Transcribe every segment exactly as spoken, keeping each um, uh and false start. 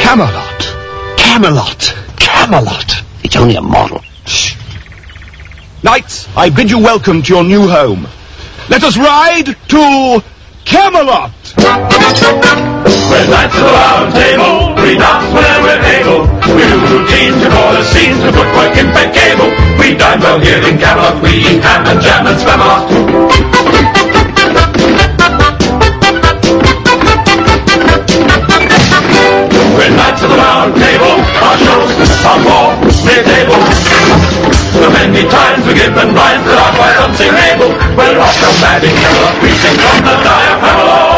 Camelot. Camelot. Camelot. It's only a model. Shh. Knights, I bid you welcome to your new home. Let us ride to Camelot. We're knights of the round table, we dance whenever we're able. We do routines, we call the scenes, we put work in bed cable. We dine well here in Camelot, we eat ham and jam and spam a lot. We're knights of the round table, our shows are more mid-table. So many times we give them rhymes that are quite unsingable. We're off the mad in Camelot, we sing from the diaphragm.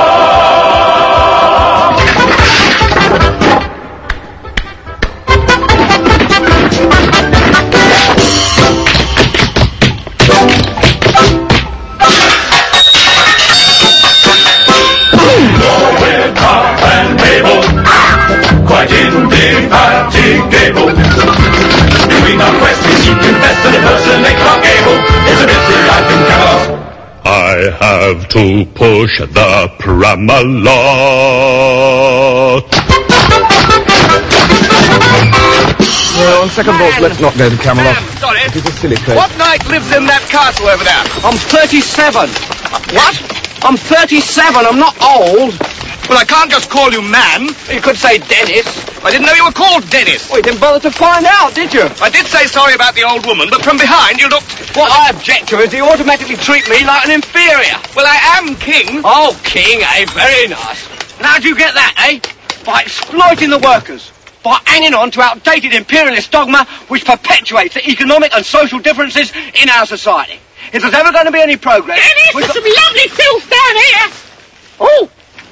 Quite indefatigable. Between our quests we seek to invest and impersonate our gable. It's a busy life in Camelot. I have to push the Pramalot. Well, on second thought, let's not go to Camelot. Ma'am, sorry. It is a silly place. What knight lives in that castle over there? I'm thirty-seven. What? I'm thirty-seven. I'm not old. Well, I can't just call you man. You could say Dennis. I didn't know you were called Dennis. Well, you didn't bother to find out, did you? I did say sorry about the old woman, but from behind you looked... What I object to is you automatically treat me like an inferior. Well, I am king. Oh, king, eh? Very nice. And how'd you get that, eh? By exploiting the workers. By hanging on to outdated imperialist dogma which perpetuates the economic and social differences in our society. If there's ever going to be any progress... Dennis, there's some lovely filth down here. Oh.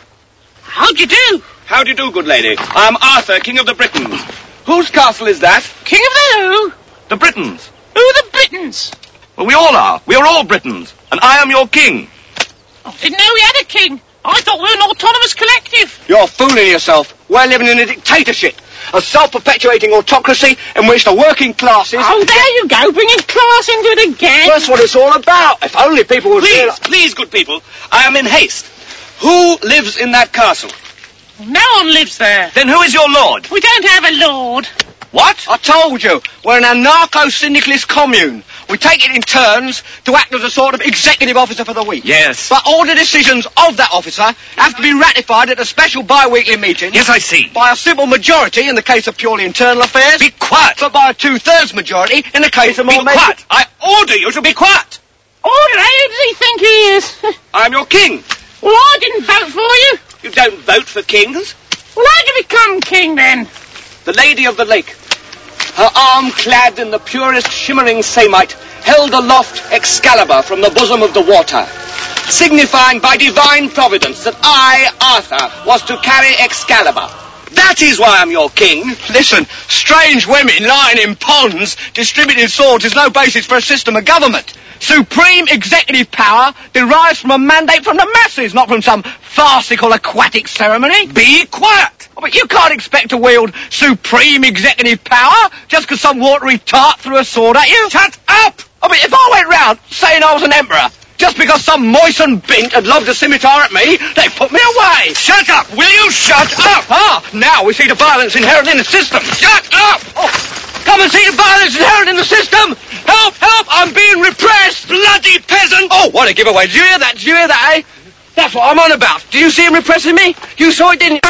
How'd you do? How do you do, good lady? I am Arthur, King of the Britons. Whose castle is that? King of the who? The Britons. Who are the Britons? Well, we all are. We are all Britons. And I am your king. I didn't know we had a king. I thought we were an autonomous collective. You're fooling yourself. We're living in a dictatorship. A self-perpetuating autocracy in which the working classes... Oh, there you go, bringing class into it again. That's what it's all about. If only people would... Please, realize... please, good people. I am in haste. Who lives in that castle? No one lives there. Then who is your lord? We don't have a lord. What? I told you, we're an anarcho-syndicalist commune. We take it in turns to act as a sort of executive officer for the week. Yes. But all the decisions of that officer have to be ratified at a special bi-weekly meeting. Yes, I see. By a simple majority in the case of purely internal affairs. Be quiet. But by a two-thirds majority in the case of more... Be quiet. I order you to be quiet. Order, who does he think he is? I am your king. Well, I didn't vote for you. You don't vote for kings. Well, how'd you become king, then? The Lady of the Lake, her arm clad in the purest shimmering samite, held aloft Excalibur from the bosom of the water, signifying by divine providence that I, Arthur, was to carry Excalibur. That is why I'm your king. Listen, strange women lying in ponds distributing swords is no basis for a system of government. Supreme executive power derives from a mandate from the masses, not from some farcical aquatic ceremony. Be quiet. Oh, but you can't expect to wield supreme executive power just because some watery tart threw a sword at you. Shut up! I mean, if I went round saying I was an emperor, just because some moistened bint had lobbed a scimitar at me, they put me away. Shut up! Will you shut up? Ah, now we see the violence inherent in the system. Shut up! Oh, come and see the violence inherent in the system. Help, help, I'm being repressed. Bloody peasant! Oh, what a giveaway. Did you hear that? Did you hear that, eh? That's what I'm on about. Do you see him repressing me? You saw it, didn't you?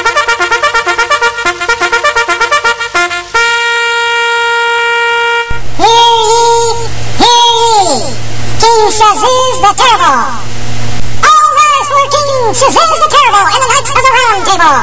King Shazuz the Terrible. All rise for King Shazuz the Terrible and the Knights of the Round Table.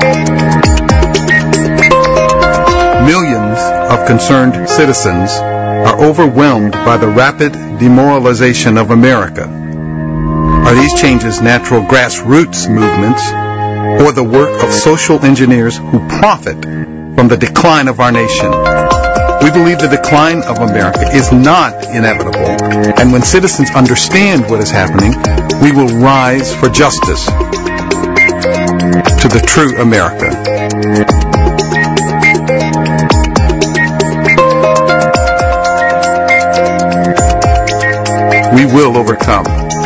Concerned citizens are overwhelmed by the rapid demoralization of America. Are these changes natural grassroots movements or the work of social engineers who profit from the decline of our nation? We believe the decline of America is not inevitable, and when citizens understand what is happening, we will rise for justice to the true America. We will overcome.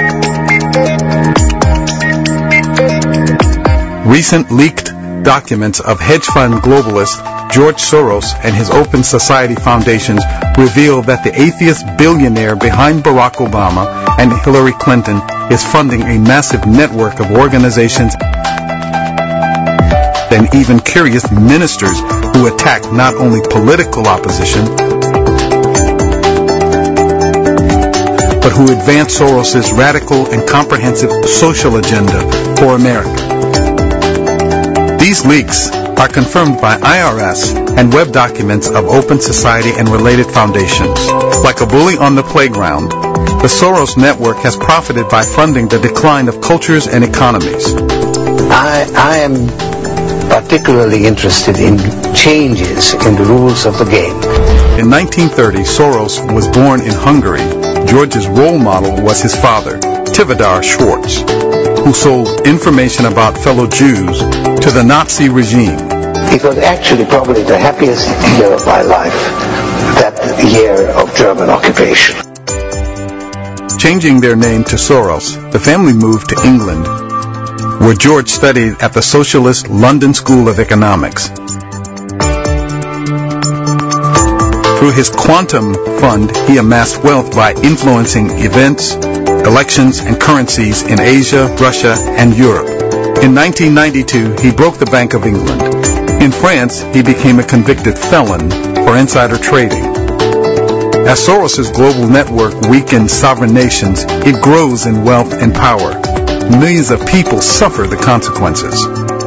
Recent leaked documents of hedge fund globalist George Soros and his Open Society Foundations reveal that the atheist billionaire behind Barack Obama and Hillary Clinton is funding a massive network of organizations and even curious ministers who attack not only political opposition, but who advance Soros's radical and comprehensive social agenda for America. These leaks are confirmed by I R S and web documents of Open Society and related foundations. Like a bully on the playground, the Soros network has profited by funding the decline of cultures and economies. I, I am particularly interested in changes in the rules of the game. In nineteen thirty, Soros was born in Hungary. George's role model was his father, Tivadar Schwartz, who sold information about fellow Jews to the Nazi regime. It was actually probably the happiest year of my life, that year of German occupation. Changing their name to Soros, the family moved to England, where George studied at the socialist London School of Economics. Through his Quantum Fund, he amassed wealth by influencing events, elections, and currencies in Asia, Russia, and Europe. In nineteen ninety-two, he broke the Bank of England. In France, he became a convicted felon for insider trading. As Soros's global network weakens sovereign nations, it grows in wealth and power. Millions of people suffer the consequences.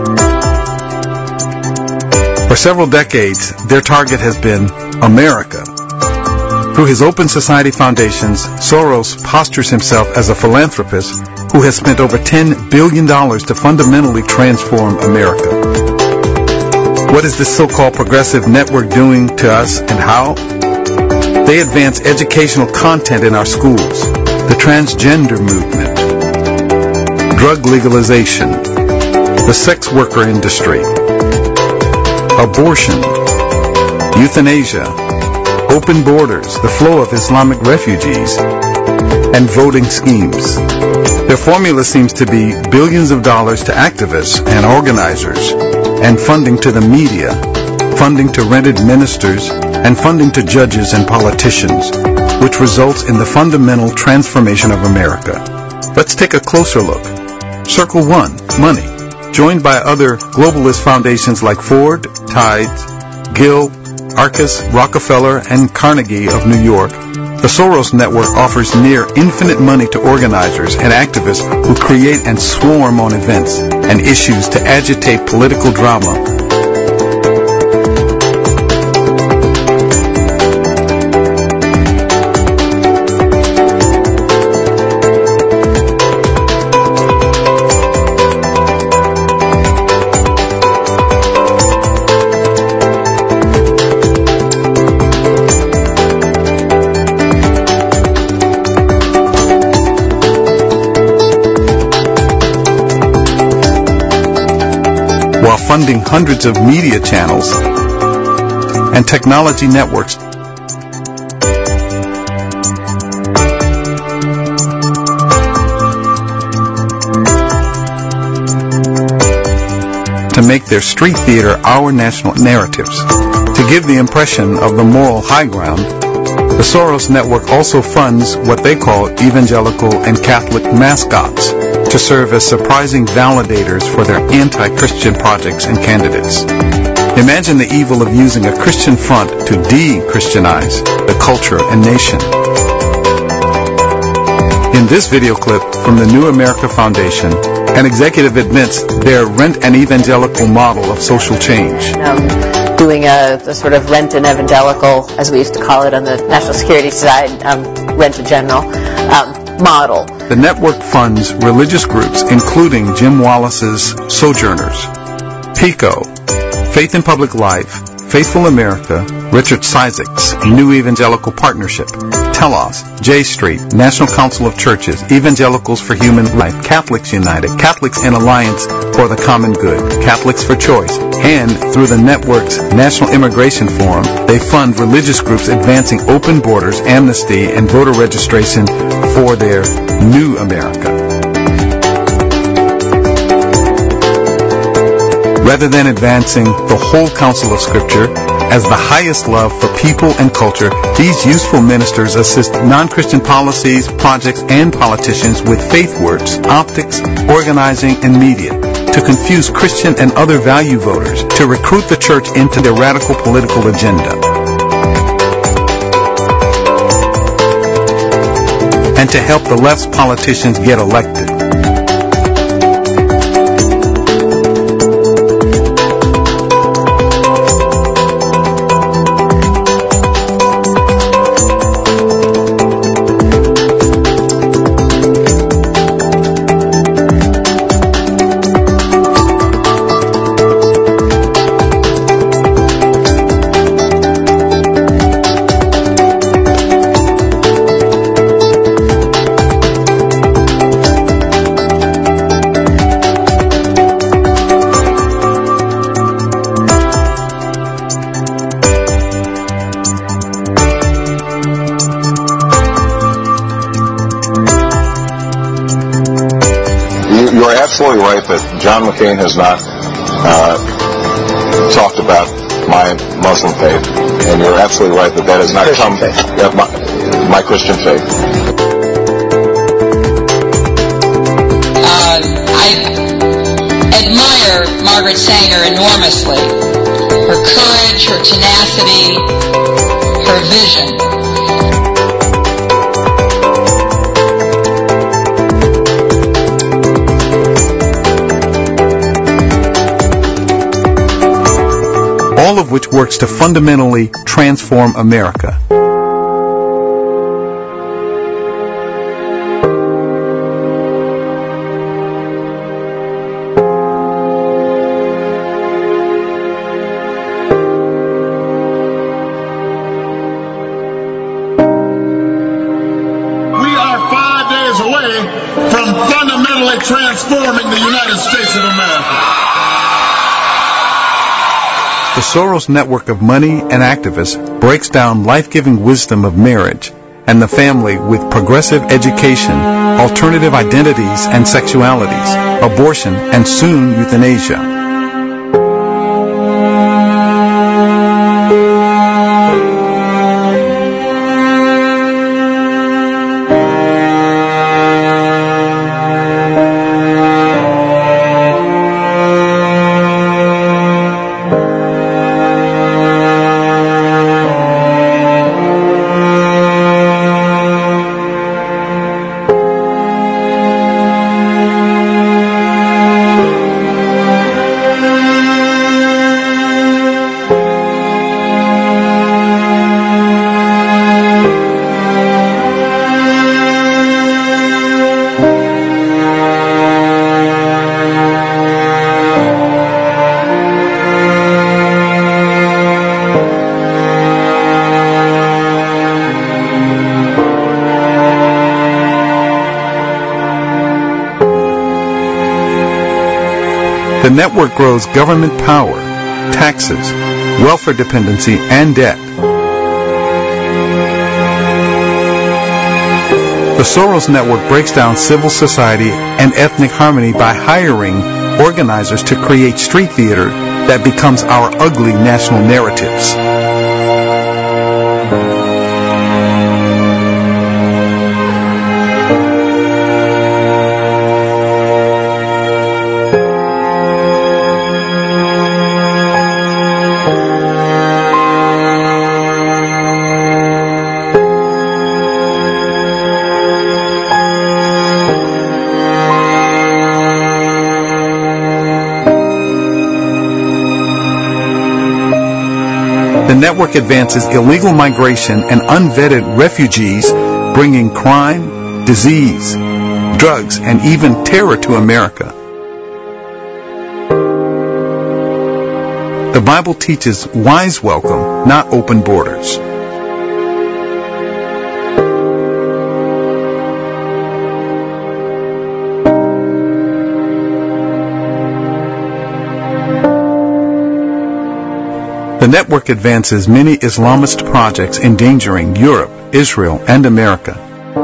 For several decades, their target has been America. Through his Open Society Foundations, Soros postures himself as a philanthropist who has spent over ten billion dollars to fundamentally transform America. What is this so-called progressive network doing to us and how? They advance educational content in our schools, the transgender movement, drug legalization, the sex worker industry, abortion, euthanasia, open borders, the flow of Islamic refugees, and voting schemes. Their formula seems to be billions of dollars to activists and organizers, and funding to the media, funding to rented ministers, and funding to judges and politicians, which results in the fundamental transformation of America. Let's take a closer look. Circle one, money. Joined by other globalist foundations like Ford, Tides, Gill, Arcus, Rockefeller, and Carnegie of New York, the Soros network offers near infinite money to organizers and activists who create and swarm on events and issues to agitate political drama. While funding hundreds of media channels and technology networks to make their street theater our national narratives. To give the impression of the moral high ground, the Soros network also funds what they call evangelical and Catholic mascots to serve as surprising validators for their anti-Christian projects and candidates. Imagine the evil of using a Christian front to de-Christianize the culture and nation. In this video clip from the New America Foundation, an executive admits their rent and evangelical model of social change. Um, doing a, a sort of rent and evangelical, as we used to call it on the national security side, um, rent a general um, model. The network funds religious groups, including Jim Wallace's Sojourners, PICO, Faith in Public Life, Faithful America, Richard Cizik's New Evangelical Partnership, Telos, J Street, National Council of Churches, Evangelicals for Human Life, Catholics United, Catholics in Alliance for the Common Good, Catholics for Choice, and through the network's National Immigration Forum, they fund religious groups advancing open borders, amnesty, and voter registration for their new America. Rather than advancing the whole counsel of Scripture as the highest love for people and culture, these useful ministers assist non-Christian policies, projects, and politicians with faith works, optics, organizing, and media to confuse Christian and other value voters, to recruit the church into their radical political agenda, and to help the left's politicians get elected. Absolutely right that John McCain has not uh, talked about my Muslim faith, and you're absolutely right that that has not Christian come faith. Yeah, my, my Christian faith. Uh, I admire Margaret Sanger enormously. Her courage, her tenacity, her vision. All of which works to fundamentally transform America. We are five days away from fundamentally transforming the United States of America. The Soros network of money and activists breaks down life-giving wisdom of marriage and the family with progressive education, alternative identities and sexualities, abortion, and soon euthanasia. The network grows government power, taxes, welfare dependency, and debt. The Soros network breaks down civil society and ethnic harmony by hiring organizers to create street theater that becomes our ugly national narratives. network advances illegal migration and unvetted refugees, bringing crime, disease, drugs, and even terror to America. The Bible teaches wise welcome, not open borders. The network advances many Islamist projects endangering Europe, Israel, and America.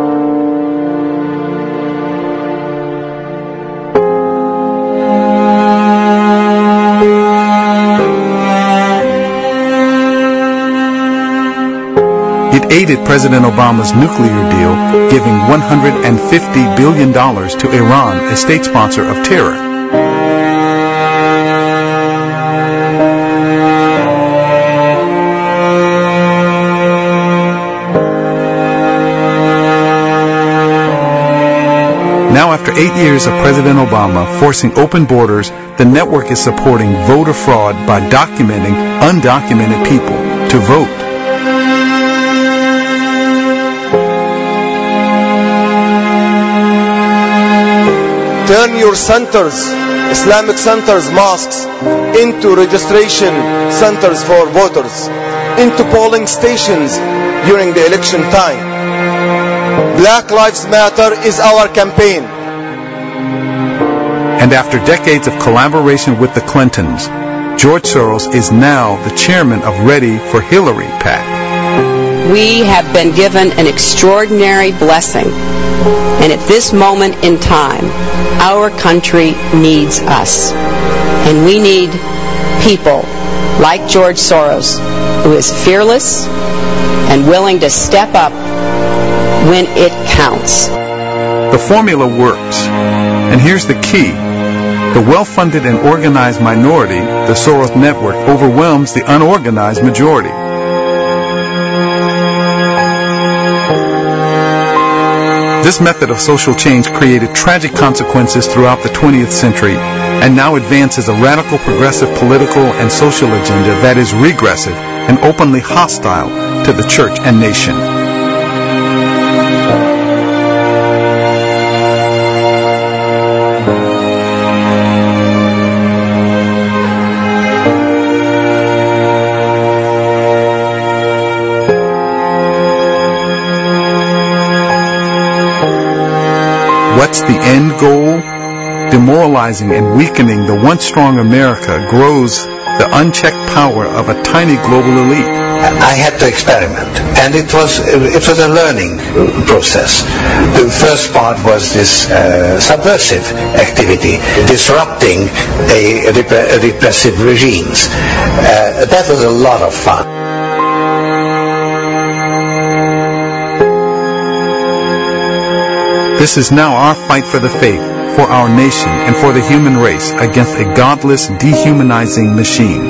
It aided President Obama's nuclear deal, giving one hundred fifty billion dollars to Iran, a state sponsor of terror. Now, after eight years of President Obama forcing open borders, the network is supporting voter fraud by documenting undocumented people to vote. Turn your centers, Islamic centers, mosques, into registration centers for voters, into polling stations during the election time. Black Lives Matter is our campaign. And after decades of collaboration with the Clintons, George Soros is now the chairman of Ready for Hillary PAC. We have been given an extraordinary blessing, and at this moment in time, our country needs us. And we need people like George Soros, who is fearless and willing to step up when it counts. The formula works, and here's the key. The well-funded and organized minority, the Soros network, overwhelms the unorganized majority. This method of social change created tragic consequences throughout the twentieth century and now advances a radical progressive political and social agenda that is regressive and openly hostile to the church and nation. What's the end goal? Demoralizing and weakening the once strong America grows the unchecked power of a tiny global elite. I had to experiment, and it was it was a learning process. The first part was this uh, subversive activity, disrupting a, a repressive regimes. Uh, that was a lot of fun. This is now our fight for the faith, for our nation, and for the human race against a godless, dehumanizing machine.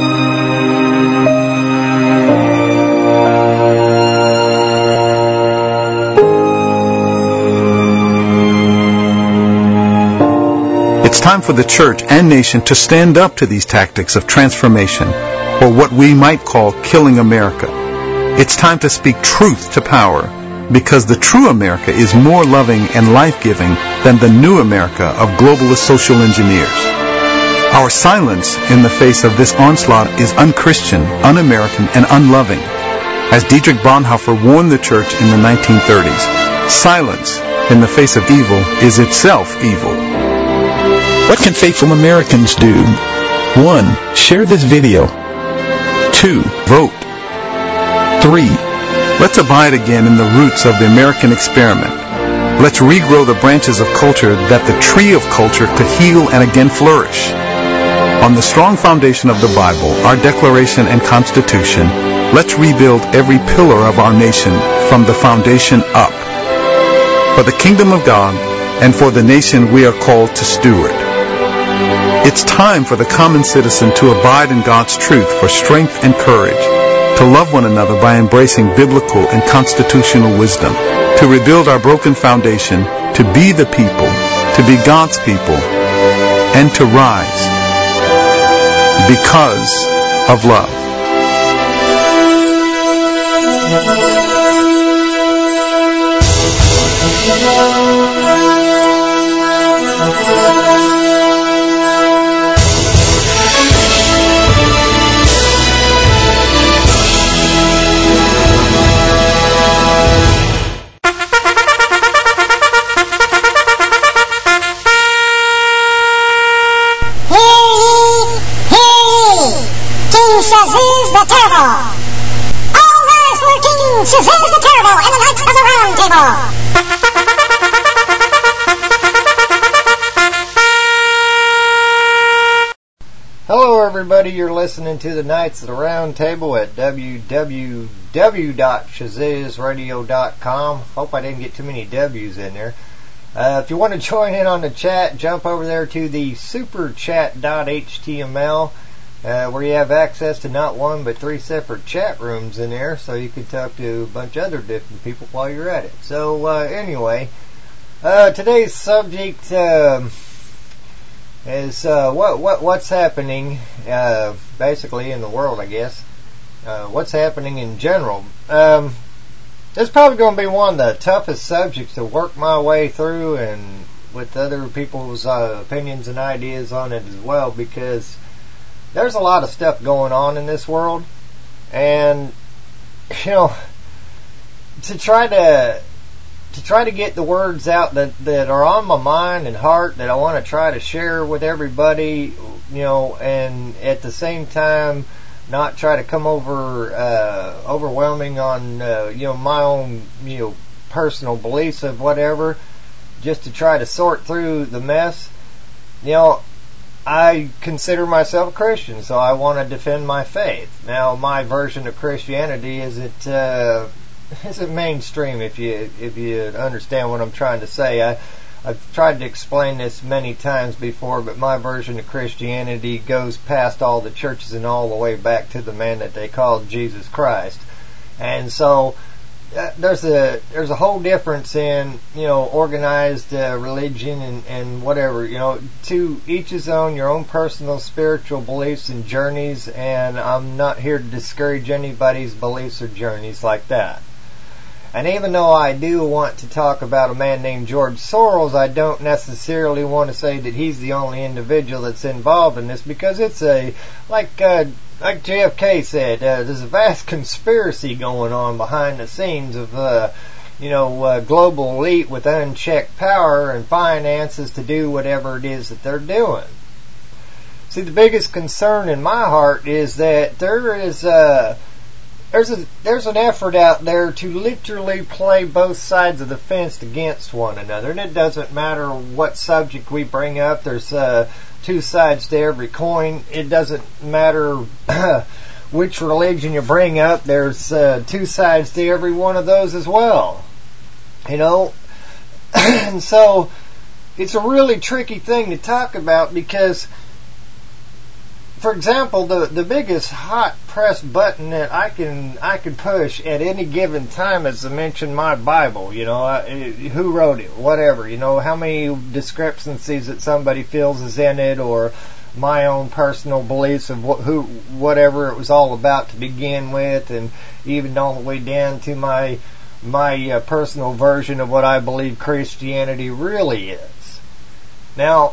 It's time for the church and nation to stand up to these tactics of transformation, or what we might call killing America. It's time to speak truth to power, because the true America is more loving and life-giving than the new America of globalist social engineers. Our silence in the face of this onslaught is un-Christian, un-American, and unloving. As Dietrich Bonhoeffer warned the church in the nineteen thirties, silence in the face of evil is itself evil. What can faithful Americans do? One, share this video. Two, vote. Three, let's abide again in the roots of the American experiment. Let's regrow the branches of culture that the tree of culture could heal and again flourish. On the strong foundation of the Bible, our Declaration and Constitution, let's rebuild every pillar of our nation from the foundation up. For the kingdom of God and for the nation we are called to steward. It's time for the common citizen to abide in God's truth for strength and courage, to love one another by embracing biblical and constitutional wisdom, to rebuild our broken foundation, to be the people, to be God's people, and to rise because of love. Shazam the Terrible and the Knights of the Round Table. Hello everybody, you're listening to the Knights of the Round Table at w w w dot shazam radio dot com. Hope I didn't get too many W's in there. Uh, if you want to join in on the chat, jump over there to the superchat dot h t m l, uh, where you have access to not one but three separate chat rooms in there, so you can talk to a bunch of other different people while you're at it. So uh, anyway, uh, today's subject um, is uh, what what what's happening uh, basically in the world, I guess. Uh, what's happening in general. Um, This is probably going to be one of the toughest subjects to work my way through, and with other people's uh, opinions and ideas on it as well, because there's a lot of stuff going on in this world, and you know, to try to to try to get the words out that that are on my mind and heart that I want to try to share with everybody, you know, and at the same time not try to come over uh, overwhelming on uh, you know my own you know personal beliefs of whatever, just to try to sort through the mess. You know, I consider myself a Christian, so I want to defend my faith. Now, my version of Christianity isn't uh, isn't mainstream. If you if you understand what I'm trying to say, I. I've tried to explain this many times before, but my version of Christianity goes past all the churches and all the way back to the man that they called Jesus Christ. And so uh, there's a there's a whole difference in, you know, organized uh, religion and, and whatever, you know, to each his own, your own personal spiritual beliefs and journeys, and I'm not here to discourage anybody's beliefs or journeys like that. And even though I do want to talk about a man named George Soros, I don't necessarily want to say that he's the only individual that's involved in this, because it's a, like uh, like J F K said, uh, there's a vast conspiracy going on behind the scenes of, uh, you know, uh, global elite with unchecked power and finances to do whatever it is that they're doing. See, the biggest concern in my heart is that there is a... There's a there's an effort out there to literally play both sides of the fence against one another, and it doesn't matter what subject we bring up. There's uh, two sides to every coin. It doesn't matter which religion you bring up. There's uh, two sides to every one of those as well. You know, and so it's a really tricky thing to talk about, because, for example, the the biggest hot press button that I can I can push at any given time is to mention my Bible. You know, I, who wrote it, whatever. You know, how many discrepancies that somebody feels is in it, or my own personal beliefs of what, who whatever it was all about to begin with, and even all the way down to my my uh, personal version of what I believe Christianity really is. Now,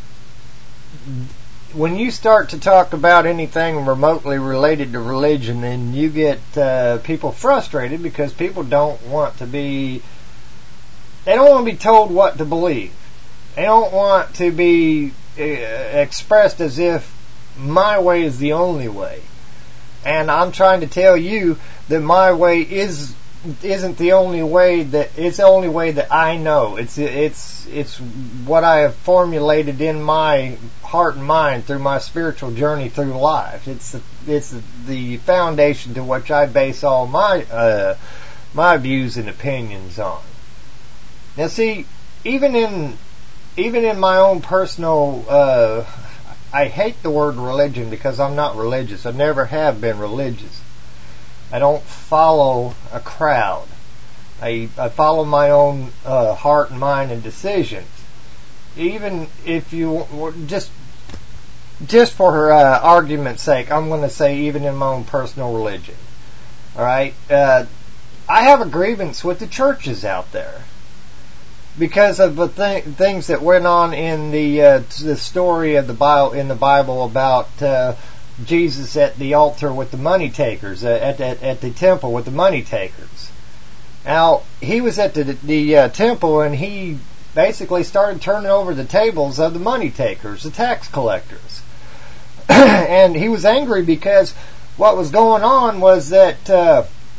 when you start to talk about anything remotely related to religion, then you get uh, people frustrated, because people don't want to be, they don't want to be told what to believe. They don't want to be uh, expressed as if my way is the only way. And I'm trying to tell you that my way is isn't the only way, that it's the only way that I know. It's it's it's what I have formulated in my heart and mind through my spiritual journey through life. It's the, it's the foundation to which I base all my uh, my views and opinions on. Now, see, even in even in my own personal, uh, I hate the word religion, because I'm not religious. I never have been religious. I don't follow a crowd. I, I follow my own uh, heart and mind and decisions. Even if you just just for uh, argument's sake, I'm going to say even in my own personal religion. All right, uh, I have a grievance with the churches out there because of the th- things that went on in the uh, the story of the Bible in the Bible about Uh, Jesus at the altar with the money takers, uh, at, at at the temple with the money takers. Now, he was at the, the uh, temple, and he basically started turning over the tables of the money takers, the tax collectors. And he was angry because what was going on was that uh,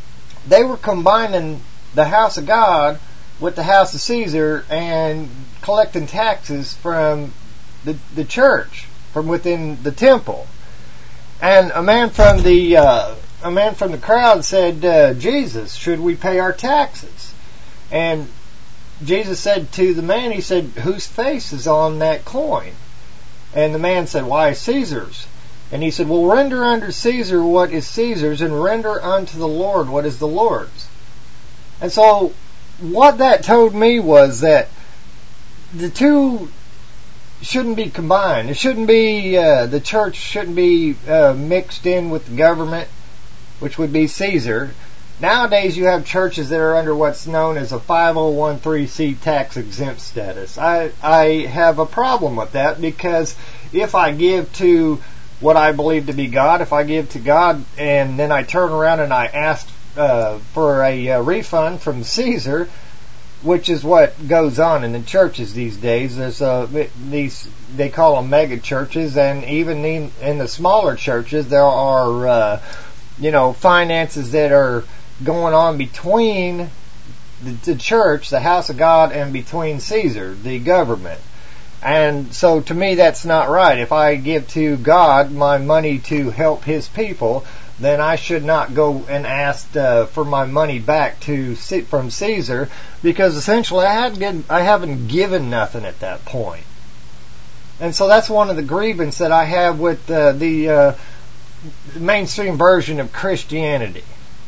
they were combining the house of God with the house of Caesar and collecting taxes from the, the church, from within the temple. And a man from the uh, a man from the crowd said, uh, Jesus, should we pay our taxes? And Jesus said to the man, he said, whose face is on that coin? And the man said, why, Caesar's. And he said, well, render unto Caesar what is Caesar's, and render unto the Lord what is the Lord's. And so what that told me was that the two shouldn't be combined. It shouldn't be, uh, the church shouldn't be uh, mixed in with the government, which would be Caesar. Nowadays you have churches that are under what's known as a five oh one c tax exempt status. I, I have a problem with that, because if I give to what I believe to be God, if I give to God and then I turn around and I ask uh, for a uh, refund from Caesar, which is what goes on in the churches these days. There's uh, these, they call them mega churches, and even in, in the smaller churches there are uh, you know finances that are going on between the, the church, the house of God, and between Caesar, the government. And so to me that's not right. If I give to God my money to help His people, then I should not go and ask uh, for my money back to from Caesar, because essentially I hadn't I haven't given nothing at that point. And so that's one of the grievances that I have with uh, the uh, mainstream version of Christianity.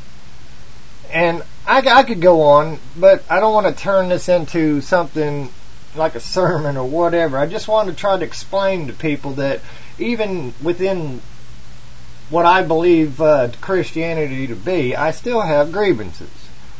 And I, I could go on, but I don't want to turn this into something like a sermon or whatever. I just want to try to explain to people that even within what I believe uh, Christianity to be, I still have grievances.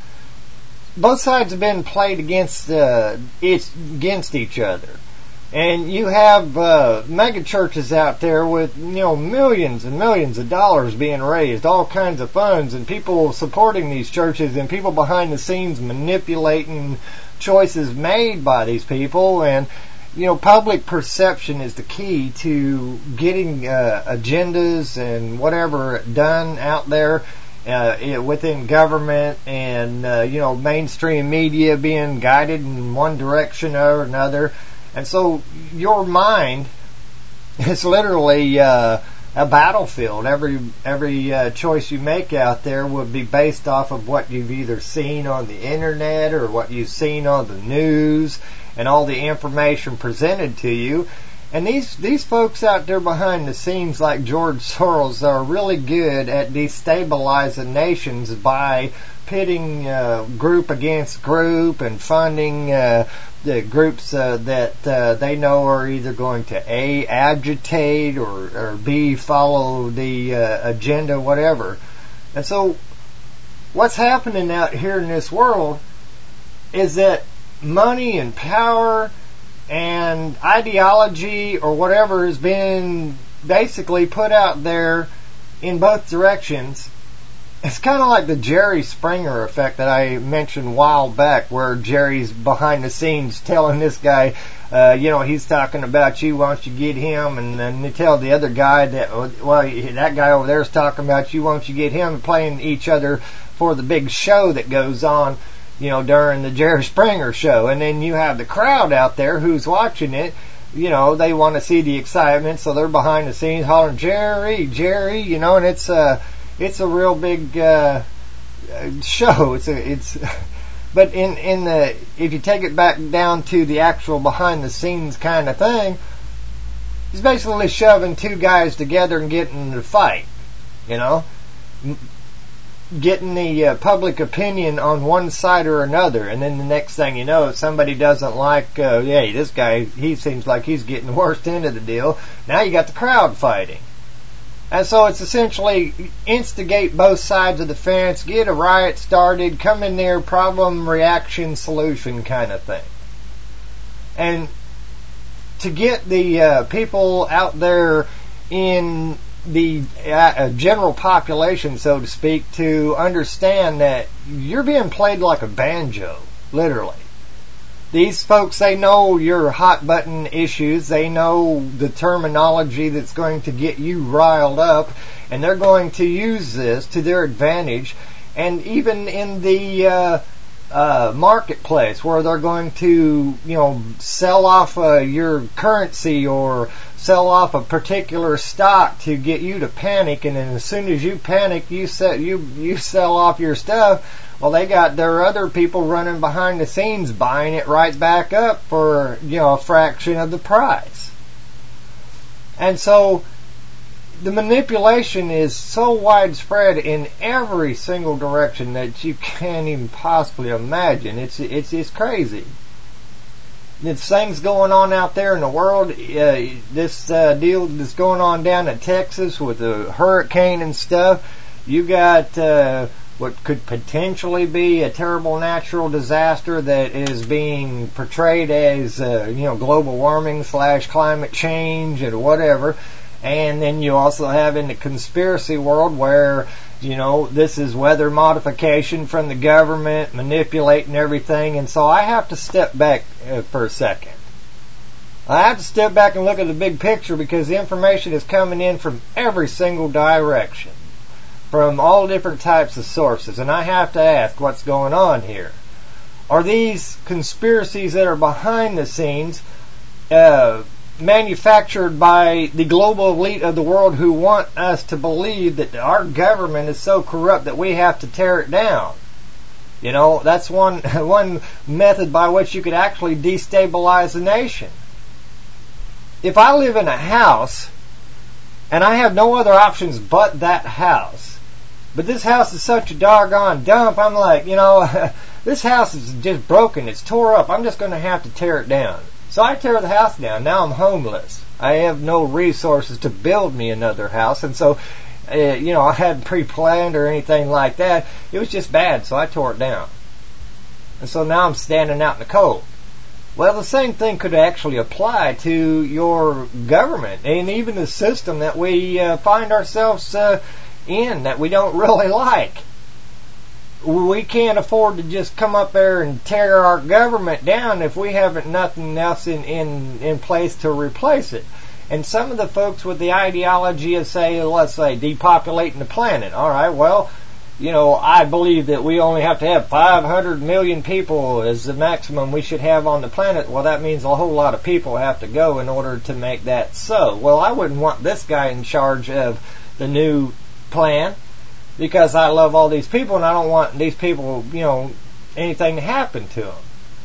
Both sides have been played against uh, it's against each other, and you have uh, mega churches out there with you know millions and millions of dollars being raised, all kinds of funds, and people supporting these churches, and people behind the scenes manipulating choices made by these people. And you know, public perception is the key to getting uh, agendas and whatever done out there uh, within government, and uh, you know, mainstream media being guided in one direction or another. And so your mind is literally uh, a battlefield. Every every uh, choice you make out there would be based off of what you've either seen on the internet or what you've seen on the news, and all the information presented to you. And these these folks out there behind the scenes, like George Soros, are really good at destabilizing nations by pitting uh, group against group and funding uh, the groups uh, that uh, they know are either going to A, agitate, or, or B, follow the uh, agenda, whatever. And so what's happening out here in this world is that money and power and ideology or whatever has been basically put out there in both directions. It's kind of like the Jerry Springer effect that I mentioned a while back, where Jerry's behind the scenes telling this guy, uh, you know, he's talking about you, why don't you get him? And then they tell the other guy that, well, that guy over there is talking about you, why don't you get him? Playing each other for the big show that goes on, you know, during the Jerry Springer show. And then you have the crowd out there who's watching it. You know, they want to see the excitement, so they're behind the scenes hollering, Jerry, Jerry, you know, and it's uh, it's a real big uh, show. It's a, it's, but in in the if you take it back down to the actual behind the scenes kind of thing, he's basically shoving two guys together and getting in a fight. You know, getting the uh, public opinion on one side or another, and then the next thing you know, if somebody doesn't like, uh, hey, this guy, he seems like he's getting the worst end of the deal, now you got the crowd fighting. And so it's essentially instigate both sides of the fence, get a riot started, come in there, problem, reaction, solution kind of thing. And to get the uh, people out there in the uh, general population, so to speak, to understand that you're being played like a banjo, literally. These folks, they know your hot button issues, they know the terminology that's going to get you riled up, and they're going to use this to their advantage and even in the uh, uh, marketplace where they're going to, you know, sell off uh, your currency or sell off a particular stock to get you to panic, and then as soon as you panic, you sell, you, you sell off your stuff. Well, they got their other people running behind the scenes buying it right back up for, you know, a fraction of the price. And so the manipulation is so widespread in every single direction that you can't even possibly imagine. It's it's it's crazy. There's things going on out there in the world. Uh, this uh, deal that's going on down in Texas with the hurricane and stuff. You got uh, what could potentially be a terrible natural disaster that is being portrayed as uh, you know, global warming slash climate change and whatever. And then you also have in the conspiracy world where, you know, this is weather modification from the government manipulating everything. And so I have to step back uh, for a second. I have to step back and look at the big picture because the information is coming in from every single direction, from all different types of sources. And I have to ask, what's going on here? Are these conspiracies that are behind the scenes uh, manufactured by the global elite of the world who want us to believe that our government is so corrupt that we have to tear it down? You know, that's one one method by which you could actually destabilize a nation. If I live in a house and I have no other options but that house, but this house is such a doggone dump, I'm like, you know, this house is just broken, it's tore up, I'm just going to have to tear it down. So I tear the house down. Now I'm homeless. I have no resources to build me another house. And so, uh, you know, I hadn't pre-planned or anything like that. It was just bad, so I tore it down. And so now I'm standing out in the cold. Well, the same thing could actually apply to your government and even the system that we uh, find ourselves uh, in that we don't really like. We can't afford to just come up there and tear our government down if we haven't nothing else in, in, in place to replace it. And some of the folks with the ideology of, say, let's say, depopulating the planet. All right, well, you know, I believe that we only have to have five hundred million people as the maximum we should have on the planet. Well, that means a whole lot of people have to go in order to make that so. Well, I wouldn't want this guy in charge of the new plan, because I love all these people and I don't want these people, you know, anything to happen to them.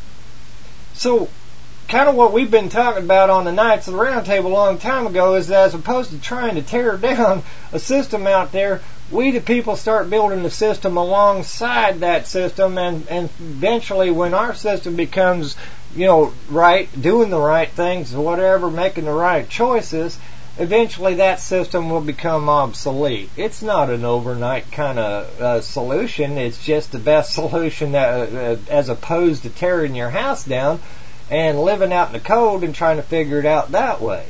So, kind of what we've been talking about on the Knights of the Round Table a long time ago is that as opposed to trying to tear down a system out there, we the people start building the system alongside that system, and, and eventually when our system becomes, you know, right, doing the right things or whatever, making the right choices, eventually that system will become obsolete. It's not an overnight kind of uh, solution. It's just the best solution that, uh, as opposed to tearing your house down and living out in the cold and trying to figure it out that way.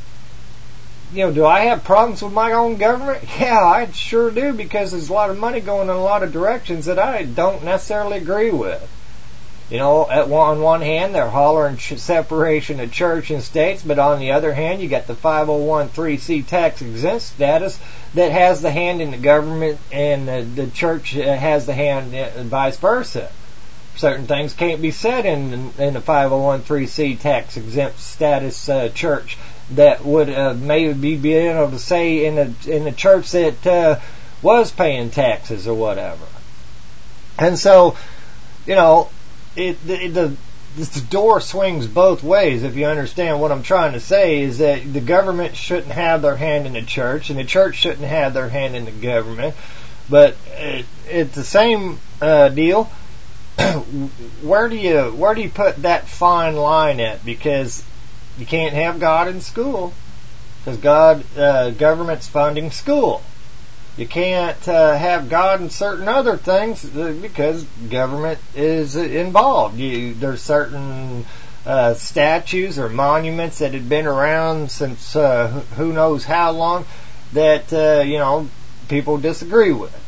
You know, do I have problems with my own government? Yeah, I sure do, because there's a lot of money going in a lot of directions that I don't necessarily agree with. You know, at one, on one hand, they're hollering ch- separation of church and states, but on the other hand, you got the five oh one three C tax exempt status that has the hand in the government, and the, the church has the hand, and vice versa. Certain things can't be said in in the five oh one three C tax exempt status uh, church that would uh, maybe be able to say in the in the church that uh, was paying taxes or whatever. And so, you know, it the, the the door swings both ways. If you understand what I'm trying to say, is that the government shouldn't have their hand in the church, and the church shouldn't have their hand in the government. But it, it's the same uh, deal. Where do you where do you put that fine line at? Because you can't have God in school, because God uh, government's funding school. You can't uh, have God in certain other things because government is involved. You, there's certain uh, statues or monuments that had been around since uh, who knows how long that uh, you know people disagree with.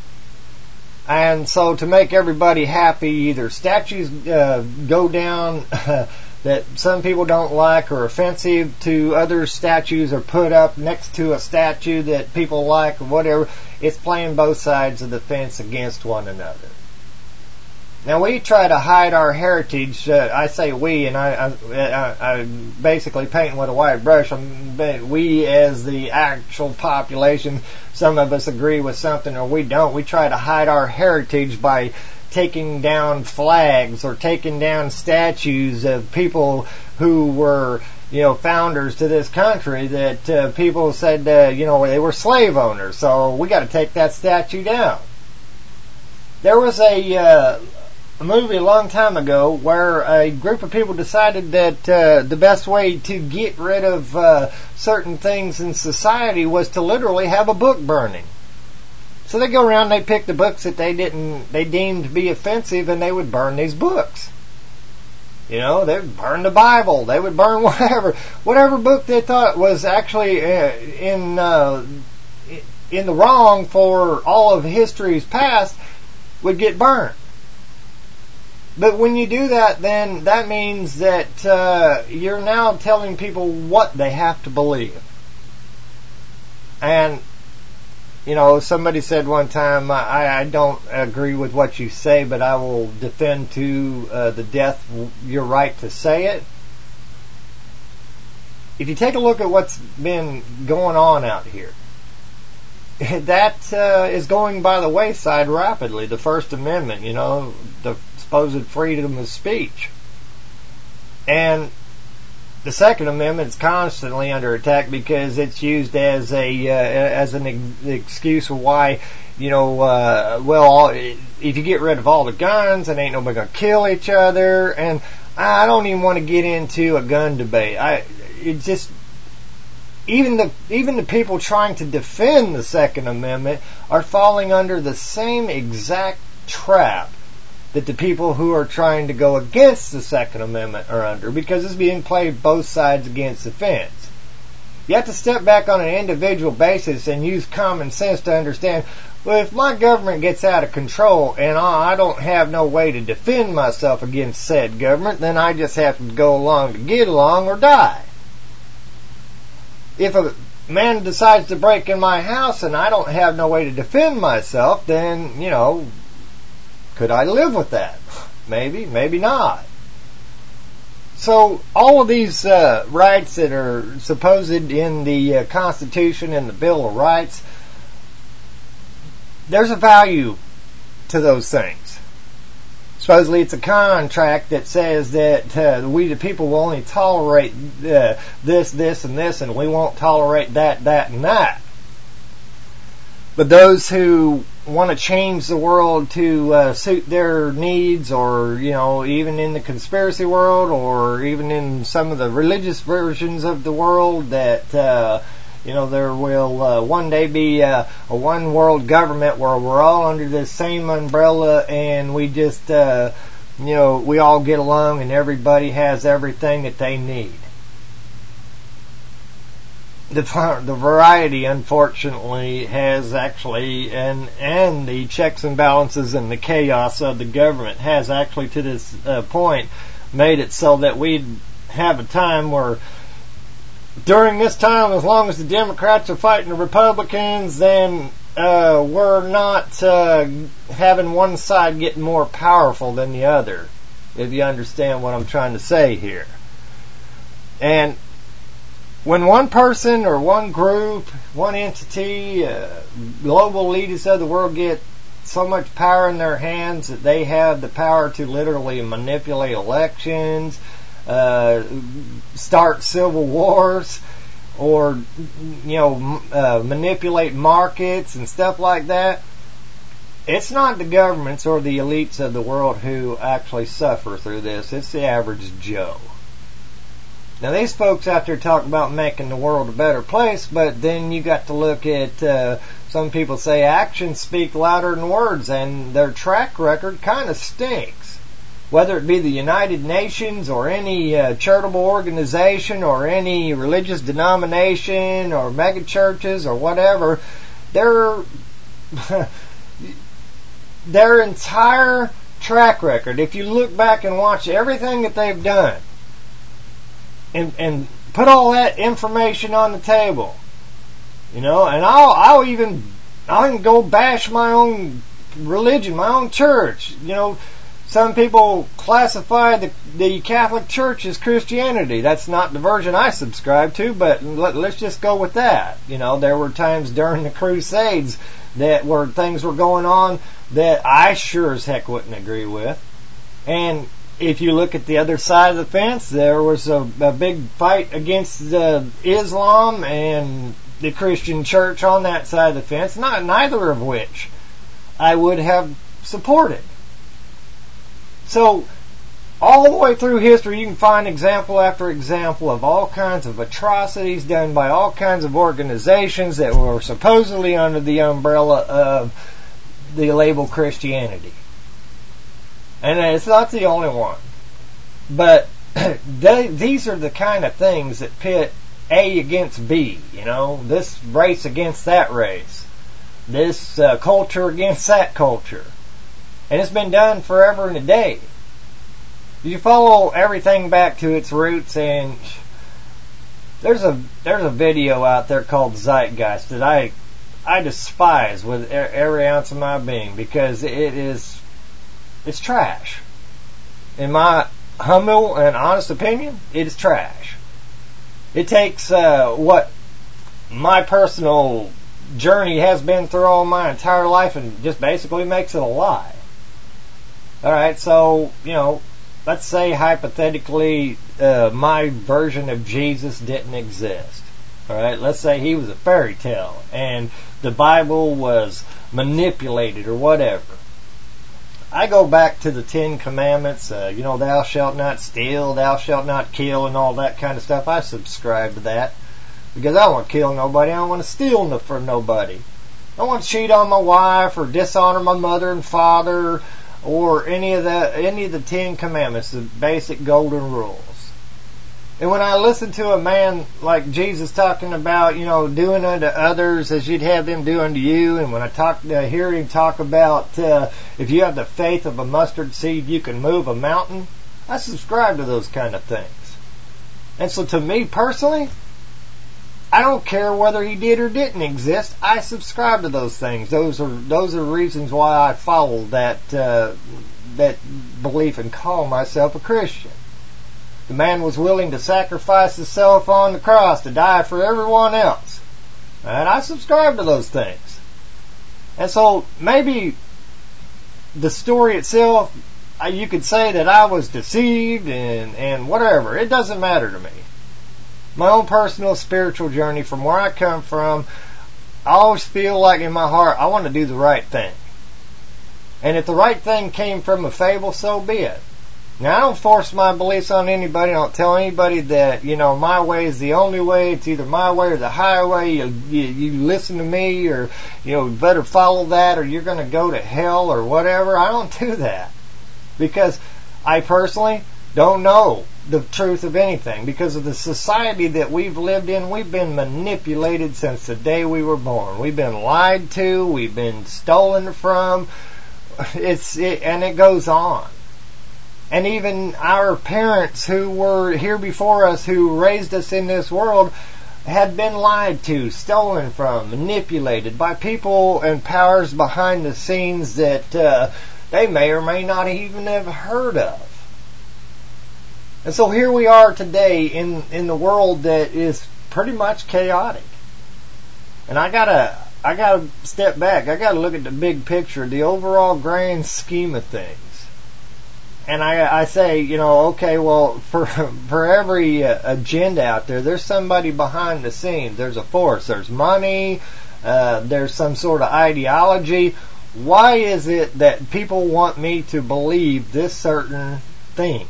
And so to make everybody happy, either statues uh, go down that some people don't like or offensive to other statues, or put up next to a statue that people like or whatever. it's playing both sides of the fence against one another. Now, we try to hide our heritage. Uh, I say we, and I, I, I, I'm basically painting with a white brush. I'm, we, as the actual population, some of us agree with something or we don't. We try to hide our heritage by taking down flags or taking down statues of people who were, you know, founders to this country that uh, people said, uh, you know, they were slave owners. So we got to take that statue down. There was a... Uh, a movie a long time ago where a group of people decided that uh, the best way to get rid of uh, certain things in society was to literally have a book burning. So they go around and they pick the books that they didn't, they deemed to be offensive, and they would burn these books. You know, they would burn the Bible, they would burn whatever, whatever book they thought was actually uh, in uh, in the wrong for all of history's past would get burned. But when you do that, then that means that uh, you're now telling people what they have to believe. And, you know, somebody said one time, I, I don't agree with what you say, but I will defend to uh, the death your right to say it. If you take a look at what's been going on out here, that uh, is going by the wayside rapidly. The First Amendment, you know, the supposed freedom of speech. And the Second Amendment is constantly under attack because it's used as a uh, as an ex- excuse for why, you know, uh, well, if you get rid of all the guns, and ain't nobody gonna kill each other. And I don't even want to get into a gun debate. I it just even the even the people trying to defend the Second Amendment are falling under the same exact trap that the people who are trying to go against the Second Amendment are under, because it's being played both sides against the fence. You have to step back on an individual basis and use common sense to understand, well, if my government gets out of control and I don't have no way to defend myself against said government, then I just have to go along to get along or die. If a man decides to break in my house and I don't have no way to defend myself, then, you know, could I live with that? Maybe, maybe not. So all of these uh, rights that are supposed in the uh, Constitution and the Bill of Rights, there's a value to those things. Supposedly it's a contract that says that uh, we the people will only tolerate uh, this, this, and this, and we won't tolerate that, that, and that. But those who want to change the world to uh, suit their needs, or, you know, even in the conspiracy world, or even in some of the religious versions of the world, that, uh, you know, there will uh, one day be uh, a one world government where we're all under the same umbrella and we just, uh, you know, we all get along and everybody has everything that they need. The, the variety, unfortunately, has actually, and and the checks and balances and the chaos of the government has actually, to this uh, point, made it so that we'd have a time where, during this time, as long as the Democrats are fighting the Republicans, then uh, we're not uh, having one side getting more powerful than the other, if you understand what I'm trying to say here. And when one person or one group, one entity, uh, global leaders of the world get so much power in their hands that they have the power to literally manipulate elections, uh, start civil wars, or, you know, uh, manipulate markets and stuff like that, it's not the governments or the elites of the world who actually suffer through this. It's the average Joe. Now, these folks out there talk about making the world a better place, but then you got to look at, uh, some people say actions speak louder than words, and their track record kind of stinks. Whether it be the United Nations or any uh, charitable organization or any religious denomination or mega churches or whatever, their their entire track record, if you look back and watch everything that they've done, And, and put all that information on the table, you know, and I'll, I'll even, I can go bash my own religion, my own church. You know, some people classify the, the Catholic Church as Christianity. That's not the version I subscribe to, but let, let's just go with that. You know, there were times during the Crusades that where things were going on that I sure as heck wouldn't agree with. And if you look at the other side of the fence, there was a, a big fight against uh, Islam and the Christian church on that side of the fence, not neither of which I would have supported. So, all the way through history, you can find example after example of all kinds of atrocities done by all kinds of organizations that were supposedly under the umbrella of the label Christianity. And it's not the only one. But they, these are the kind of things that pit A against B, you know, this race against that race, this uh, culture against that culture. And it's been done forever and a day. You follow everything back to its roots, and there's a there's a video out there called Zeitgeist that I I despise with every ounce of my being, because it is it's trash. In my humble and honest opinion, it is trash. It takes uh, what my personal journey has been through all my entire life and just basically makes it a lie. Alright, so, you know, let's say hypothetically uh, my version of Jesus didn't exist. Alright, let's say he was a fairy tale and the Bible was manipulated or whatever. I go back to the Ten Commandments, uh, you know, thou shalt not steal, thou shalt not kill, and all that kind of stuff. I subscribe to that because I don't want to kill nobody. I don't want to steal no, from nobody. I don't want to cheat on my wife or dishonor my mother and father or any of the any of the Ten Commandments, the basic golden rules. And when I listen to a man like Jesus talking about, you know, doing unto others as you'd have them do unto you, and when I talk, uh, hear him talk about uh, if you have the faith of a mustard seed, you can move a mountain, I subscribe to those kind of things. And so to me personally, I don't care whether he did or didn't exist. I subscribe to those things. Those are those are reasons why I follow that uh, that belief and call myself a Christian. The man was willing to sacrifice himself on the cross to die for everyone else. And I subscribe to those things. And so maybe the story itself, you could say that I was deceived and, and whatever. It doesn't matter to me. My own personal spiritual journey from where I come from, I always feel like in my heart I want to do the right thing. And if the right thing came from a fable, so be it. Now, I don't force my beliefs on anybody. I don't tell anybody that, you know, my way is the only way. It's either my way or the highway. You, you, you listen to me, or, you know, better follow that, or you're going to go to hell or whatever. I don't do that. Because I personally don't know the truth of anything. Because of the society that we've lived in, we've been manipulated since the day we were born. We've been lied to. We've been stolen from. It's it, and it goes on. And even our parents who were here before us, who raised us in this world, had been lied to, stolen from, manipulated by people and powers behind the scenes that uh, they may or may not even have heard of. And so here we are today in, in the world that is pretty much chaotic. And I gotta I gotta step back. I gotta look at the big picture, the overall grand scheme of things. And I, I say, you know, okay, well, for for every uh, agenda out there, there's somebody behind the scenes. There's a force. There's money. Uh, there's some sort of ideology. Why is it that people want me to believe this certain thing?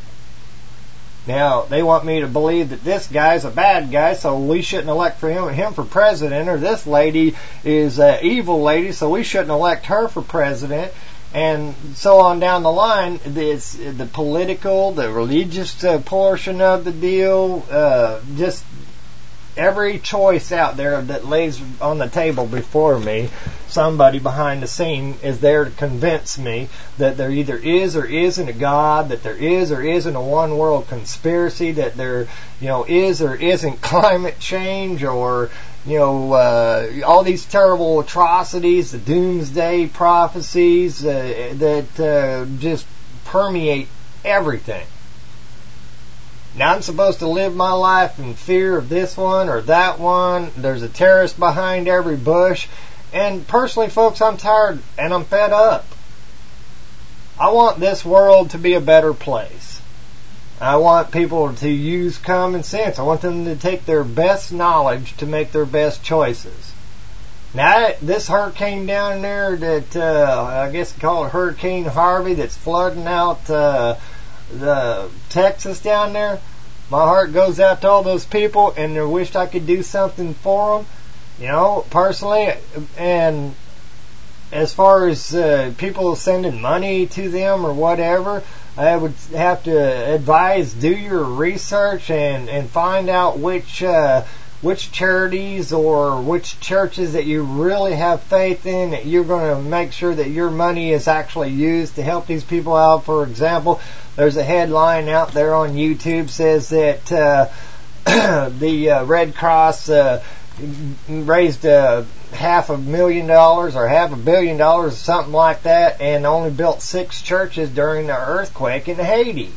Now, they want me to believe that this guy's a bad guy, so we shouldn't elect for him, him for president, or this lady is an evil lady, so we shouldn't elect her for president. And so on down the line, it's the political, the religious uh, portion of the deal, uh, just every choice out there that lays on the table before me somebody behind the scene is there to convince me that there either is or isn't a God, that there is or isn't a one world conspiracy, that there, you know, is or isn't climate change, or, you know, uh, all these terrible atrocities, the doomsday prophecies uh, that uh, just permeate everything. Now I'm supposed to live my life in fear of this one or that one. There's a terrorist behind every bush. And personally, folks, I'm tired and I'm fed up. I want this world to be a better place. I want people to use common sense. I want them to take their best knowledge to make their best choices. Now, this hurricane down there that, uh, I guess you call it Hurricane Harvey, that's flooding out uh, the Texas down there, my heart goes out to all those people, and I wished I could do something for them, you know, personally. And as far as uh, people sending money to them or whatever, I would have to advise, do your research and, and find out which uh, which charities or which churches that you really have faith in, that you're going to make sure that your money is actually used to help these people out. For example, there's a headline out there on YouTube says that uh, the uh, Red Cross uh, raised uh, half a million dollars or half a billion dollars, something like that, and only built six churches during the earthquake in Haiti.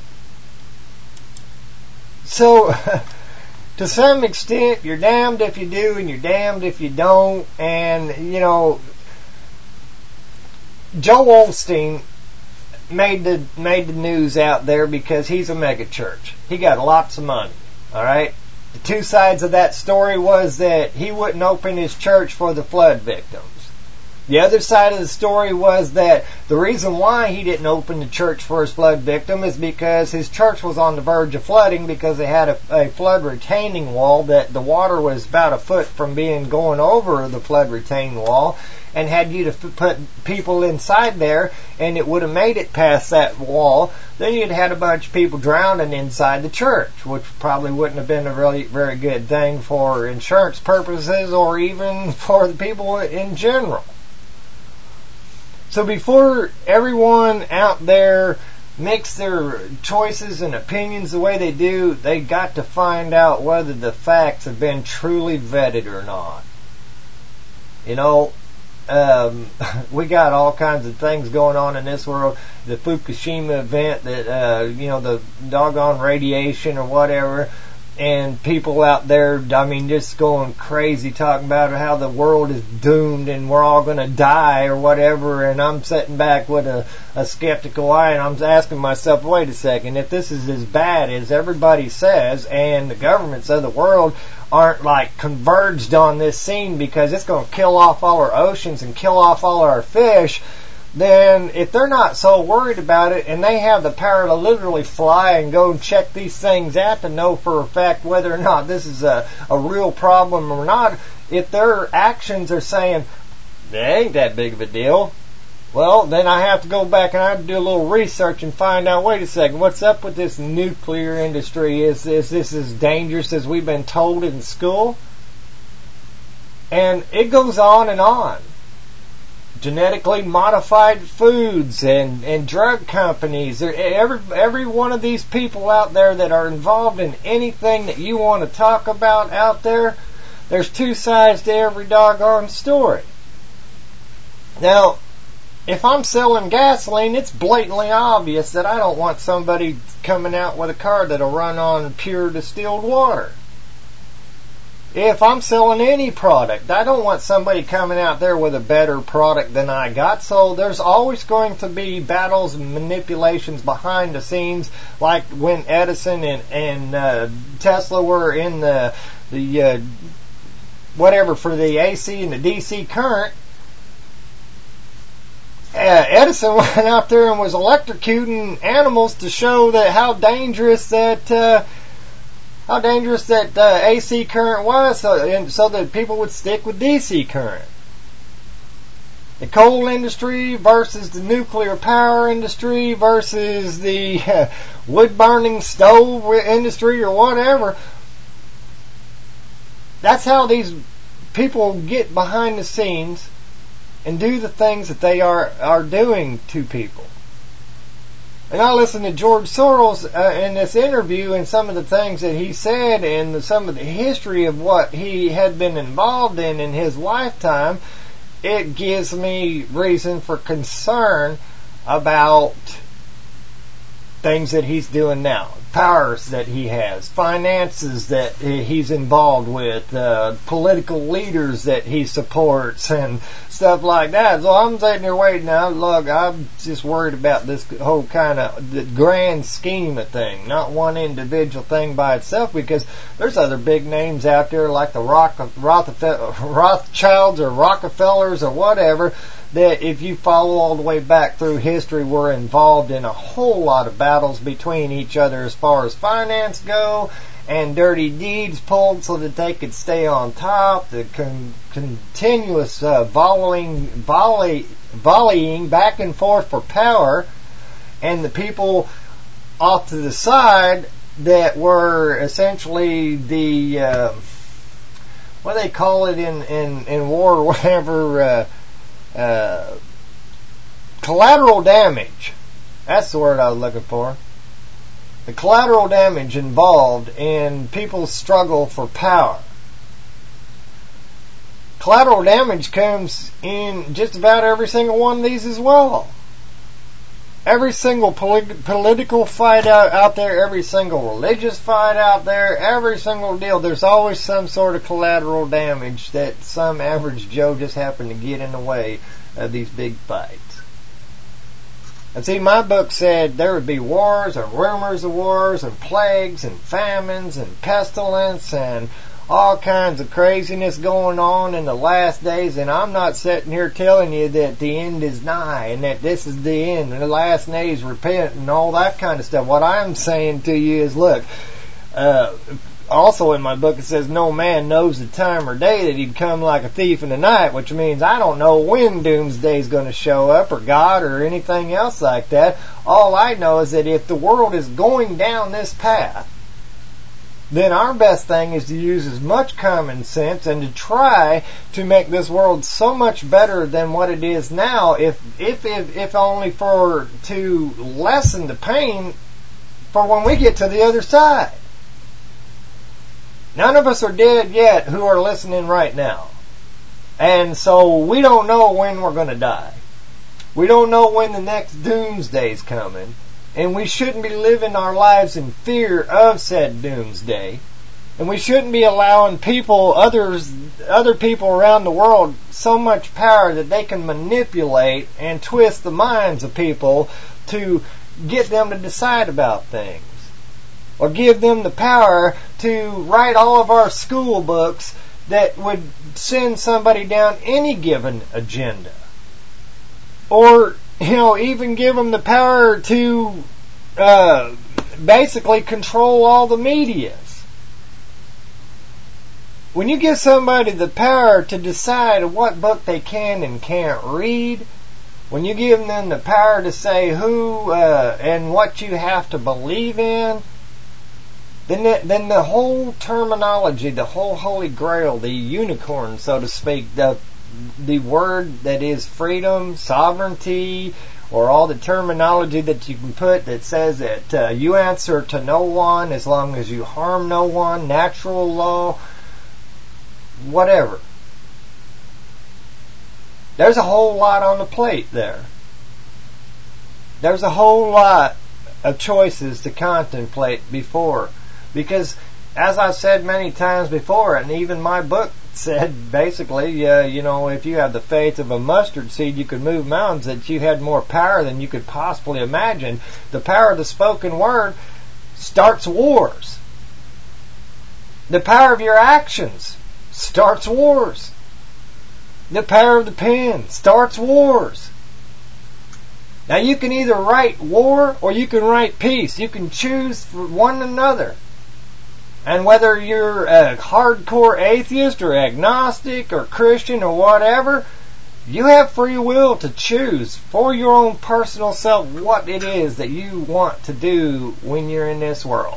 So, to some extent, you're damned if you do and you're damned if you don't. And, you know, Joe Osteen made the made the news out there because he's a mega church. He got lots of money, all right? The two sides of that story was that he wouldn't open his church for the flood victims. The other side of the story was that the reason why he didn't open the church for his flood victim is because his church was on the verge of flooding, because they had a, a flood retaining wall that the water was about a foot from being going over the flood retaining wall, and had you to f- put people inside there and it would have made it past that wall, then you'd had a bunch of people drowning inside the church, which probably wouldn't have been a really very good thing for insurance purposes or even for the people in general. So before everyone out there makes their choices and opinions the way they do, they got to find out whether the facts have been truly vetted or not. You know, um, we got all kinds of things going on in this world. The Fukushima event, that uh, you know, the doggone radiation or whatever. And people out there, I mean, just going crazy talking about how the world is doomed and we're all going to die or whatever. And I'm sitting back with a, a skeptical eye and I'm asking myself, wait a second, if this is as bad as everybody says and the governments of the world aren't like converged on this scene because it's going to kill off all our oceans and kill off all our fish, then if they're not so worried about it and they have the power to literally fly and go and check these things out to know for a fact whether or not this is a, a real problem or not, if their actions are saying, it ain't that big of a deal, well, then I have to go back and I have to do a little research and find out, wait a second, what's up with this nuclear industry? Is, is this as dangerous as we've been told in school? And it goes on and on. Genetically modified foods and, and drug companies. Every, every one of these people out there that are involved in anything that you want to talk about out there, there's two sides to every doggone story. Now, if I'm selling gasoline, it's blatantly obvious that I don't want somebody coming out with a car that'll run on pure distilled water. If I'm selling any product, I don't want somebody coming out there with a better product than I got. So there's always going to be battles and manipulations behind the scenes, like when Edison and, and uh, Tesla were in the the uh, whatever for the A C and the D C current. Uh, Edison went out there and was electrocuting animals to show that how dangerous that. Uh, How dangerous that uh, A C current was, so, and so that people would stick with D C current. The coal industry versus the nuclear power industry versus the uh, wood-burning stove industry or whatever. That's how these people get behind the scenes and do the things that they are, are doing to people. And I listened to George Soros uh, in this interview and some of the things that he said and the, some of the history of what he had been involved in in his lifetime. It gives me reason for concern about things that he's doing now, powers that he has, finances that he's involved with, uh, political leaders that he supports, and stuff like that. So I'm sitting here waiting now. Look, I'm just worried about this whole kind of the grand scheme of thing, not one individual thing by itself, because there's other big names out there like the Rock, Rothschilds or Rockefellers or whatever, that if you follow all the way back through history were involved in a whole lot of battles between each other as far as finance go, and dirty deeds pulled so that they could stay on top, the con- continuous uh, volleying, volley, volleying back and forth for power, and the people off to the side that were essentially the, uh, what do they call it in, in, in war or whatever, uh, Uh, collateral damage. That's the word I was looking for. The collateral damage involved in people's struggle for power. Collateral damage comes in just about every single one of these as well. Every single polit- political fight out, out there, every single religious fight out there, every single deal, there's always some sort of collateral damage that some average Joe just happened to get in the way of these big fights. And see, my book said there would be wars and rumors of wars and plagues and famines and pestilence and all kinds of craziness going on in the last days, and I'm not sitting here telling you that the end is nigh and that this is the end and the last days repent and all that kind of stuff. What I'm saying to you is, look, uh, also in my book it says no man knows the time or day that he'd come like a thief in the night, which means I don't know when doomsday's going to show up or God or anything else like that. All I know is that if the world is going down this path, then our best thing is to use as much common sense and to try to make this world so much better than what it is now, if if if, if only for to lessen the pain for when we get to the other side. None of us are dead yet who are listening right now. And so we don't know when we're going to die. We don't know when the next doomsday's coming. And we shouldn't be living our lives in fear of said doomsday. And we shouldn't be allowing people, others, other people around the world, so much power that they can manipulate and twist the minds of people to get them to decide about things. Or give them the power to write all of our school books that would send somebody down any given agenda. Or, you know, even give them the power to uh, basically control all the medias. When you give somebody the power to decide what book they can and can't read, when you give them the power to say who uh, and what you have to believe in, then the, then the whole terminology, the whole holy grail, the unicorn, so to speak, the the word that is freedom, sovereignty, or all the terminology that you can put that says that uh, you answer to no one as long as you harm no one, natural law, whatever. There's a whole lot on the plate there. There's a whole lot of choices to contemplate before. Because, as I've said many times before, and even my book said, basically, uh, you know, if you have the faith of a mustard seed, you could move mountains, that you had more power than you could possibly imagine. The power of the spoken word starts wars. The power of your actions starts wars. The power of the pen starts wars. Now, you can either write war or you can write peace. You can choose for one another. And whether you're a hardcore atheist or agnostic or Christian or whatever, you have free will to choose for your own personal self what it is that you want to do when you're in this world.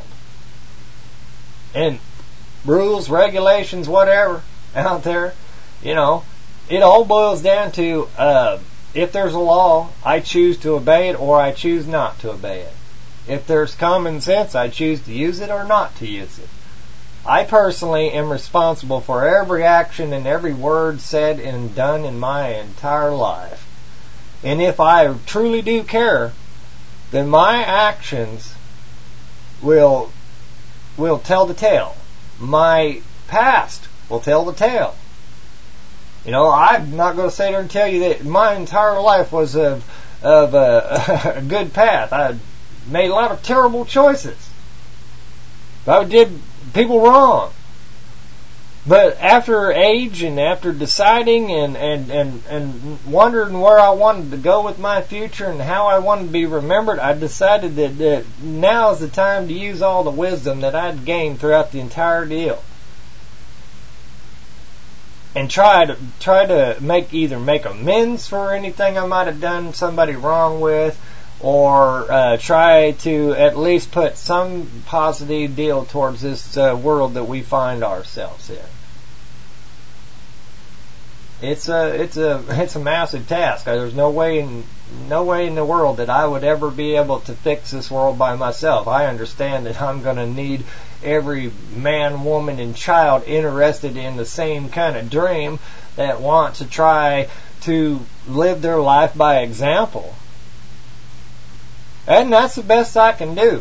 And rules, regulations, whatever out there, you know, it all boils down to uh, if there's a law, I choose to obey it or I choose not to obey it. If there's common sense, I choose to use it or not to use it. I personally am responsible for every action and every word said and done in my entire life. And if I truly do care, then my actions will will tell the tale. My past will tell the tale. You know, I'm not going to sit there and tell you that my entire life was of of a, a good path. I made a lot of terrible choices. I did people wrong. But after age and after deciding and, and, and, and wondering where I wanted to go with my future and how I wanted to be remembered, I decided that, that now is the time to use all the wisdom that I'd gained throughout the entire deal. And try to try to make either make amends for anything I might have done somebody wrong with, or uh, try to at least put some positive deal towards this uh, world that we find ourselves in. It's a it's a it's a massive task. There's no way in no way in the world that I would ever be able to fix this world by myself. I understand that I'm going to need every man, woman, and child interested in the same kind of dream that want to try to live their life by example. And that's the best I can do.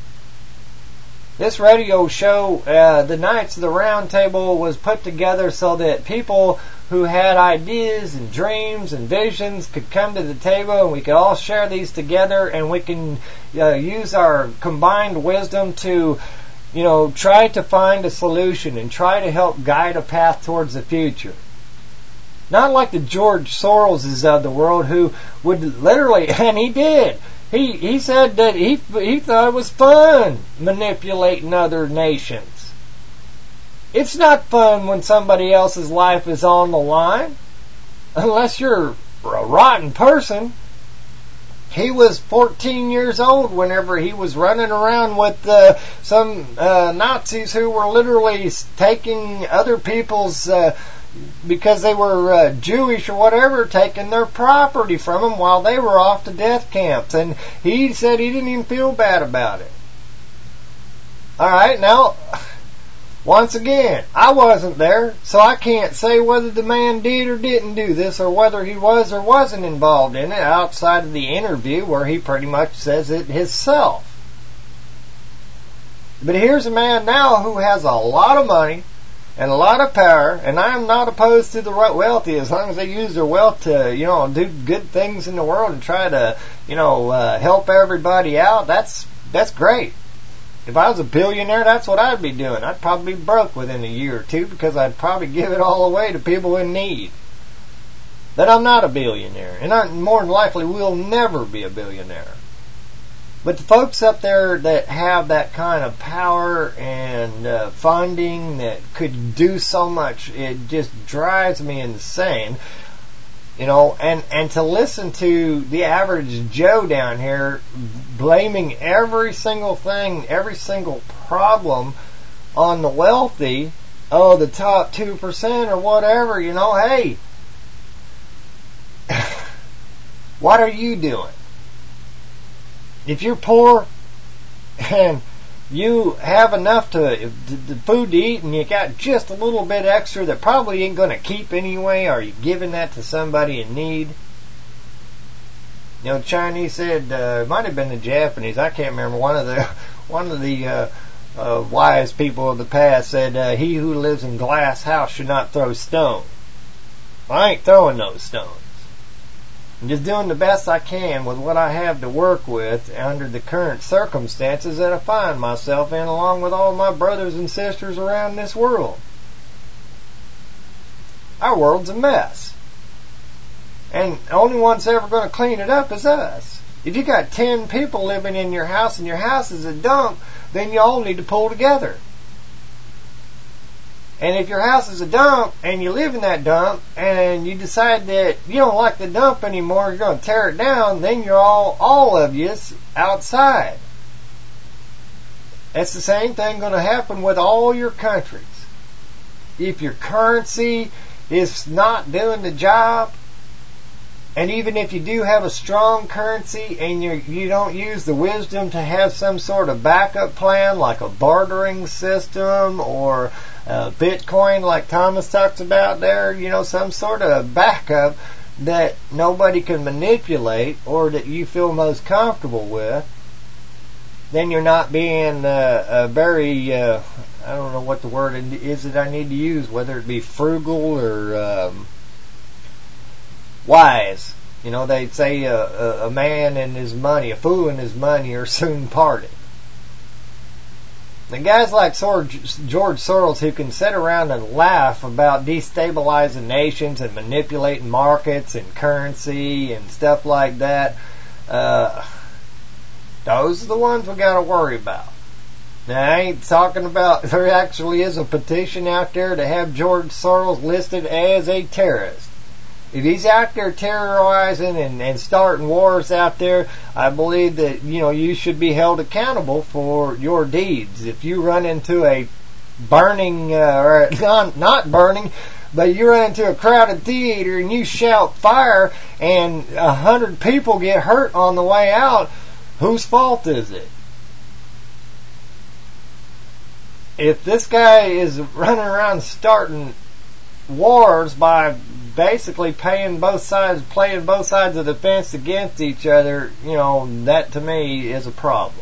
This radio show, uh, the Knights of the Round Table, was put together so that people who had ideas and dreams and visions could come to the table and we could all share these together, and we can uh, use our combined wisdom to, you know, try to find a solution and try to help guide a path towards the future. Not like the George Soroses of the world, who would literally, and he did, He he said that he he thought it was fun manipulating other nations. It's not fun when somebody else's life is on the line, unless you're a rotten person. He was fourteen years old whenever he was running around with uh, some uh, Nazis who were literally taking other people's uh, because they were uh, Jewish or whatever, taking their property from them while they were off to death camps. And he said he didn't even feel bad about it. Alright, now, once again, I wasn't there, so I can't say whether the man did or didn't do this, or whether he was or wasn't involved in it, outside of the interview where he pretty much says it himself. But here's a man now who has a lot of money and a lot of power, and I'm not opposed to the wealthy as long as they use their wealth to, you know, do good things in the world and try to, you know, uh, help everybody out. That's that's great. If I was a billionaire, that's what I'd be doing. I'd probably be broke within a year or two because I'd probably give it all away to people in need. But I'm not a billionaire, and I more than likely will never be a billionaire. But the folks up there that have that kind of power and uh, funding that could do so much, it just drives me insane. You know, and, and to listen to the average Joe down here blaming every single thing, every single problem on the wealthy, oh, the top two percent or whatever, you know, hey, what are you doing? If you're poor and you have enough to the food to eat and you got just a little bit extra that probably ain't going to keep anyway, are you giving that to somebody in need? You know, the Chinese said, uh, it might have been the Japanese, I can't remember, one of the one of the uh, uh, wise people of the past said, uh, he who lives in glass house should not throw stones. Well, I ain't throwing those stones. I'm just doing the best I can with what I have to work with under the current circumstances that I find myself in, along with all my brothers and sisters around this world. Our world's a mess. And the only one that's ever going to clean it up is us. If you got ten people living in your house and your house is a dump, then you all need to pull together. And if your house is a dump and you live in that dump and you decide that you don't like the dump anymore, you're going to tear it down, then you're all, all of you outside. That's the same thing going to happen with all your countries. If your currency is not doing the job, and even if you do have a strong currency and you you don't use the wisdom to have some sort of backup plan like a bartering system or uh, Bitcoin like Thomas talks about there, you know, some sort of backup that nobody can manipulate or that you feel most comfortable with, then you're not being uh, a very, uh, I don't know what the word is that I need to use, whether it be frugal or um, wise. You know, they say a, a, a man and his money, a fool and his money are soon parted. The guys like George Soros who can sit around and laugh about destabilizing nations and manipulating markets and currency and stuff like that, uh, those are the ones we got to worry about. Now, I ain't talking about, there actually is a petition out there to have George Soros listed as a terrorist. If he's out there terrorizing and, and starting wars out there, I believe that, you know, you should be held accountable for your deeds. If you run into a burning, uh, or not, not burning, but you run into a crowded theater and you shout fire and a hundred people get hurt on the way out, whose fault is it? If this guy is running around starting wars by basically paying both sides, playing both sides of the fence against each other, you know, that to me is a problem.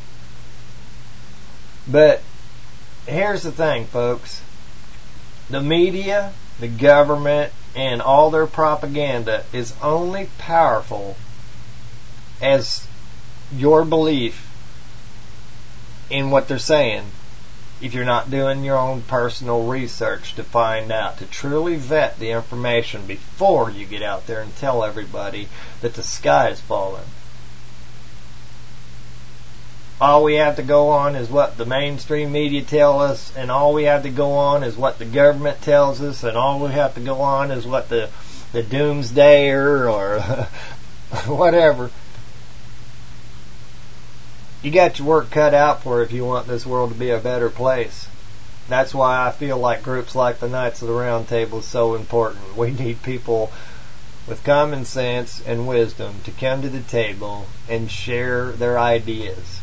But here's the thing, folks. The media, the government, and all their propaganda is only powerful as your belief in what they're saying if you're not doing your own personal research to find out, to truly vet the information before you get out there and tell everybody that the sky is falling. All we have to go on is what the mainstream media tell us, and all we have to go on is what the government tells us, and all we have to go on is what the, the doomsdayer or whatever. You got your work cut out for if you want this world to be a better place. That's why I feel like groups like the Knights of the Round Table is so important. We need people with common sense and wisdom to come to the table and share their ideas.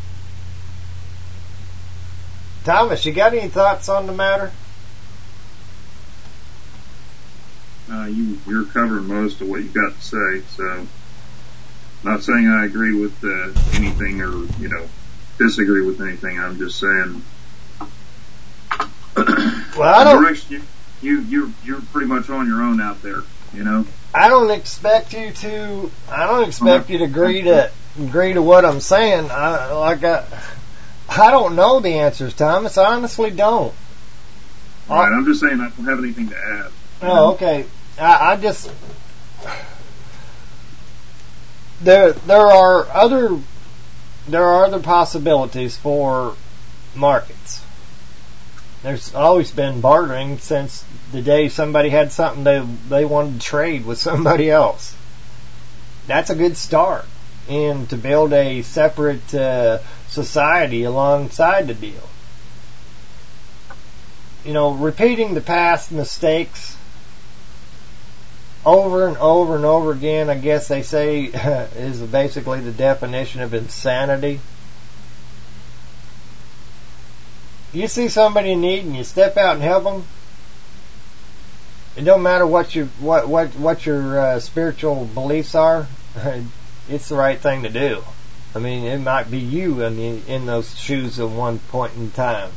Thomas, you got any thoughts on the matter? Uh, you, you're covering most of what you got to say, so... Not saying I agree with uh, anything or, you know, disagree with anything. I'm just saying. Well, I don't. Direction you, you you're you're pretty much on your own out there. You know. I don't expect you to. I don't expect you to agree to agree to what I'm saying. I like I. I don't know the answers, Thomas. I honestly don't. All right. I'm just saying I don't have anything to add. Oh, okay. I, I just. There, there are other, there are other possibilities for markets. There's always been bartering since the day somebody had something they they wanted to trade with somebody else. That's a good start, and to build a separate uh, society alongside the deal. You know, repeating the past mistakes over and over and over again, I guess they say, is basically the definition of insanity. You see somebody in need and you step out and help them. It don't matter what your what what what your uh, spiritual beliefs are. It's the right thing to do. I mean, it might be you in the, in those shoes at one point in time.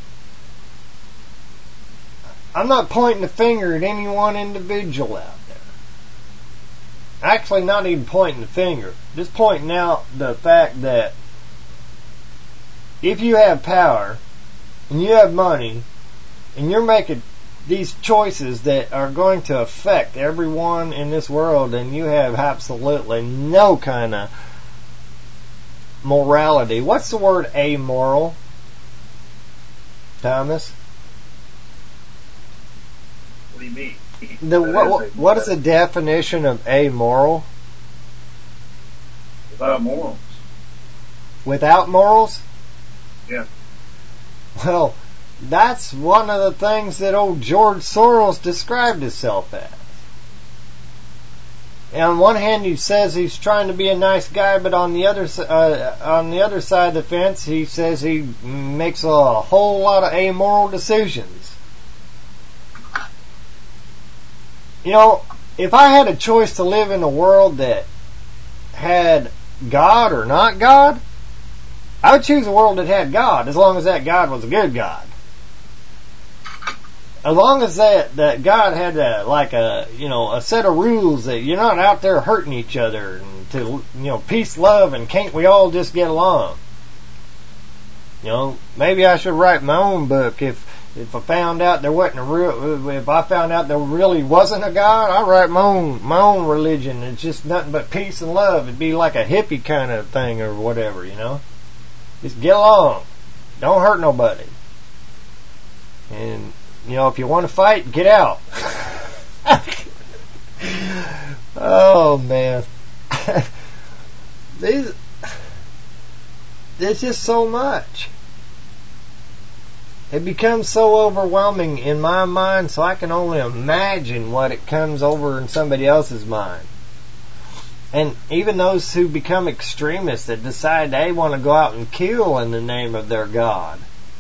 I'm not pointing the finger at any one individual out there. Actually, not even pointing the finger. Just pointing out the fact that if you have power and you have money and you're making these choices that are going to affect everyone in this world and you have absolutely no kind of morality. What's the word amoral, Thomas? What do you mean? The, what, what, what is the definition of amoral? Without morals. Without morals? Yeah. Well, that's one of the things that old George Soros described himself as. And on one hand, he says he's trying to be a nice guy, but on the other uh, on the other side of the fence, he says he makes a whole lot of amoral decisions. You know, if I had a choice to live in a world that had God or not God, I would choose a world that had God, as long as that God was a good God. As long as that, that God had a, like a, you know, a set of rules that you're not out there hurting each other, and to, you know, peace, love, and can't we all just get along? You know, maybe I should write my own book. If if I found out there wasn't a real, if I found out there really wasn't a God, I'd write my own my own religion. It's just nothing but peace and love. It'd be like a hippie kind of thing or whatever, you know. Just get along. Don't hurt nobody. And, you know, if you want to fight, get out. Oh, man. These, there's just so much. It becomes so overwhelming in my mind, so I can only imagine what it comes over in somebody else's mind. And even those who become extremists that decide they want to go out and kill in the name of their God.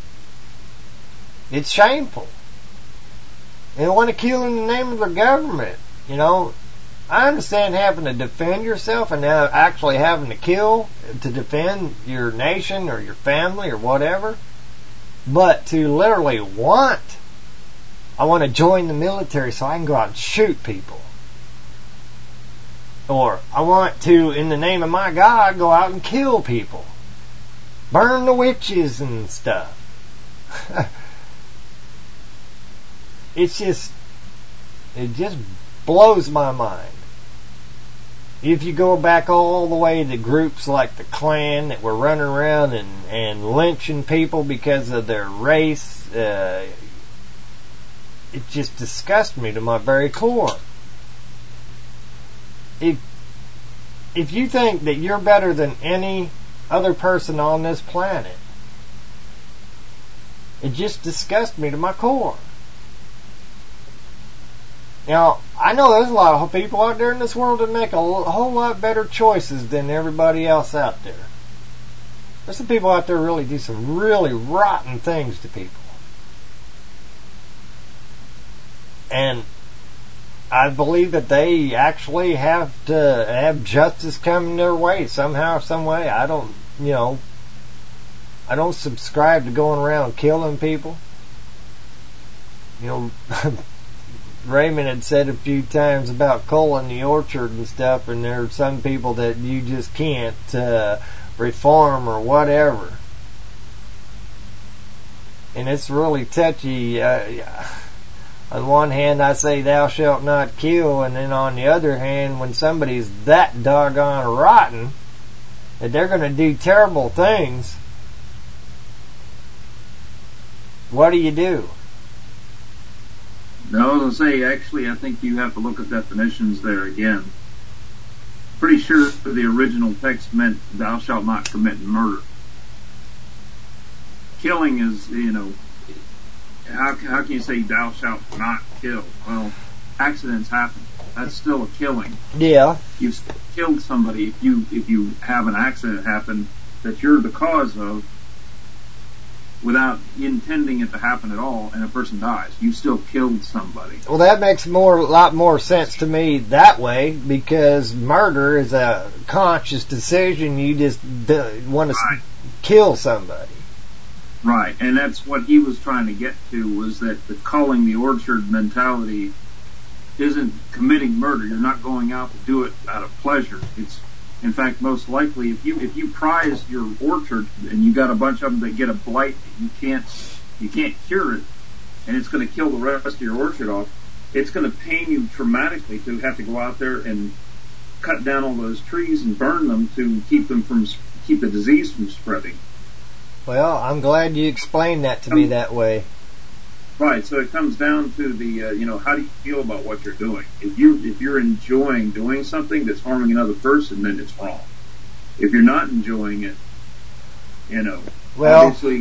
It's shameful. They want to kill in the name of their government. You know, I understand having to defend yourself and now actually having to kill to defend your nation or your family or whatever. But to literally want, I want to join the military so I can go out and shoot people. Or I want to, in the name of my God, go out and kill people. Burn the witches and stuff. It's just, it just blows my mind. If you go back all the way to groups like the Klan that were running around and, and lynching people because of their race, uh, it just disgusts me to my very core. If, if you think that you're better than any other person on this planet, it just disgusts me to my core. Now, I know there's a lot of people out there in this world that make a whole lot better choices than everybody else out there. There's some people out there who really do some really rotten things to people. And I believe that they actually have to have justice coming their way somehow, some way. I don't, you know, I don't subscribe to going around killing people. You know, Raymond had said a few times about culling the orchard and stuff, and there are some people that you just can't uh, reform or whatever. And it's really touchy. Uh, on one hand, I say thou shalt not kill, and then on the other hand, when somebody's that doggone rotten that they're going to do terrible things, what do you do? No, I was going to say, actually, I think you have to look at definitions there again. Pretty sure the original text meant thou shalt not commit murder. Killing is, you know, how, how can you say thou shalt not kill? Well, accidents happen. That's still a killing. Yeah. You've killed somebody if you, if you have an accident happen that you're the cause of, without intending it to happen at all, and a person dies. You still killed somebody. Well, that makes more, a lot more sense to me that way, because murder is a conscious decision. You just d- want to right. s- kill somebody. Right, and that's what he was trying to get to, was that the culling the orchard mentality isn't committing murder. You're not going out to do it out of pleasure. It's, in fact, most likely, if you if you prize your orchard and you got a bunch of them that get a blight that you can't you can't cure it, and it's going to kill the rest of your orchard off, it's going to pain you traumatically to have to go out there and cut down all those trees and burn them to keep them from keep the disease from spreading. Well, I'm glad you explained that to um, me that way. Right, so it comes down to the, uh, you know, how do you feel about what you're doing? If you if you're enjoying doing something that's harming another person, then it's wrong. If you're not enjoying it, you know, well, obviously you're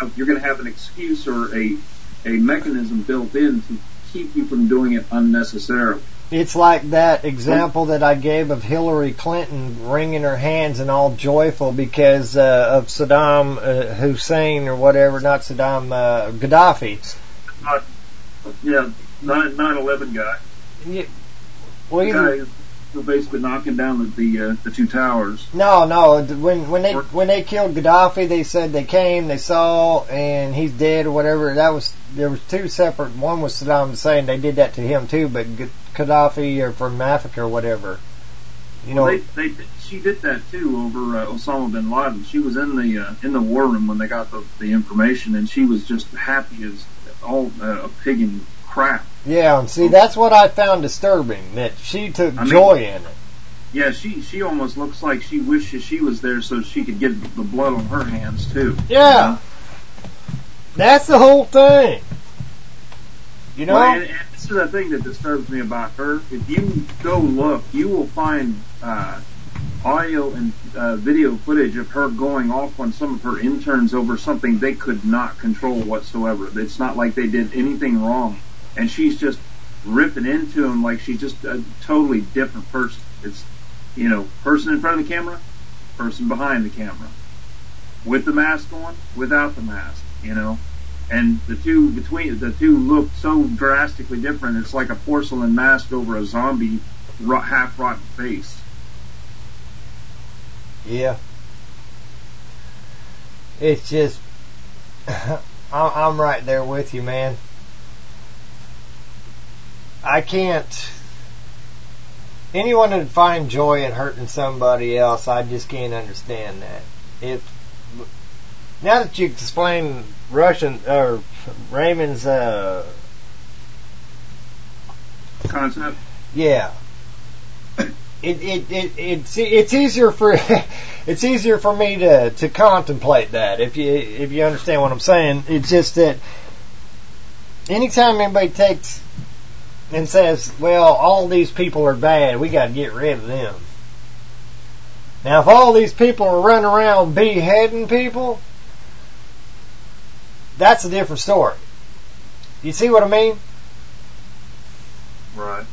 have you're going to have an excuse or a a mechanism built in to keep you from doing it unnecessarily. It's like that example that I gave of Hillary Clinton wringing her hands and all joyful because uh, of Saddam uh, Hussein or whatever, not Saddam, uh, Gaddafi. Uh, yeah, nine eleven guy. Yeah, well, the guy who basically knocking down the the, uh, the two towers. No, no. When when they when they killed Gaddafi, they said they came, they saw, and he's dead or whatever. That was there was two separate. One was Saddam Hussein. They did that to him too, but Gaddafi or from Africa or whatever. You well, know, they, they she did that too over uh, Osama bin Laden. She was in the uh, in the war room when they got the the information, and she was just happy as all uh, a pig in crap. Yeah, and see, that's what I found disturbing, that she took I mean, joy in it. Yeah, she she almost looks like she wishes she was there so she could get the blood on her hands too. Yeah, that's the whole thing. You know, well, and, and this is the thing that disturbs me about her. If you go look, you will find uh, audio and uh, video footage of her going off on some of her interns over something they could not control whatsoever. It's not like they did anything wrong, and she's just ripping into them like she's just a totally different person. It's, you know, person in front of the camera, person behind the camera, with the mask on, without the mask, you know. And the two between the two look so drastically different. It's like a porcelain mask over a zombie rot, half rotten face. Yeah. It's just, I'm right there with you, man. I can't. Anyone that find joy in hurting somebody else, I just can't understand that. If now that you explain Russian or Raymond's uh, concept, yeah, it it, it it's it's easier for it's easier for me to, to contemplate that if you if you understand what I'm saying. It's just that anytime anybody takes and says, well, all these people are bad, we got to get rid of them. Now, if all these people are running around beheading people, that's a different story. You see what I mean? Right.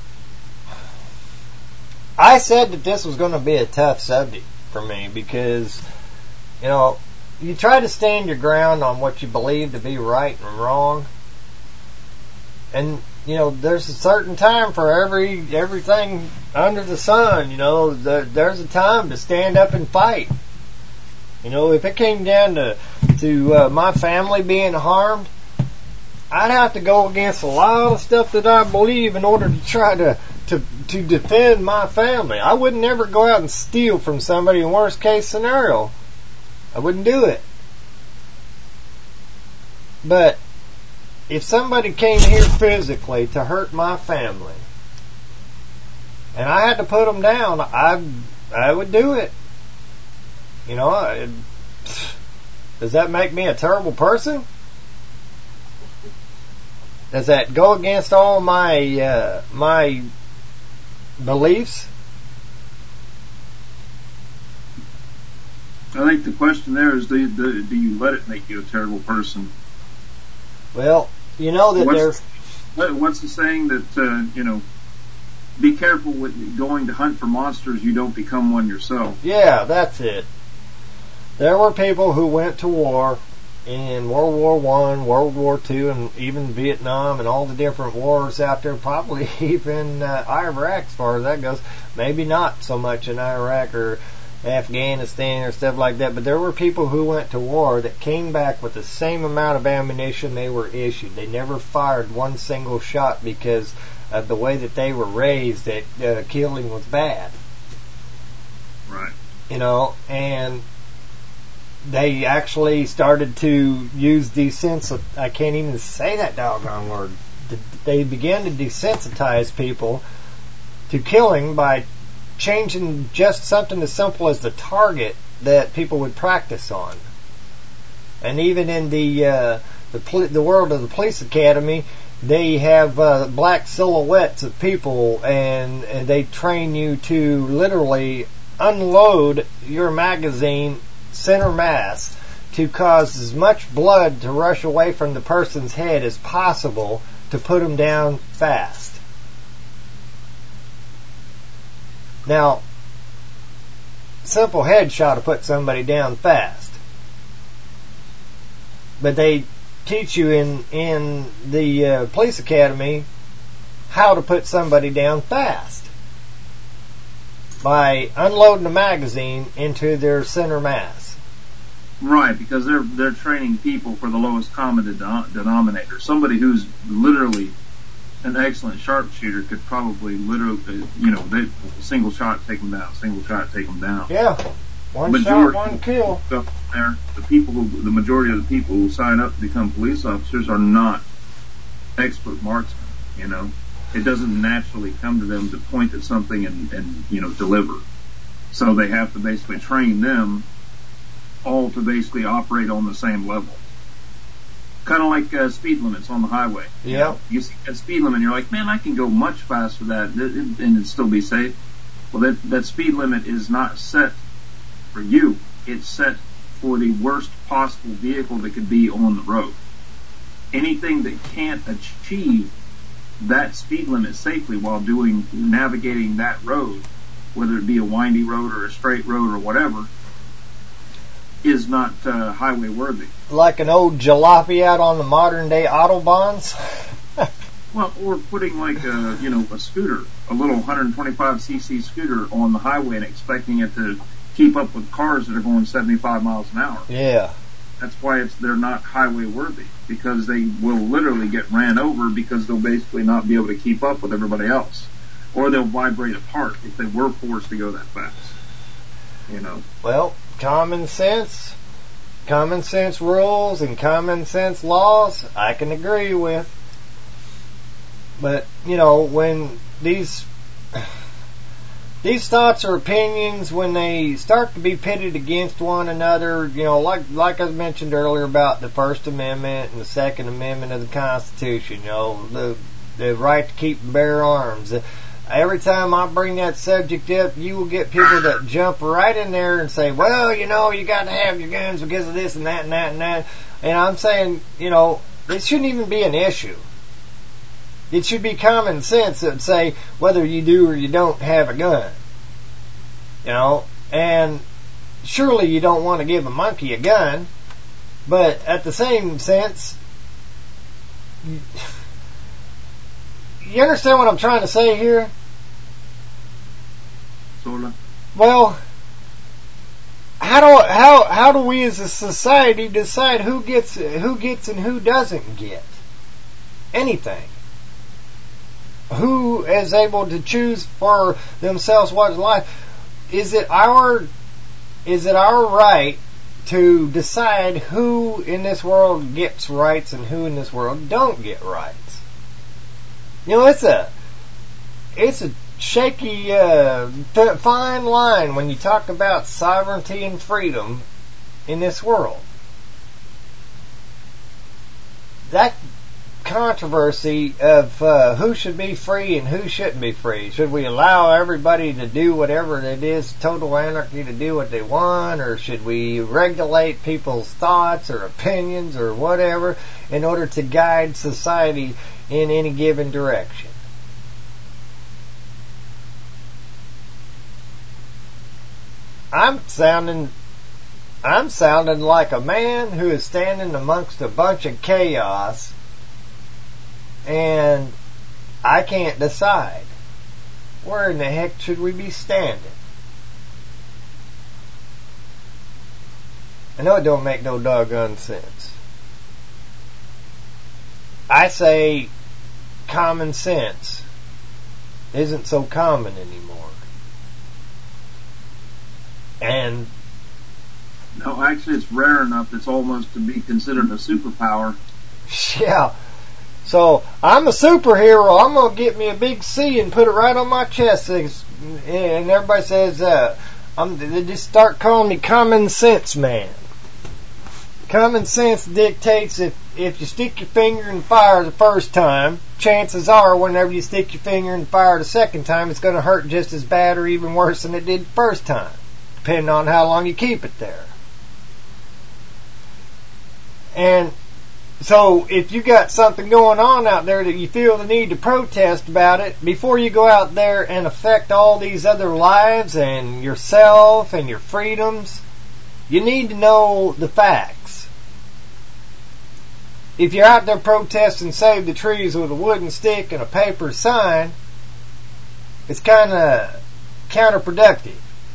I said that this was going to be a tough subject for me because, you know, you try to stand your ground on what you believe to be right and wrong. And, you know, there's a certain time for every everything under the sun. You know, there, there's a time to stand up and fight. You know, if it came down to to uh, my family being harmed, I'd have to go against a lot of stuff that I believe in order to try to to to defend my family. I wouldn't ever go out and steal from somebody in worst case scenario. I wouldn't do it. But if somebody came here physically to hurt my family, and I had to put them down, I I would do it. You know, I, does that make me a terrible person? Does that go against all my uh, my beliefs? I think the question there is, do you, do, do you let it make you a terrible person? Well, you know that what's, there's... What's the saying that, uh, you know, be careful with going to hunt for monsters, you don't become one yourself. Yeah, that's it. There were people who went to war in World War One, World War Two, and even Vietnam, and all the different wars out there, probably even uh, Iraq as far as that goes. Maybe not so much in Iraq or Afghanistan or stuff like that, but there were people who went to war that came back with the same amount of ammunition they were issued. They never fired one single shot because of the way that they were raised, that uh, killing was bad. Right. You know, and they actually started to use desensitize. I can't even say that doggone word. They began to desensitize people to killing by changing just something as simple as the target that people would practice on. And even in the uh, the, pl- the world of the police academy, they have uh, black silhouettes of people, and, and they train you to literally unload your magazine center mass to cause as much blood to rush away from the person's head as possible to put them down fast. Now, simple headshot will put somebody down fast. But they teach you in, in the uh, police academy how to put somebody down fast by unloading a magazine into their center mass. Right, because they're they're training people for the lowest common denom- denominator. Somebody who's literally an excellent sharpshooter could probably literally, you know, they, single shot take them down, single shot take them down. Yeah, one Majority shot, one kill. Up there, the people who, the majority of the people who sign up to become police officers are not expert marksmen. You know, it doesn't naturally come to them to point at something and, and you know deliver. So they have to basically train them all to basically operate on the same level. Kind of like uh, speed limits on the highway. Yeah. You know, you see a speed limit and you're like, man, I can go much faster than that and it'd still be safe. Well, that, that speed limit is not set for you. It's set for the worst possible vehicle that could be on the road. Anything that can't achieve that speed limit safely while doing navigating that road, whether it be a windy road or a straight road or whatever, is not uh, highway worthy. Like an old jalopy out on the modern day autobahns. Well, or putting like a you know a scooter, a little one twenty-five c c scooter on the highway and expecting it to keep up with cars that are going seventy-five miles an hour. Yeah. That's why it's they're not highway worthy, because they will literally get ran over because they'll basically not be able to keep up with everybody else, or they'll vibrate apart if they were forced to go that fast. You know. Well, common sense, common sense rules and common sense laws, I can agree with. But, you know, when these these thoughts or opinions, when they start to be pitted against one another, you know, like like I mentioned earlier about the First Amendment and the Second Amendment of the Constitution, you know, the the right to keep and bear arms. Every time I bring that subject up, you will get people that jump right in there and say, well, you know, you got to have your guns because of this and that and that and that. And I'm saying, you know, it shouldn't even be an issue. It should be common sense that would say whether you do or you don't have a gun. You know, and surely you don't want to give a monkey a gun, but at the same sense, you, you understand what I'm trying to say here? Sorta. Well, how do how how do we as a society decide who gets who gets and who doesn't get anything? Who is able to choose for themselves what's life? Is it our is it our right to decide who in this world gets rights and who in this world don't get rights? You know, it's a it's a shaky, uh, fine line when you talk about sovereignty and freedom in this world. That controversy of uh, who should be free and who shouldn't be free. Should we allow everybody to do whatever it is, total anarchy, to do what they want, or should we regulate people's thoughts or opinions or whatever in order to guide society in any given direction? I'm sounding I'm sounding like a man who is standing amongst a bunch of chaos, and I can't decide where in the heck should we be standing. I know it don't make no doggone sense. I say common sense isn't so common anymore. And no, actually, it's rare enough it's almost to be considered a superpower. Yeah. So I'm a superhero. I'm gonna get me a big C and put it right on my chest. And everybody says, uh, I'm, they just start calling me Common Sense Man. Common sense dictates if if you stick your finger in fire the first time, chances are whenever you stick your finger in fire the second time, it's going to hurt just as bad or even worse than it did the first time, depending on how long you keep it there. And so if you got something going on out there that you feel the need to protest about it, before you go out there and affect all these other lives and yourself and your freedoms, you need to know the facts. If you're out there protesting Save the Trees with a wooden stick and a paper sign, it's kind of counterproductive.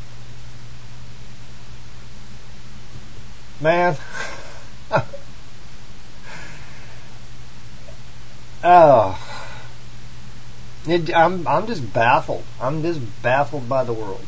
Man. Oh. It, I'm, I'm just baffled. I'm just baffled by the world.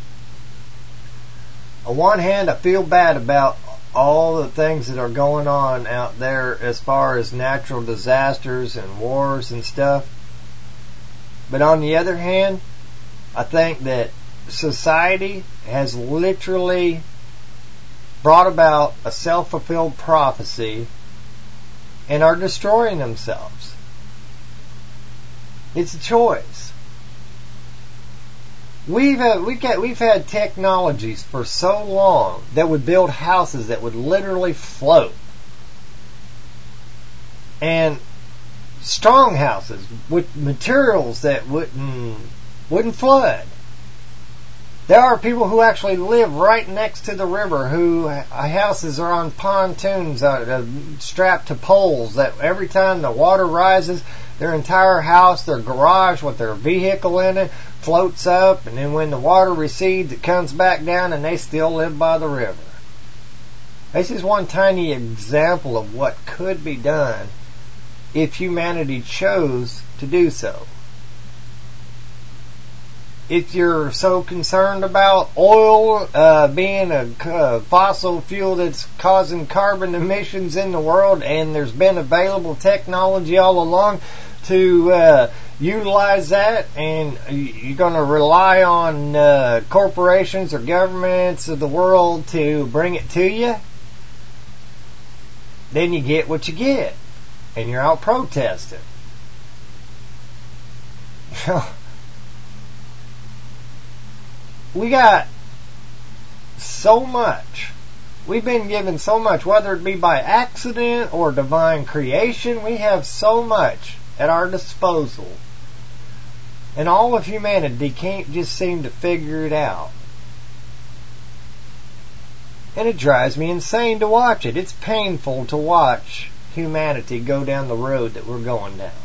On one hand, I feel bad about all the things that are going on out there as far as natural disasters and wars and stuff. But on the other hand, I think that society has literally brought about a self-fulfilled prophecy and are destroying themselves. It's a choice. We've had, we've, got, we've had technologies for so long that would build houses that would literally float. And strong houses with materials that wouldn't, wouldn't flood. There are people who actually live right next to the river who houses are on pontoons uh, strapped to poles that every time the water rises, their entire house, their garage with their vehicle in it, floats up, and then when the water recedes, it comes back down, and they still live by the river. This is one tiny example of what could be done if humanity chose to do so. If you're so concerned about oil uh, being a uh, fossil fuel that's causing carbon emissions in the world, and there's been available technology all along to uh, utilize that, and you're going to rely on uh, corporations or governments of the world to bring it to you, then you get what you get, and you're out protesting. We got so much. We've been given so much, whether it be by accident or divine creation. We have so much at our disposal. And all of humanity can't just seem to figure it out. And it drives me insane to watch it. It's painful to watch humanity go down the road that we're going down.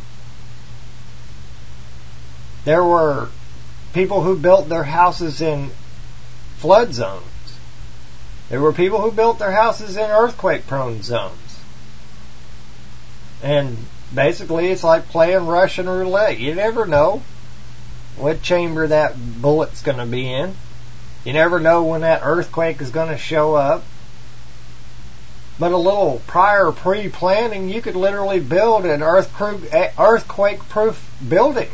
There were people who built their houses in flood zones. There were people who built their houses in earthquake-prone zones. And basically it's like playing Russian roulette. You never know what chamber that bullet's going to be in. You never know when that earthquake is going to show up. But a little prior pre-planning, you could literally build an earthquake-proof building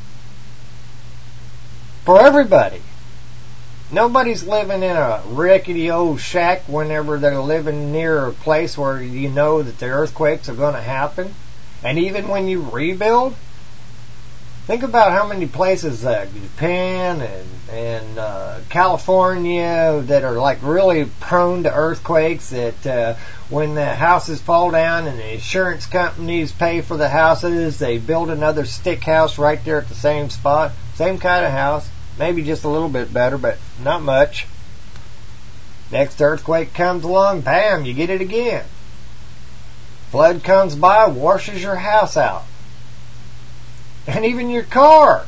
for everybody. Nobody's living in a rickety old shack whenever they're living near a place where you know that the earthquakes are going to happen. And even when you rebuild, think about how many places, uh, Japan and, and uh, California, that are like really prone to earthquakes, that uh, when the houses fall down and the insurance companies pay for the houses, they build another stick house right there at the same spot. Same kind of house, maybe just a little bit better, but not much. Next earthquake comes along, bam, you get it again. Flood comes by, washes your house out. And even your car.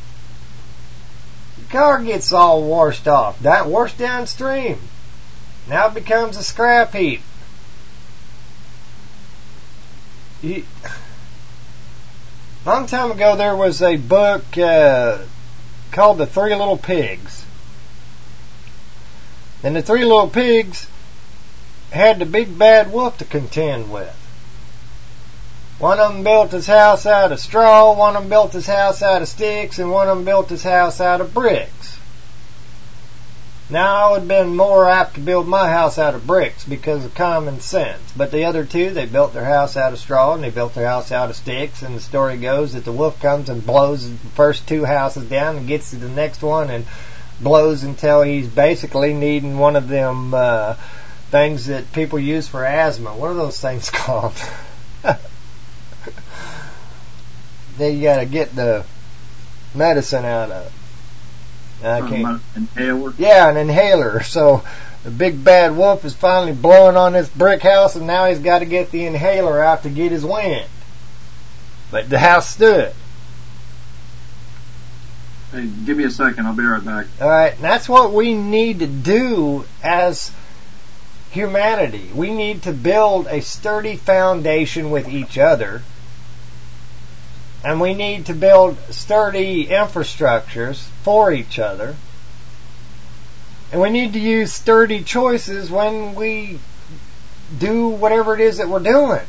Your car gets all washed off, that washed downstream. Now it becomes a scrap heap. You, long time ago there was a book uh, called The Three Little Pigs. And the three little pigs had the big bad wolf to contend with. One of them built his house out of straw, one of them built his house out of sticks, and one of them built his house out of bricks. Now, I would have been more apt to build my house out of bricks because of common sense. But the other two, they built their house out of straw and they built their house out of sticks. And the story goes that the wolf comes and blows the first two houses down and gets to the next one and blows until he's basically needing one of them uh, things that people use for asthma. What are those things called? Then you got to get the medicine out of. I can't. Inhaler? Yeah, an inhaler. So the big bad wolf is finally blowing on this brick house, and now he's got to get the inhaler out to get his wind. But the house stood. Hey, give me a second. I'll be right back. All right, and that's what we need to do as humanity. We need to build a sturdy foundation with each other. And we need to build sturdy infrastructures for each other. And we need to use sturdy choices when we do whatever it is that we're doing.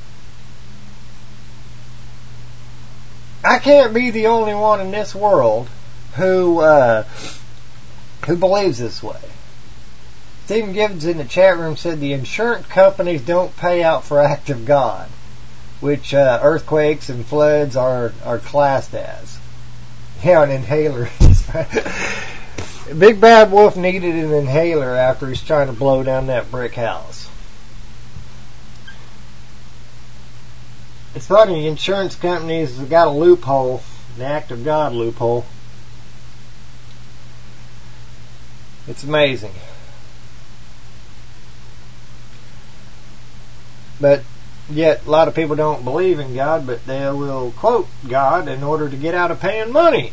I can't be the only one in this world who uh, who believes this way. Stephen Gibbons in the chat room said the insurance companies don't pay out for act of God, which uh, earthquakes and floods are, are classed as. Yeah, an inhaler. Big Bad Wolf needed an inhaler after he's trying to blow down that brick house. It's funny, insurance companies have got a loophole, the act of God loophole. It's amazing. But yet, a lot of people don't believe in God, but they will quote God in order to get out of paying money.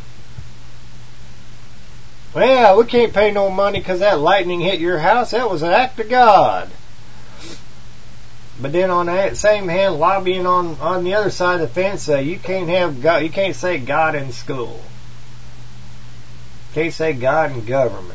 Well, we can't pay no money because that lightning hit your house. That was an act of God. But then on that same hand, lobbying on, on the other side of the fence, say uh, you can't have God. You can't say God in school. You can't say God in government.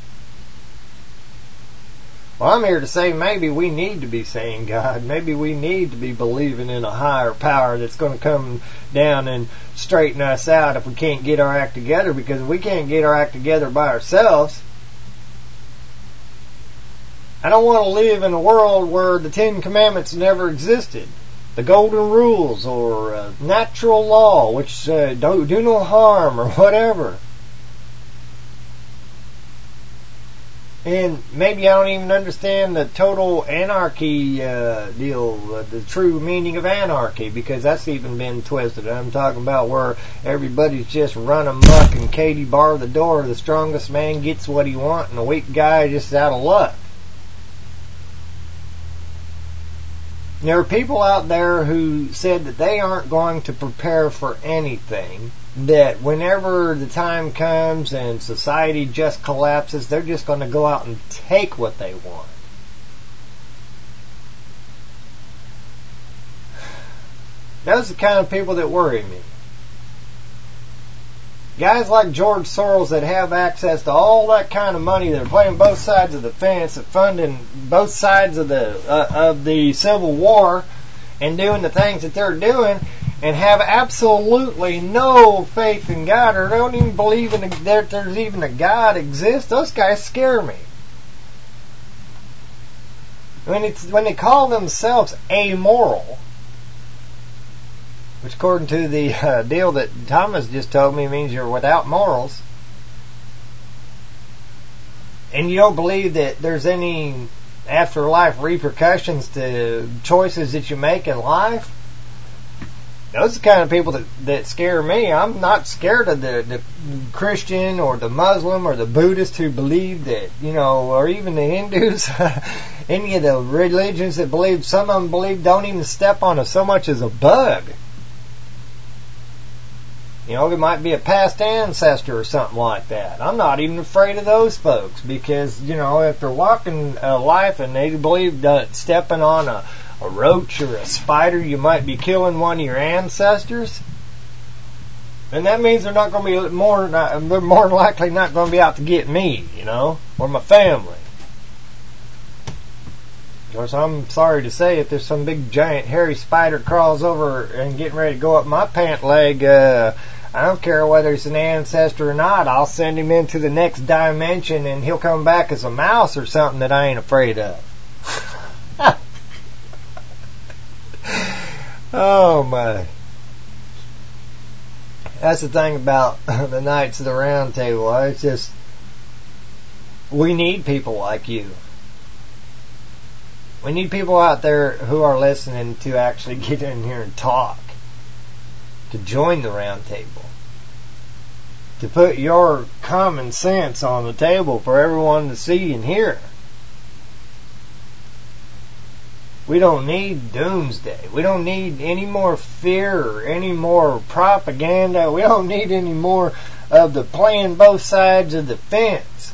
Well, I'm here to say maybe we need to be saying God. Maybe we need to be believing in a higher power that's going to come down and straighten us out if we can't get our act together. Because if we can't get our act together by ourselves, I don't want to live in a world where the Ten Commandments never existed. The Golden Rules or uh, natural law, which uh, don't do no harm or whatever. And maybe I don't even understand the total anarchy uh, deal, uh, the true meaning of anarchy, because that's even been twisted. I'm talking about where everybody's just run amok and Katie bar the door, the strongest man gets what he wants, and the weak guy just is out of luck. There are people out there who said that they aren't going to prepare for anything, that whenever the time comes and society just collapses, they're just going to go out and take what they want. Those are the kind of people that worry me. Guys like George Soros that have access to all that kind of money, that are playing both sides of the fence, that funding both sides of the uh, of the Civil War, and doing the things that they're doing, and have absolutely no faith in God, or don't even believe in that there's even a God exists. Those guys scare me. When it's when they call themselves amoral, which according to the uh, deal that Thomas just told me means you're without morals, and you don't believe that there's any afterlife repercussions to choices that you make in life, those are the kind of people that, that scare me. I'm not scared of the, the Christian or the Muslim or the Buddhist who believe that, you know, or even the Hindus, any of the religions that believe, some of them believe don't even step on so much as a bug. You know, it might be a past ancestor or something like that. I'm not even afraid of those folks because, you know, if they're walking a life and they believe that stepping on a, a roach or a spider, you might be killing one of your ancestors, then that means they're not going to be more, not, more than likely not going to be out to get me, you know, or my family. Of course, I'm sorry to say, if there's some big giant hairy spider crawls over and getting ready to go up my pant leg, uh, I don't care whether it's an ancestor or not, I'll send him into the next dimension and he'll come back as a mouse or something that I ain't afraid of. Oh my. That's the thing about the Knights of the Round Table. It's just, we need people like you. We need people out there who are listening to actually get in here and talk, to join the round table, to put your common sense on the table for everyone to see and hear. We don't need doomsday. We don't need any more fear or any more propaganda. We don't need any more of the playing both sides of the fence.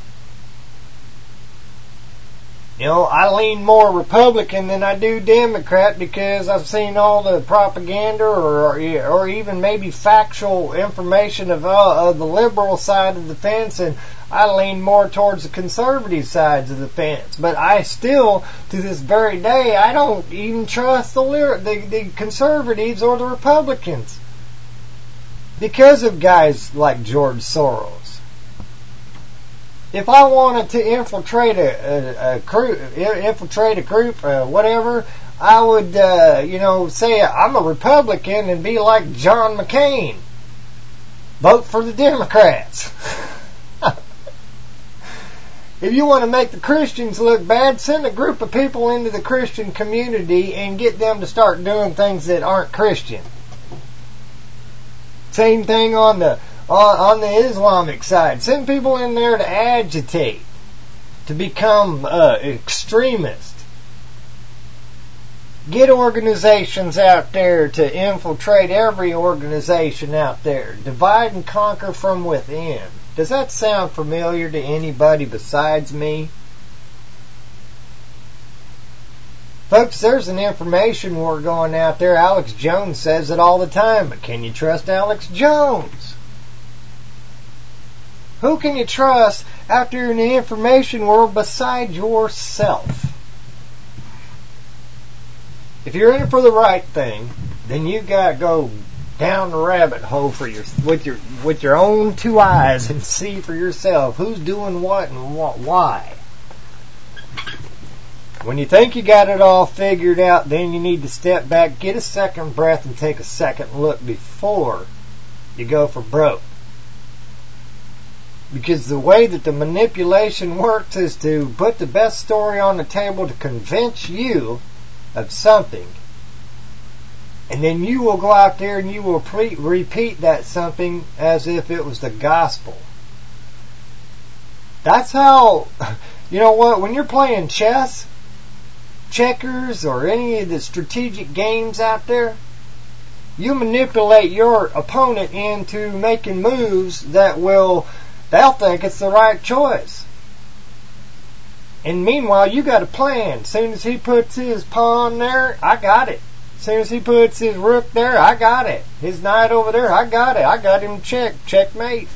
You know, I lean more Republican than I do Democrat because I've seen all the propaganda or or even maybe factual information of, uh, of the liberal side of the fence, and I lean more towards the conservative sides of the fence. But I still, to this very day, I don't even trust the, the, the conservatives or the Republicans because of guys like George Soros. If I wanted to infiltrate a, a, a group, infiltrate a group, uh, whatever, I would, uh, you know, say I'm a Republican and be like John McCain. Vote for the Democrats. If you want to make the Christians look bad, send a group of people into the Christian community and get them to start doing things that aren't Christian. Same thing on the on, on the Islamic side. Send people in there to agitate, to become uh, extremists. Get organizations out there to infiltrate every organization out there. Divide and conquer from within. Does that sound familiar to anybody besides me? Folks, there's an information war going out there. Alex Jones says it all the time, but can you trust Alex Jones? Who can you trust out there in the information world besides yourself? If you're in it for the right thing, then you gotta go down the rabbit hole for your with your with your own two eyes and see for yourself who's doing what and what why. When you think you got it all figured out, then you need to step back, get a second breath, and take a second look before you go for broke. Because the way that the manipulation works is to put the best story on the table to convince you of something. And then you will go out there and you will pre- repeat that something as if it was the gospel. That's how, you know what, when you're playing chess, checkers, or any of the strategic games out there, you manipulate your opponent into making moves that will, they'll think it's the right choice. And meanwhile, you got a plan. As soon as he puts his pawn there, I got it. As soon as he puts his rook there, I got it. His knight over there, I got it. I got him checked. Checkmate.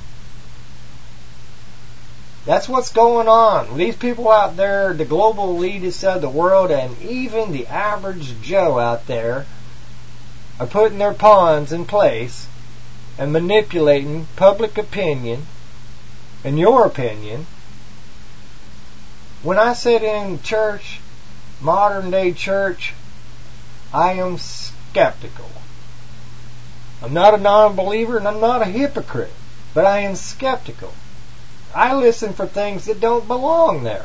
That's what's going on. These people out there, the global elitists of the world, and even the average Joe out there, are putting their pawns in place and manipulating public opinion and your opinion. When I sit in church, modern day church, I am skeptical. I'm not a non-believer and I'm not a hypocrite, but I am skeptical. I listen for things that don't belong there.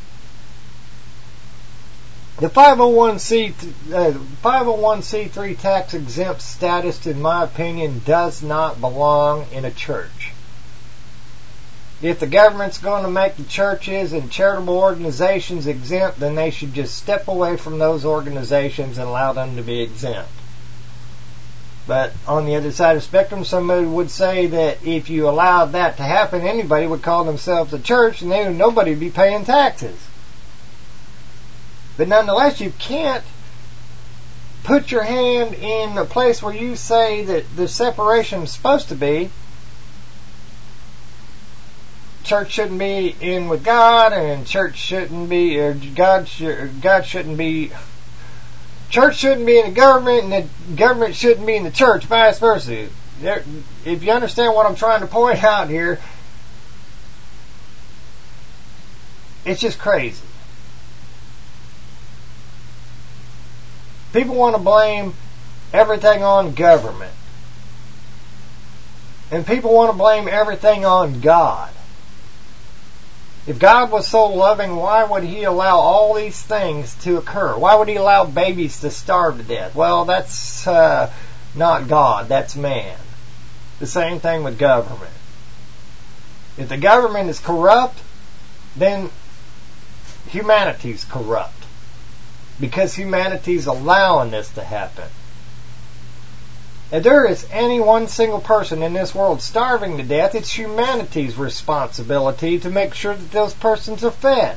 The five oh one c three tax exempt status, in my opinion, does not belong in a church. If the government's going to make the churches and charitable organizations exempt, then they should just step away from those organizations and allow them to be exempt. But on the other side of the spectrum, somebody would say that if you allowed that to happen, anybody would call themselves a church and then nobody would be paying taxes. But nonetheless, you can't put your hand in a place where you say that the separation is supposed to be. Church shouldn't be in with God, and church shouldn't be, or God, sh- God shouldn't be, church shouldn't be in the government, and the government shouldn't be in the church, vice versa. There, if you understand what I'm trying to point out here, it's just crazy. People want to blame everything on government. And people want to blame everything on God. If God was so loving, why would He allow all these things to occur? Why would He allow babies to starve to death? Well, that's uh, not God. That's man. The same thing with government. If the government is corrupt, then humanity's corrupt. Because humanity's allowing this to happen. If there is any one single person in this world starving to death, it's humanity's responsibility to make sure that those persons are fed.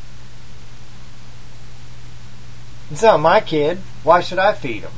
It's not my kid. Why should I feed him?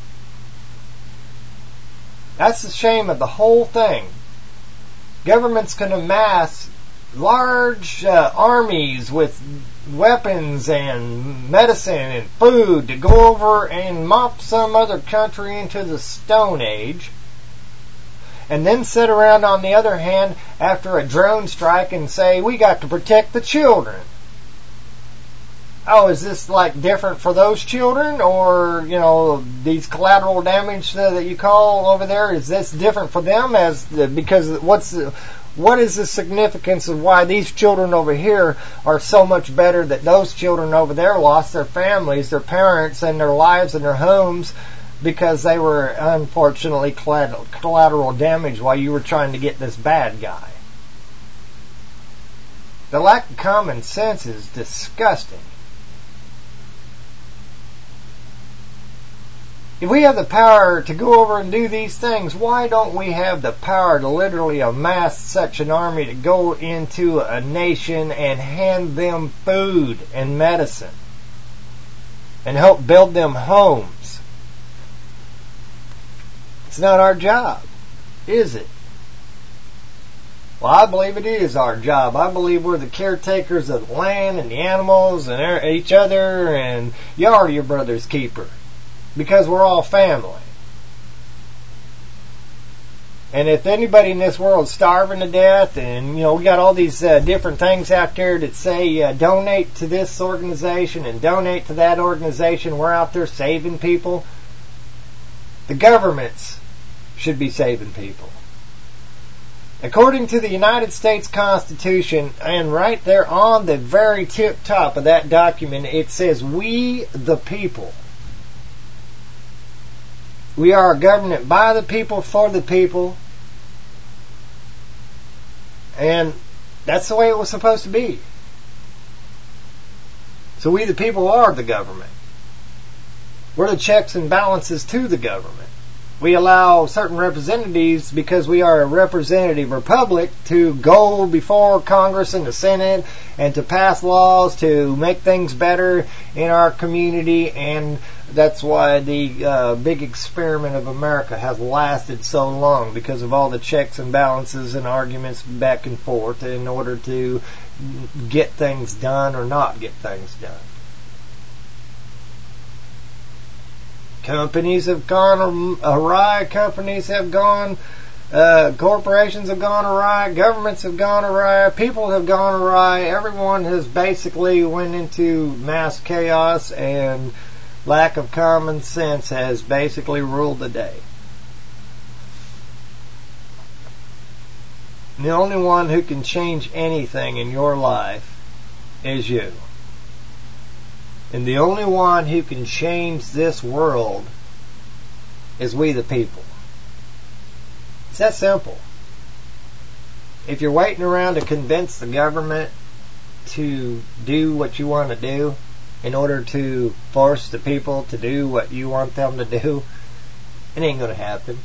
That's the shame of the whole thing. Governments can amass large uh, armies with weapons and medicine and food to go over and mop some other country into the Stone Age, and then sit around on the other hand after a drone strike and say, we got to protect the children. Oh, is this like different for those children, or, you know, these collateral damage that you call over there, is this different for them? As the, because what's the, what is the significance of why these children over here are so much better that those children over there lost their families, their parents, and their lives and their homes because they were unfortunately collateral damage while you were trying to get this bad guy? The lack of common sense is disgusting. If we have the power to go over and do these things, why don't we have the power to literally amass such an army to go into a nation and hand them food and medicine and help build them homes? It's not our job, is it? Well, I believe it is our job. I believe we're the caretakers of the land and the animals and each other, and you are your brother's keeper. Because we're all family. And if anybody in this world is starving to death, and, you know, we got all these uh, different things out there that say uh, donate to this organization and donate to that organization, we're out there saving people. The governments should be saving people. According to the United States Constitution, and right there on the very tip top of that document, it says, we the people. We are a government by the people, for the people. And that's the way it was supposed to be. So we the people are the government. We're the checks and balances to the government. We allow certain representatives, because we are a representative republic, to go before Congress and the Senate and to pass laws to make things better in our community, and that's why the uh, big experiment of America has lasted so long, because of all the checks and balances and arguments back and forth in order to get things done or not get things done. Companies have gone awry, companies have gone, uh, corporations have gone awry, governments have gone awry, people have gone awry, everyone has basically went into mass chaos, and lack of common sense has basically ruled the day. The only one who can change anything in your life is you. And the only one who can change this world is we the people. It's that simple. If you're waiting around to convince the government to do what you want to do in order to force the people to do what you want them to do, it ain't going to happen.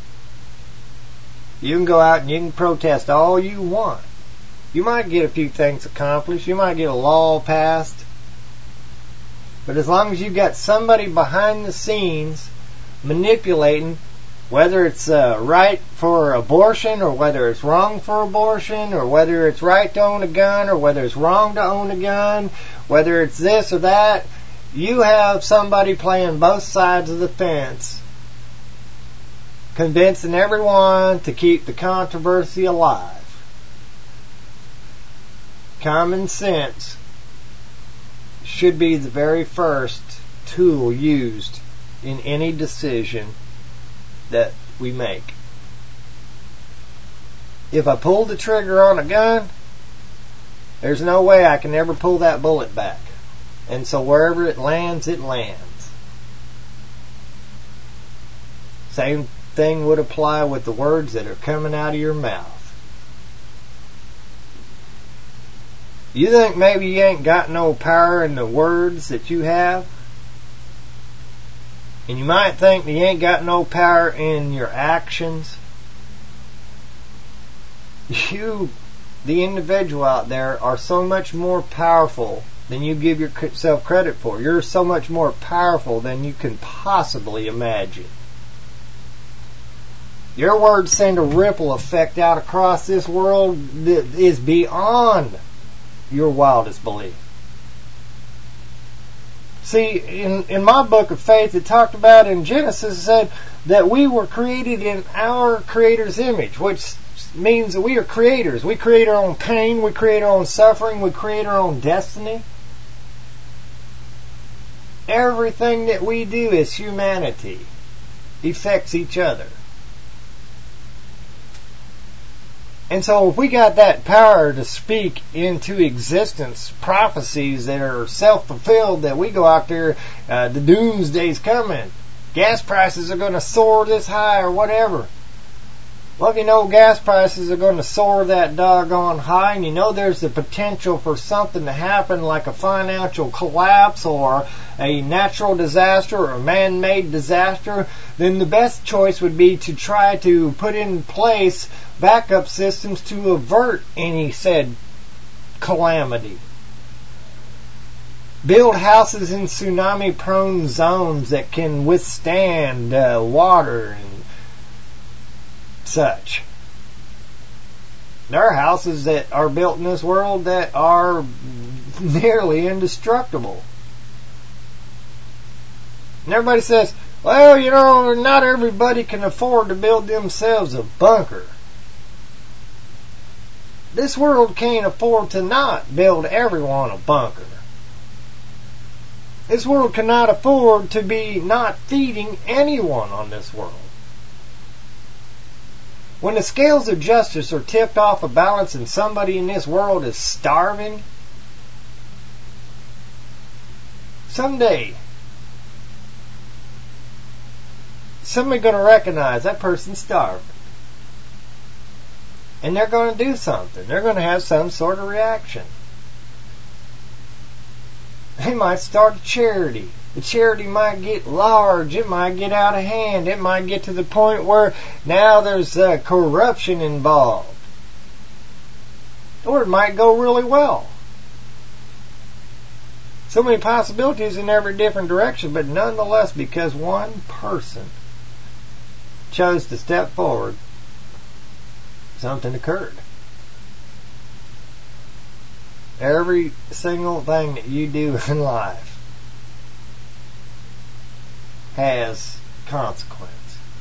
You can go out and you can protest all you want. You might get a few things accomplished. You might get a law passed. But as long as you've got somebody behind the scenes manipulating, whether it's uh, right for abortion, or whether it's wrong for abortion, or whether it's right to own a gun, or whether it's wrong to own a gun, whether it's this or that, you have somebody playing both sides of the fence, convincing everyone to keep the controversy alive. Common sense should be the very first tool used in any decision that we make. If I pull the trigger on a gun, There's no way I can ever pull that bullet back. And so wherever it lands, it lands. Same thing would apply with the words that are coming out of your mouth. You think maybe you ain't got no power in the words that you have? And you might think that you ain't got no power in your actions? You, the individual out there, are so much more powerful than you give yourself credit for. You're so much more powerful than you can possibly imagine. Your words send a ripple effect out across this world that is beyond your wildest belief. See, in, in my book of faith, it talked about in Genesis, it said that we were created in our Creator's image, which means that we are creators. We create our own pain, we create our own suffering, we create our own destiny. Everything that we do as humanity affects each other. And so if we got that power to speak into existence prophecies that are self-fulfilled, that we go out there, uh, the doomsday's coming, gas prices are going to soar this high or whatever. Well, if you know gas prices are going to soar that doggone high, and you know there's the potential for something to happen like a financial collapse or a natural disaster or a man-made disaster, then the best choice would be to try to put in place backup systems to avert any said calamity. Build houses in tsunami-prone zones that can withstand uh, water and such. There are houses that are built in this world that are nearly indestructible. And everybody says, well, you know, not everybody can afford to build themselves a bunker. This world can't afford to not build everyone a bunker. This world cannot afford to be not feeding anyone on this world. When the scales of justice are tipped off a balance and somebody in this world is starving, someday somebody's going to recognize that person's starving. And they're going to do something. They're going to have some sort of reaction. They might start a charity. The charity might get large. It might get out of hand. It might get to the point where now there's uh, corruption involved. Or it might go really well. So many possibilities in every different direction, but nonetheless, because one person chose to step forward, something occurred. Every single thing that you do in life has consequence.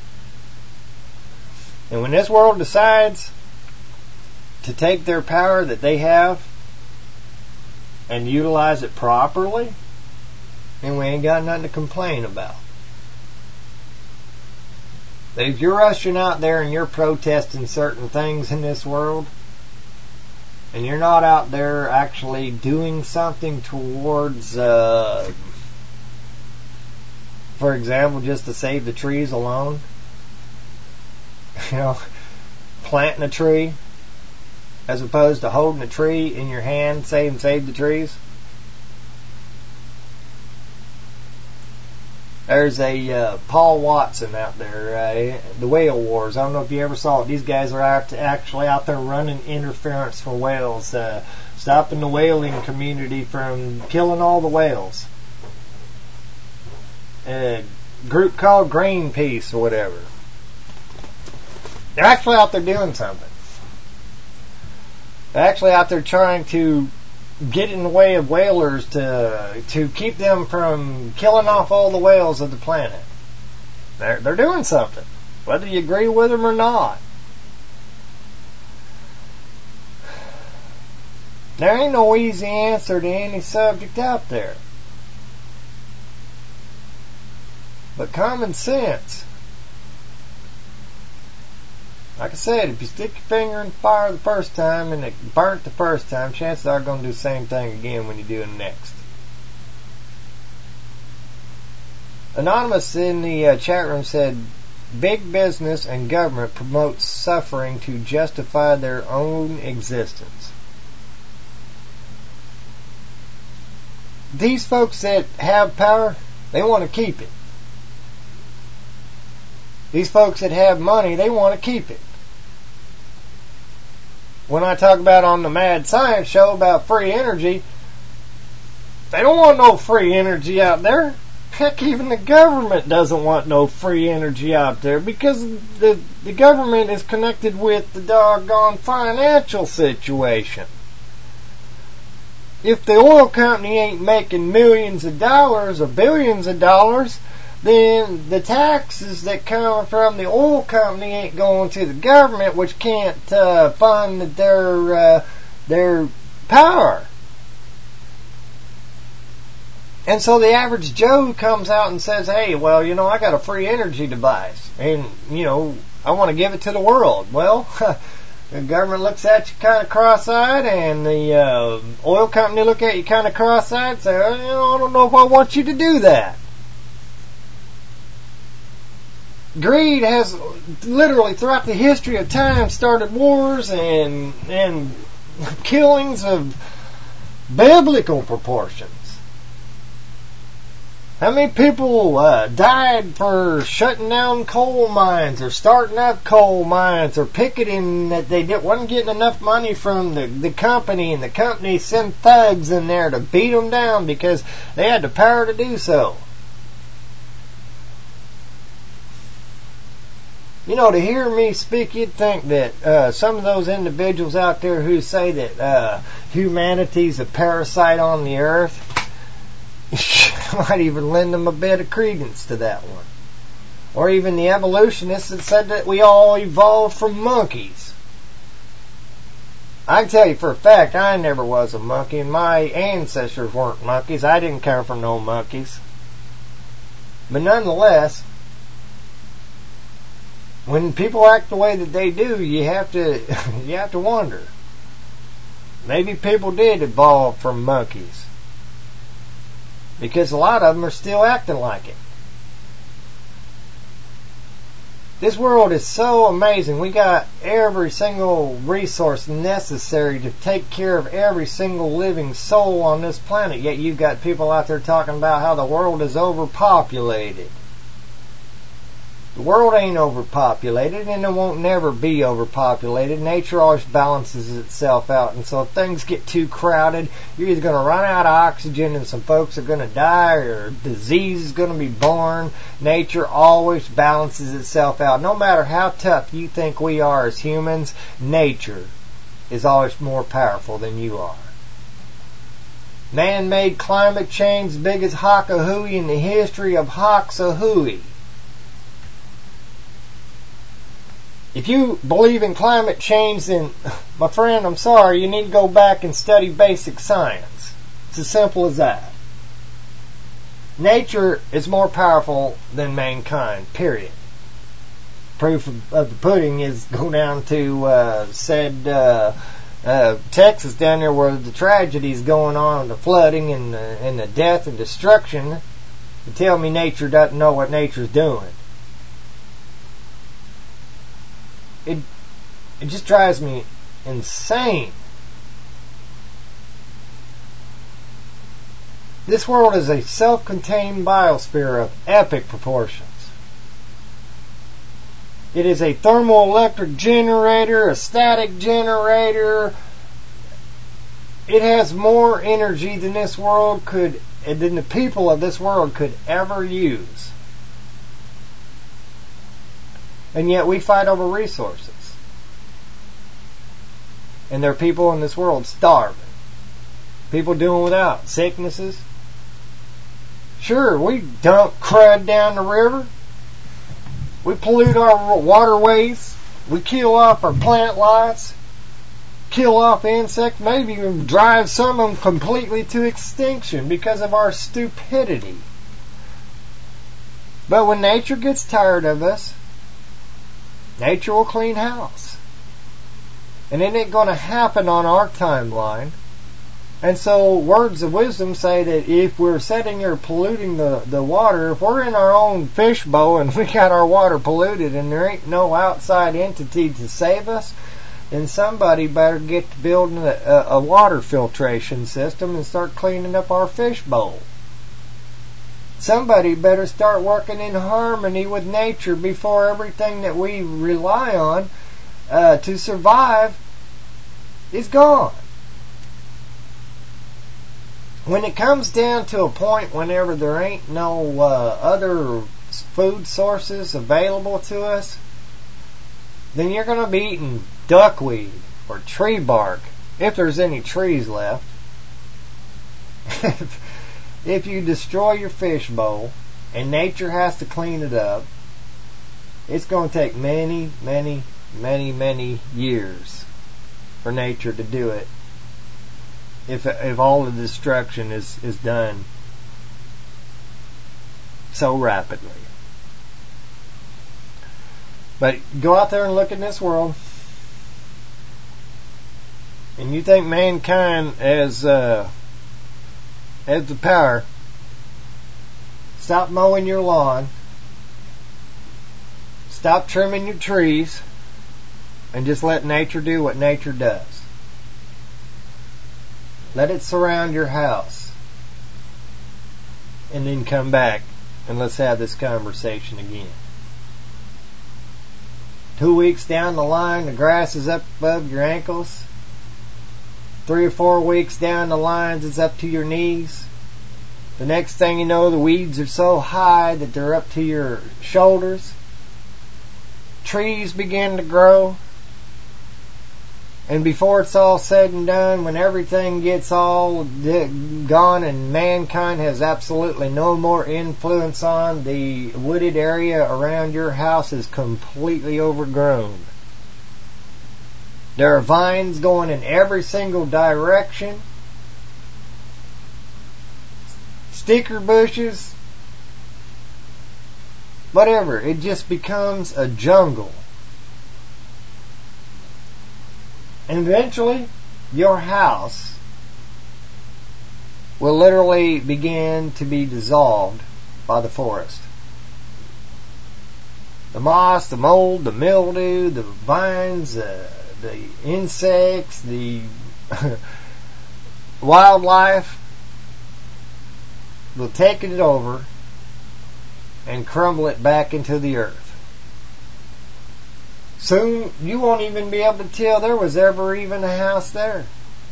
And when this world decides to take their power that they have and utilize it properly, then we ain't got nothing to complain about. But if you're rushing out there and you're protesting certain things in this world, and you're not out there actually doing something towards, uh, for example, just to save the trees alone, you know, planting a tree, as opposed to holding a tree in your hand saying save the trees. There's a uh, Paul Watson out there, uh, the Whale Wars. I don't know if you ever saw it. These guys are out actually out there running interference for whales, uh, stopping the whaling community from killing all the whales. A group called Greenpeace or whatever. They're actually out there doing something. They're actually out there trying to get in the way of whalers to to keep them from killing off all the whales of the planet. They're, they're doing something, whether you agree with them or not. There ain't no easy answer to any subject out there. But common sense Like I said, if you stick your finger in the fire the first time and it burnt the first time, chances are going to do the same thing again when you do it next. Anonymous in the uh, chat room said, big business and government promote suffering to justify their own existence. These folks that have power, they want to keep it. These folks that have money, they want to keep it. When I talk about on the Mad Science Show about free energy, they don't want no free energy out there. Heck, even the government doesn't want no free energy out there because the, the government is connected with the doggone financial situation. If the oil company ain't making millions of dollars or billions of dollars, then the taxes that come from the oil company ain't going to the government, which can't uh, fund their uh, their power. And so the average Joe comes out and says, hey, well, you know, I got a free energy device, and, you know, I want to give it to the world. Well, the government looks at you kind of cross-eyed, and the uh, oil company look at you kind of cross-eyed and say, well, you know, I don't know if I want you to do that. Greed has literally throughout the history of time started wars and and killings of biblical proportions. How many people uh, died for shutting down coal mines or starting up coal mines or picketing that they didn't, wasn't getting enough money from the, the company, and the company sent thugs in there to beat them down because they had the power to do so. You know, to hear me speak, you'd think that uh, some of those individuals out there who say that uh, humanity's a parasite on the earth might even lend them a bit of credence to that one. Or even the evolutionists that said that we all evolved from monkeys. I can tell you for a fact, I never was a monkey, and my ancestors weren't monkeys. I didn't come from no monkeys. But nonetheless, when people act the way that they do, you have to you have to wonder. Maybe people did evolve from monkeys, because a lot of them are still acting like it. This world is so amazing. We got every single resource necessary to take care of every single living soul on this planet. Yet you've got people out there talking about how the world is overpopulated. The world ain't overpopulated, and it won't never be overpopulated. Nature always balances itself out, and so if things get too crowded, you're either going to run out of oxygen and some folks are going to die, or disease is going to be born. Nature always balances itself out. No matter how tough you think we are as humans, nature is always more powerful than you are. Man-made climate change, the biggest hockahooey in the history of hocksahooey. If you believe in climate change, then, my friend, I'm sorry, you need to go back and study basic science. It's as simple as that. Nature is more powerful than mankind, period. Proof of, of the pudding is go down to uh, said uh, uh, Texas down there where the tragedy is going on, the flooding and, uh, and the death and destruction. You tell me nature doesn't know what nature's doing. It it just drives me insane. This world is a self-contained biosphere of epic proportions. It is a thermoelectric generator, a static generator. It has more energy than this world could, than the people of this world could ever use. And yet we fight over resources. And there are people in this world starving. People doing without. Sicknesses. Sure, we dump crud down the river. We pollute our waterways. We kill off our plant lives. Kill off insects. Maybe even drive some of them completely to extinction because of our stupidity. But when nature gets tired of us, nature will clean house. And it ain't going to happen on our timeline. And so words of wisdom say that if we're sitting here polluting the, the water, if we're in our own fishbowl and we got our water polluted and there ain't no outside entity to save us, then somebody better get to building a, a, a water filtration system and start cleaning up our fishbowl. Somebody better start working in harmony with nature before everything that we rely on uh, to survive is gone. When it comes down to a point whenever there ain't no uh, other food sources available to us, then you're going to be eating duckweed or tree bark, if there's any trees left. If you destroy your fishbowl and nature has to clean it up, it's going to take many, many, many, many years for nature to do it. If if all the destruction is, is done so rapidly. But go out there and look in this world, and you think mankind has uh, has the power. Stop mowing your lawn, stop trimming your trees, and just let nature do what nature does. Let it surround your house. And then come back and let's have this conversation again. Two weeks down the line, the grass is up above your ankles. Three or four weeks down the line, it's up to your knees. The next thing you know, the weeds are so high that they're up to your shoulders. Trees begin to grow. And before it's all said and done, when everything gets all gone and mankind has absolutely no more influence on, the wooded area around your house is completely overgrown. There are vines going in every single direction. Sticker bushes. Whatever. It just becomes a jungle. And eventually, your house will literally begin to be dissolved by the forest. The moss, the mold, the mildew, the vines, uh, the insects, the wildlife will take it over and crumble it back into the earth. Soon, you won't even be able to tell there was ever even a house there.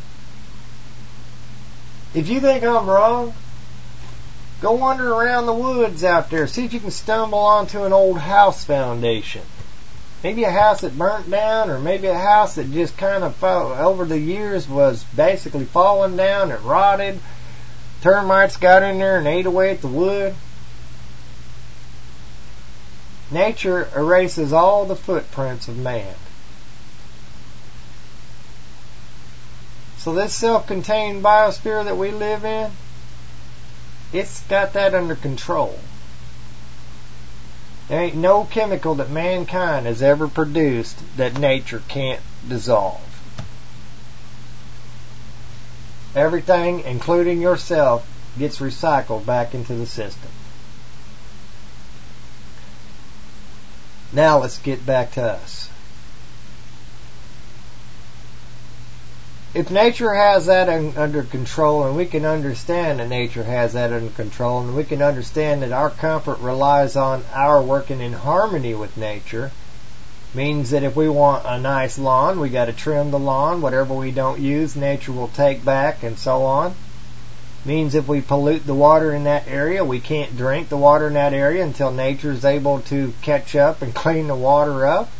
If you think I'm wrong, go wander around the woods out there. See if you can stumble onto an old house foundation. Maybe a house that burnt down, or maybe a house that just kind of fell, over the years was basically falling down and rotted. Termites got in there and ate away at the wood. Nature erases all the footprints of man. So this self-contained biosphere that we live in, it's got that under control. There ain't no chemical that mankind has ever produced that nature can't dissolve. Everything, including yourself, gets recycled back into the system. Now let's get back to us. If nature has that un- under control, and we can understand that nature has that under control, and we can understand that our comfort relies on our working in harmony with nature, means that if we want a nice lawn, we got to trim the lawn. Whatever we don't use, nature will take back, and so on. Means if we pollute the water in that area, we can't drink the water in that area until nature is able to catch up and clean the water up.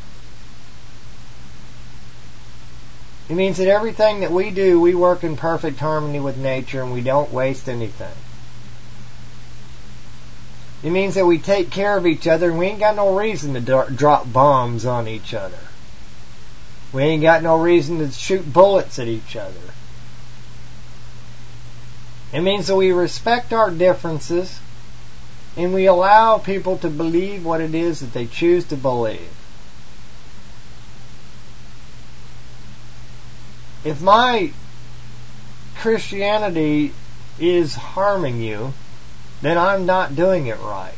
It means that everything that we do, we work in perfect harmony with nature and we don't waste anything. It means that we take care of each other and we ain't got no reason to do- drop bombs on each other. We ain't got no reason to shoot bullets at each other. It means that we respect our differences and we allow people to believe what it is that they choose to believe. if my Christianity is harming you, then I'm not doing it right.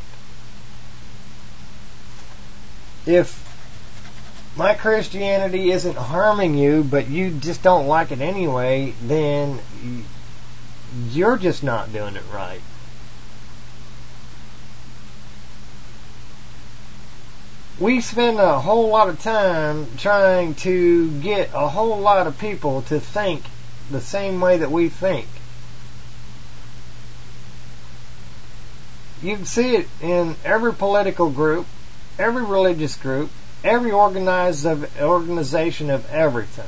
If my Christianity isn't harming you, but you just don't like it anyway, then you're just not doing it right. We spend a whole lot of time trying to get a whole lot of people to think the same way that we think. You can see it in every political group, every religious group, every organized of, organization of everything.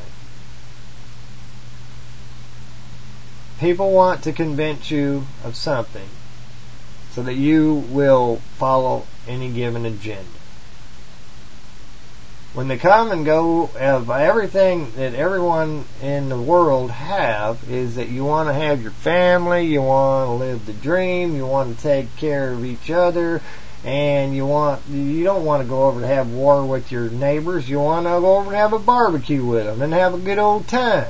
People want to convince you of something so that you will follow any given agenda. When the common goal of everything that everyone in the world have is that you want to have your family, you want to live the dream, you want to take care of each other, and you want you don't want to go over to have war with your neighbors. You want to go over and have a barbecue with them and have a good old time.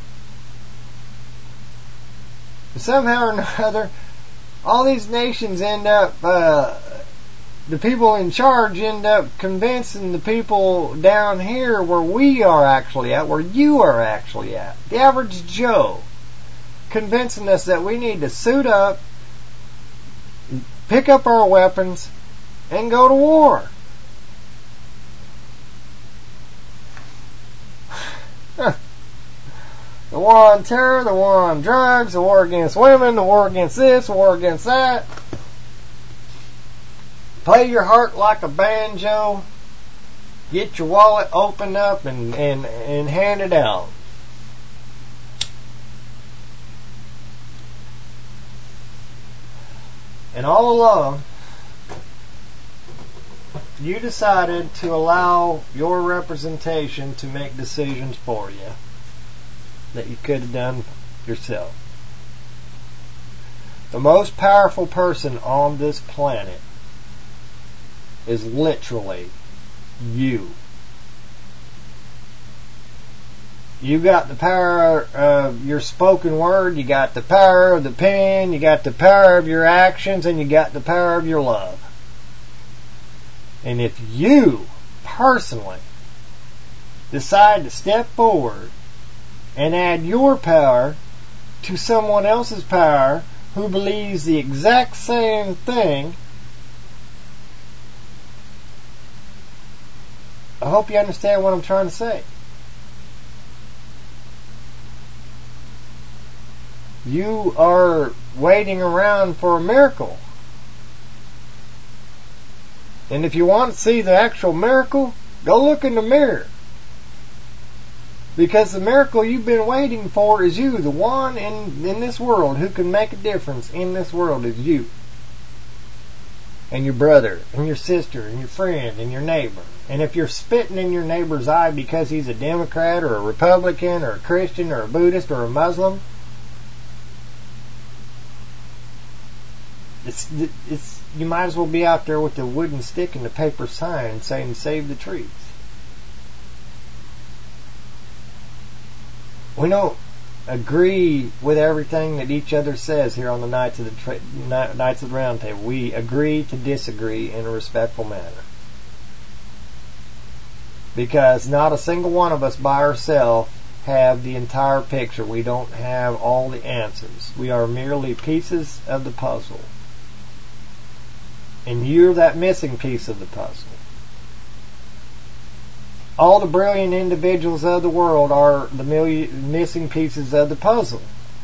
But somehow or another, all these nations end up, uh, the people in charge end up convincing the people down here where we are actually at, where you are actually at, the average Joe, convincing us that we need to suit up, pick up our weapons, and go to war. The war on terror, the war on drugs, the war against women, the war against this, the war against that. Play your heart like a banjo. Get your wallet opened up and, and, and hand it out. And all along, you decided to allow your representation to make decisions for you that you could have done yourself. The most powerful person on this planet is literally you. You got the power of your spoken word, you got the power of the pen, you got the power of your actions, and you got the power of your love. And if you personally decide to step forward and add your power to someone else's power who believes the exact same thing, I hope you understand what I'm trying to say. You are waiting around for a miracle. And if you want to see the actual miracle, go look in the mirror. Because the miracle you've been waiting for is you. The one in, in this world who can make a difference in this world is you. And your brother, and your sister, and your friend, and your neighbor. And if you're spitting in your neighbor's eye because he's a Democrat, or a Republican, or a Christian, or a Buddhist, or a Muslim, it's, it's, you might as well be out there with the wooden stick and the paper sign saying save the trees. We don't agree with everything that each other says here on the Knights of the Tra- Knights of the Round Table. We agree to disagree in a respectful manner. Because not a single one of us by ourselves have the entire picture. We don't have all the answers. We are merely pieces of the puzzle. And you're that missing piece of the puzzle. All the brilliant individuals of the world are the million missing pieces of the puzzle.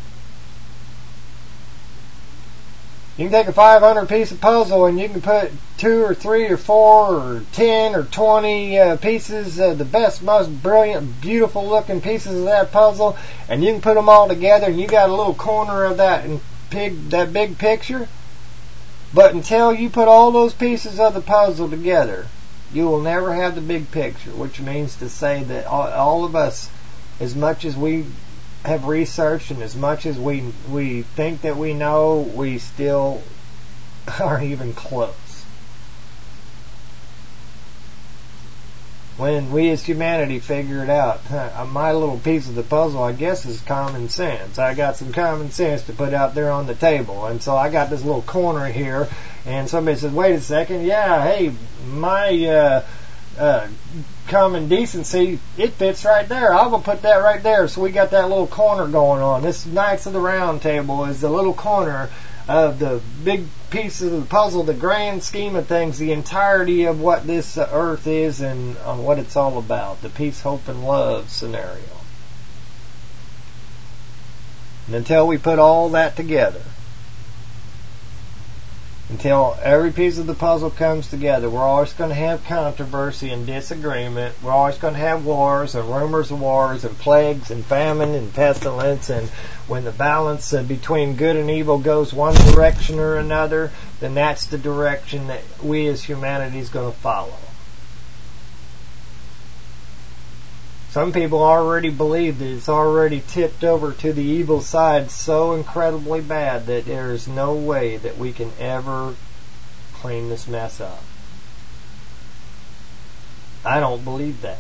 You can take a five hundred piece of puzzle and you can put two or three or four or ten or twenty uh, pieces, uh, the best, most brilliant, beautiful looking pieces of that puzzle, and you can put them all together and you got a little corner of that and big, that big picture. But until you put all those pieces of the puzzle together, you will never have the big picture, which means to say that all, all of us, as much as we have researched and as much as we we think that we know, we still aren't even close. when we as humanity figure it out. My little piece of the puzzle, I guess, is common sense. I got some common sense to put out there on the table. And so I got this little corner here, and somebody says, wait a second, yeah, hey, my uh, uh, common decency, it fits right there. I'm going to put that right there. So we got that little corner going on. This Knights of the Round Table is the little corner of the big pieces of the puzzle, the grand scheme of things, the entirety of what this uh, earth is and uh, what it's all about, the peace, hope, and love scenario. And until we put all that together, until every piece of the puzzle comes together, we're always going to have controversy and disagreement. We're always going to have wars and rumors of wars and plagues and famine and pestilence. And when the balance uh, between good and evil goes one direction or another, then that's the direction that we as humanity is going to follow. Some people already believe that it's already tipped over to the evil side so incredibly bad that there is no way that we can ever clean this mess up. I don't believe that.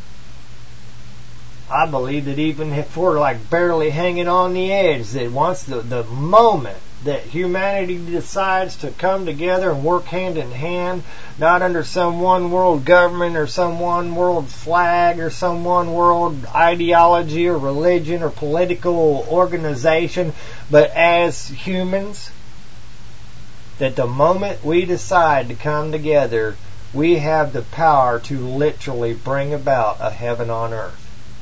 I believe that even if we're like barely hanging on the edge, that once the, the moment that humanity decides to come together and work hand in hand, not under some one world government or some one world flag or some one world ideology or religion or political organization, but as humans, that the moment we decide to come together, we have the power to literally bring about a heaven on earth.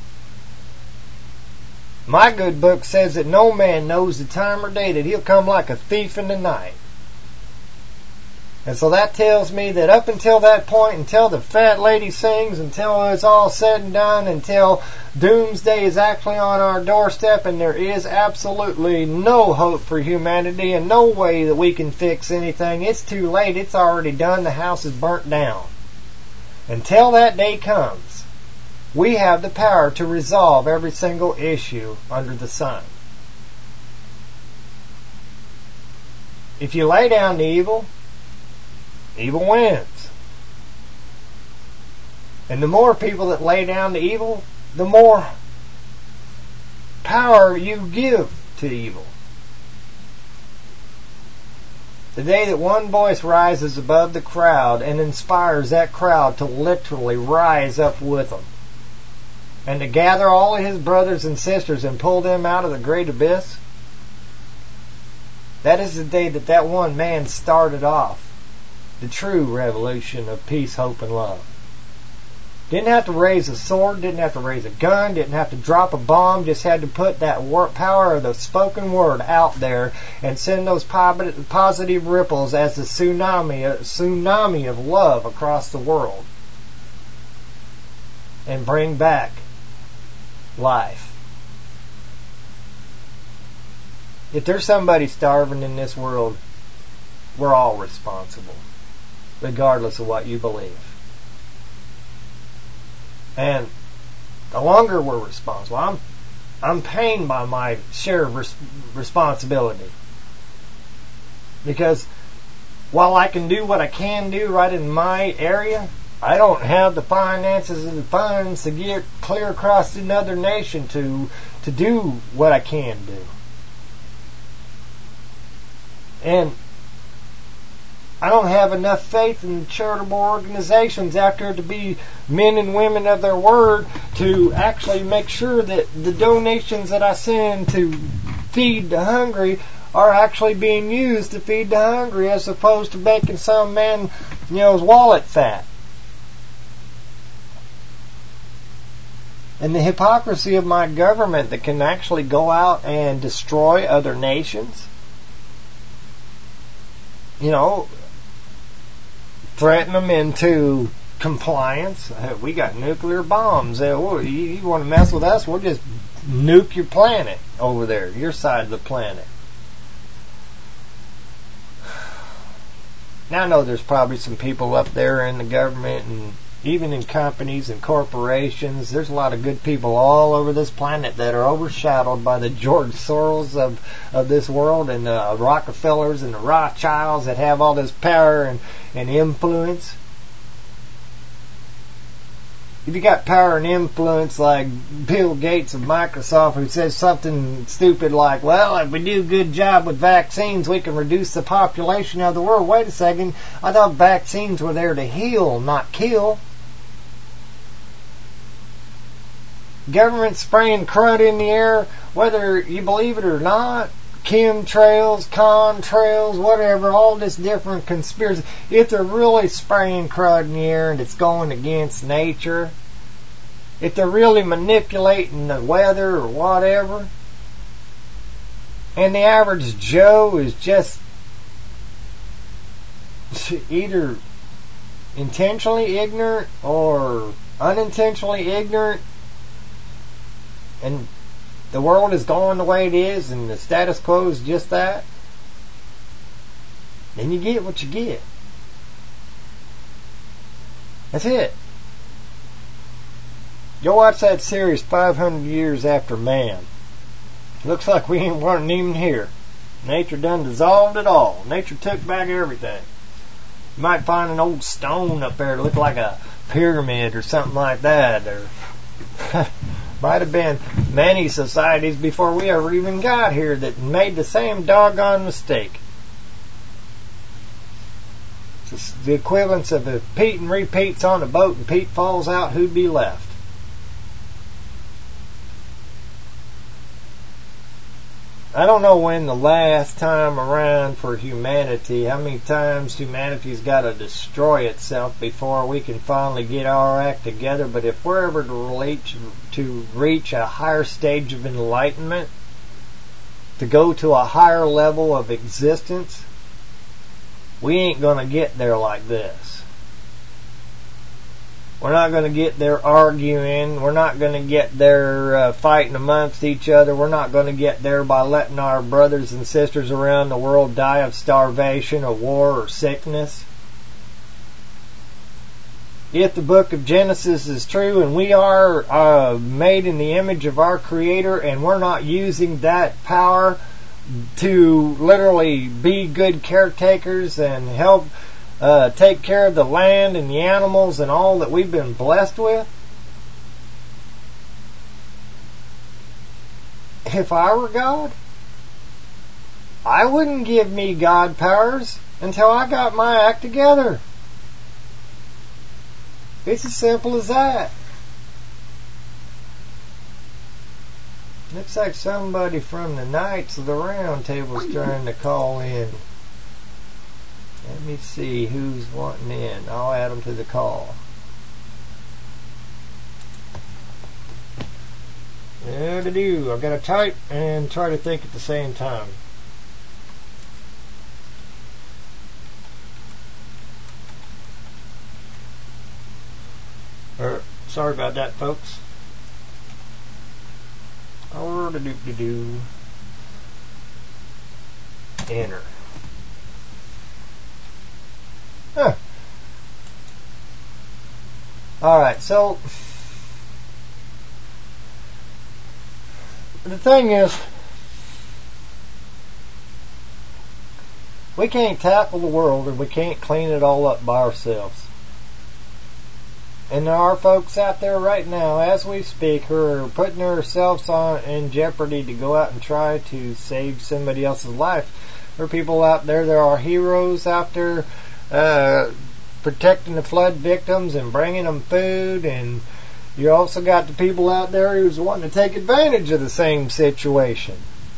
My good book says that no man knows the time or day, that he'll come like a thief in the night. And so that tells me that up until that point, until the fat lady sings, until it's all said and done, until doomsday is actually on our doorstep and there is absolutely no hope for humanity and no way that we can fix anything, it's too late, it's already done, the house is burnt down. Until that day comes, we have the power to resolve every single issue under the sun. If you lay down to evil, evil wins. And the more people that lay down to evil, the more power you give to evil. The day that one voice rises above the crowd and inspires that crowd to literally rise up with them, and to gather all of his brothers and sisters and pull them out of the great abyss, that is the day that that one man started off the true revolution of peace, hope, and love. Didn't have to raise a sword, didn't have to raise a gun, didn't have to drop a bomb, just had to put that power of the spoken word out there and send those positive ripples as a tsunami, a tsunami of love across the world, and bring back life. If there's somebody starving in this world, we're all responsible, regardless of what you believe. And the longer we're responsible, I'm I'm pained by my share of res- responsibility. Because while I can do what I can do right in my area, I don't have the finances and the funds to get clear across another nation to to do what I can do. And I don't have enough faith in charitable organizations out there to be men and women of their word to actually make sure that the donations that I send to feed the hungry are actually being used to feed the hungry, as opposed to making some man, you know, his wallet fat. And the hypocrisy of my government that can actually go out and destroy other nations. You know, threaten them into compliance. Uh, we got nuclear bombs. Uh, well, you, you want to mess with us? We'll just nuke your planet over there, your side of the planet. Now I know there's probably some people up there in the government and even in companies and corporations. There's a lot of good people all over this planet that are overshadowed by the George Soros of, of this world and the Rockefellers and the Rothschilds that have all this power and, and influence. if you got power and influence like Bill Gates of Microsoft, who says something stupid like, well, if we do a good job with vaccines, we can reduce the population of the world. Wait a second. I thought vaccines were there to heal, not kill. Government spraying crud in the air, whether you believe it or not, chemtrails, contrails, whatever, all this different conspiracy. If they're really spraying crud in the air and it's going against nature, if they're really manipulating the weather or whatever, and the average Joe is just either intentionally ignorant or unintentionally ignorant, and the world is going the way it is and the status quo is just that, then you get what you get. That's it. Go watch that series five hundred years After Man. Looks like we ain't weren't even here. Nature done dissolved it all. Nature took back everything. You might find an old stone up there that looked like a pyramid or something like that, or might have been many societies before we ever even got here that made the same doggone mistake. It's the equivalence of if Pete and repeats on a boat and Pete falls out, who'd be left? I don't know when the last time around for humanity, how many times humanity's got to destroy itself before we can finally get our act together, but if we're ever to reach, to reach a higher stage of enlightenment, to go to a higher level of existence, we ain't going to get there like this. We're not going to get there arguing. We're not going to get there uh, fighting amongst each other. We're not going to get there by letting our brothers and sisters around the world die of starvation or war or sickness. If the book of Genesis is true and we are uh, made in the image of our Creator and we're not using that power to literally be good caretakers and help Uh, take care of the land and the animals and all that we've been blessed with. If I were God, I wouldn't give me God powers until I got my act together. It's as simple as that. Looks like somebody from the Knights of the Round Table is trying to call in. Let me see who's wanting in. I'll add them to the call. There to do. I've got to type and try to think at the same time. Er, sorry about that, folks. Or to do to do. Enter. Huh. Alright, so the thing is, we can't tackle the world and we can't clean it all up by ourselves. And there are folks out there right now, as we speak, who are putting themselves on in jeopardy to go out and try to save somebody else's life. There are people out there, there are heroes out there Uh, protecting the flood victims and bringing them food, and you also got the people out there who's wanting to take advantage of the same situation.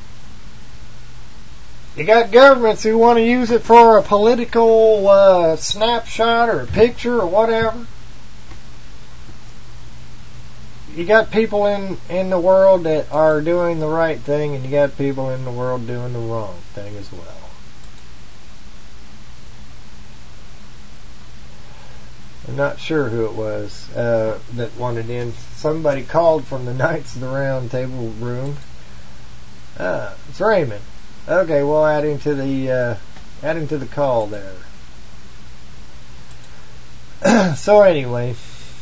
You got governments who want to use it for a political uh, snapshot or a picture or whatever. You got people in, in the world that are doing the right thing, and you got people in the world doing the wrong thing as well. I'm not sure who it was uh, that wanted in. Somebody called from the Knights of the Round Table room. Ah, it's Raymond. Okay, we'll add him to the uh, add him to the call there. So anyway,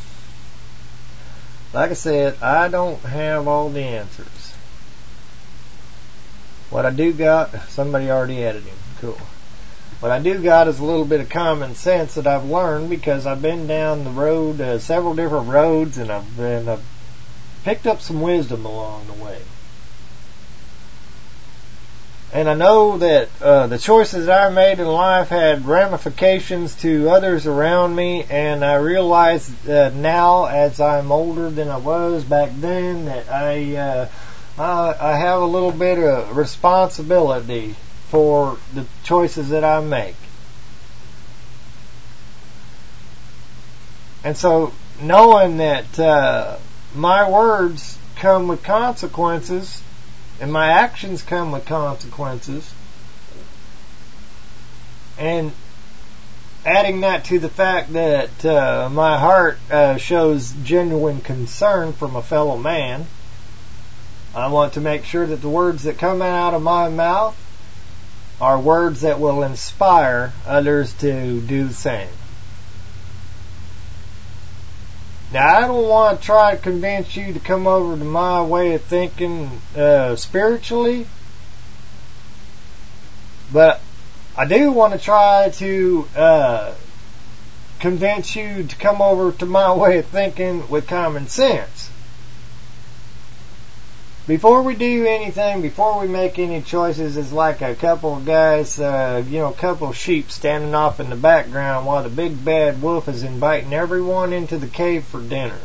like I said, I don't have all the answers. What I do got, somebody already added him. Cool. What I do got is a little bit of common sense that I've learned because I've been down the road, uh, several different roads, and I've been uh, picked up some wisdom along the way. And I know that uh, the choices that I made in life had ramifications to others around me, and I realize uh, now, as I'm older than I was back then, that I, uh, I I have a little bit of responsibility for the choices that I make. And so, knowing that uh, my words come with consequences, and my actions come with consequences, and adding that to the fact that uh, my heart uh, shows genuine concern for my fellow man, I want to make sure that the words that come out of my mouth are words that will inspire others to do the same. Now, I don't want to try to convince you to come over to my way of thinking uh, spiritually, but I do want to try to uh, convince you to come over to my way of thinking with common sense. Before we do anything, before we make any choices, it's like a couple of guys, uh, you know, a couple of sheep standing off in the background while the big bad wolf is inviting everyone into the cave for dinner.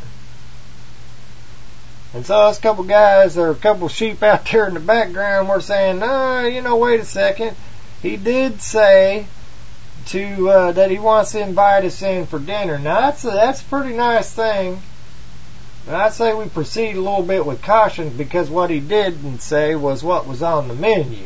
And so us couple guys, or a couple of sheep out there in the background, we're saying, no, you know, wait a second. He did say to uh, that he wants to invite us in for dinner. Now, that's a, that's a pretty nice thing. And I'd say we proceed a little bit with caution, because what he didn't say was what was on the menu.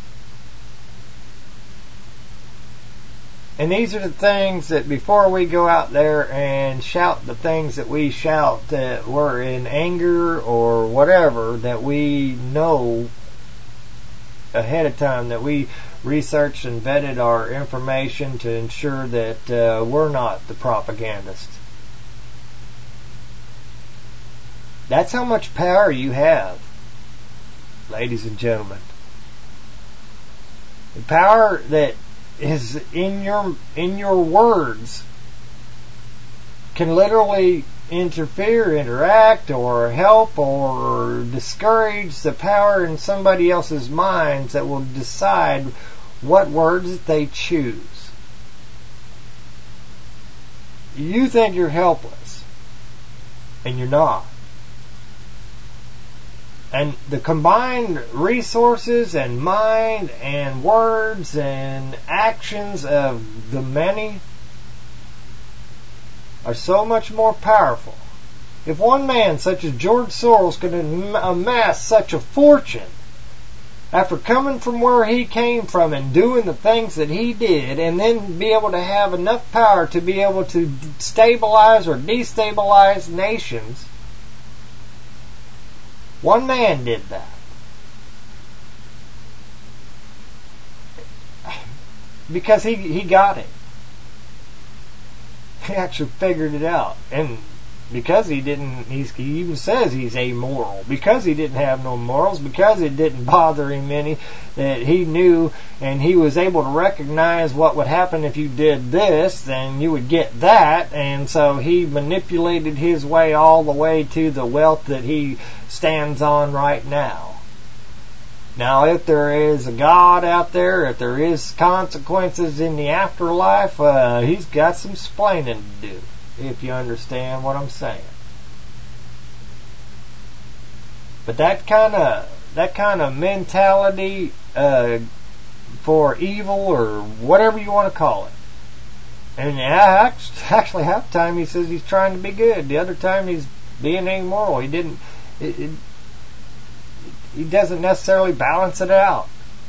And these are the things that before we go out there and shout the things that we shout that we're in anger or whatever, that we know ahead of time, that we researched and vetted our information to ensure that uh, we're not the propagandists. That's how much power you have, ladies and gentlemen. The power that is in your in your words can literally interfere, interact, or help, or discourage the power in somebody else's minds that will decide what words they choose. You think you're helpless, and you're not. And the combined resources and mind and words and actions of the many are so much more powerful. If one man such as George Soros could amass such a fortune after coming from where he came from and doing the things that he did, and then be able to have enough power to be able to stabilize or destabilize nations, one man did that. Because he, he got it. He actually figured it out. And because he didn't, he's, he even says he's amoral. Because he didn't have no morals, because it didn't bother him any, that he knew and he was able to recognize what would happen if you did this, then you would get that. And so he manipulated his way all the way to the wealth that he stands on right now. Now, if there is a God out there, if there is consequences in the afterlife, uh, he's got some splaining to do, if you understand what I'm saying. But that kind of that kind of mentality uh, for evil, or whatever you want to call it. And yeah, actually, half the time he says he's trying to be good. The other time he's being amoral. He didn't. It, it, he doesn't necessarily balance it out.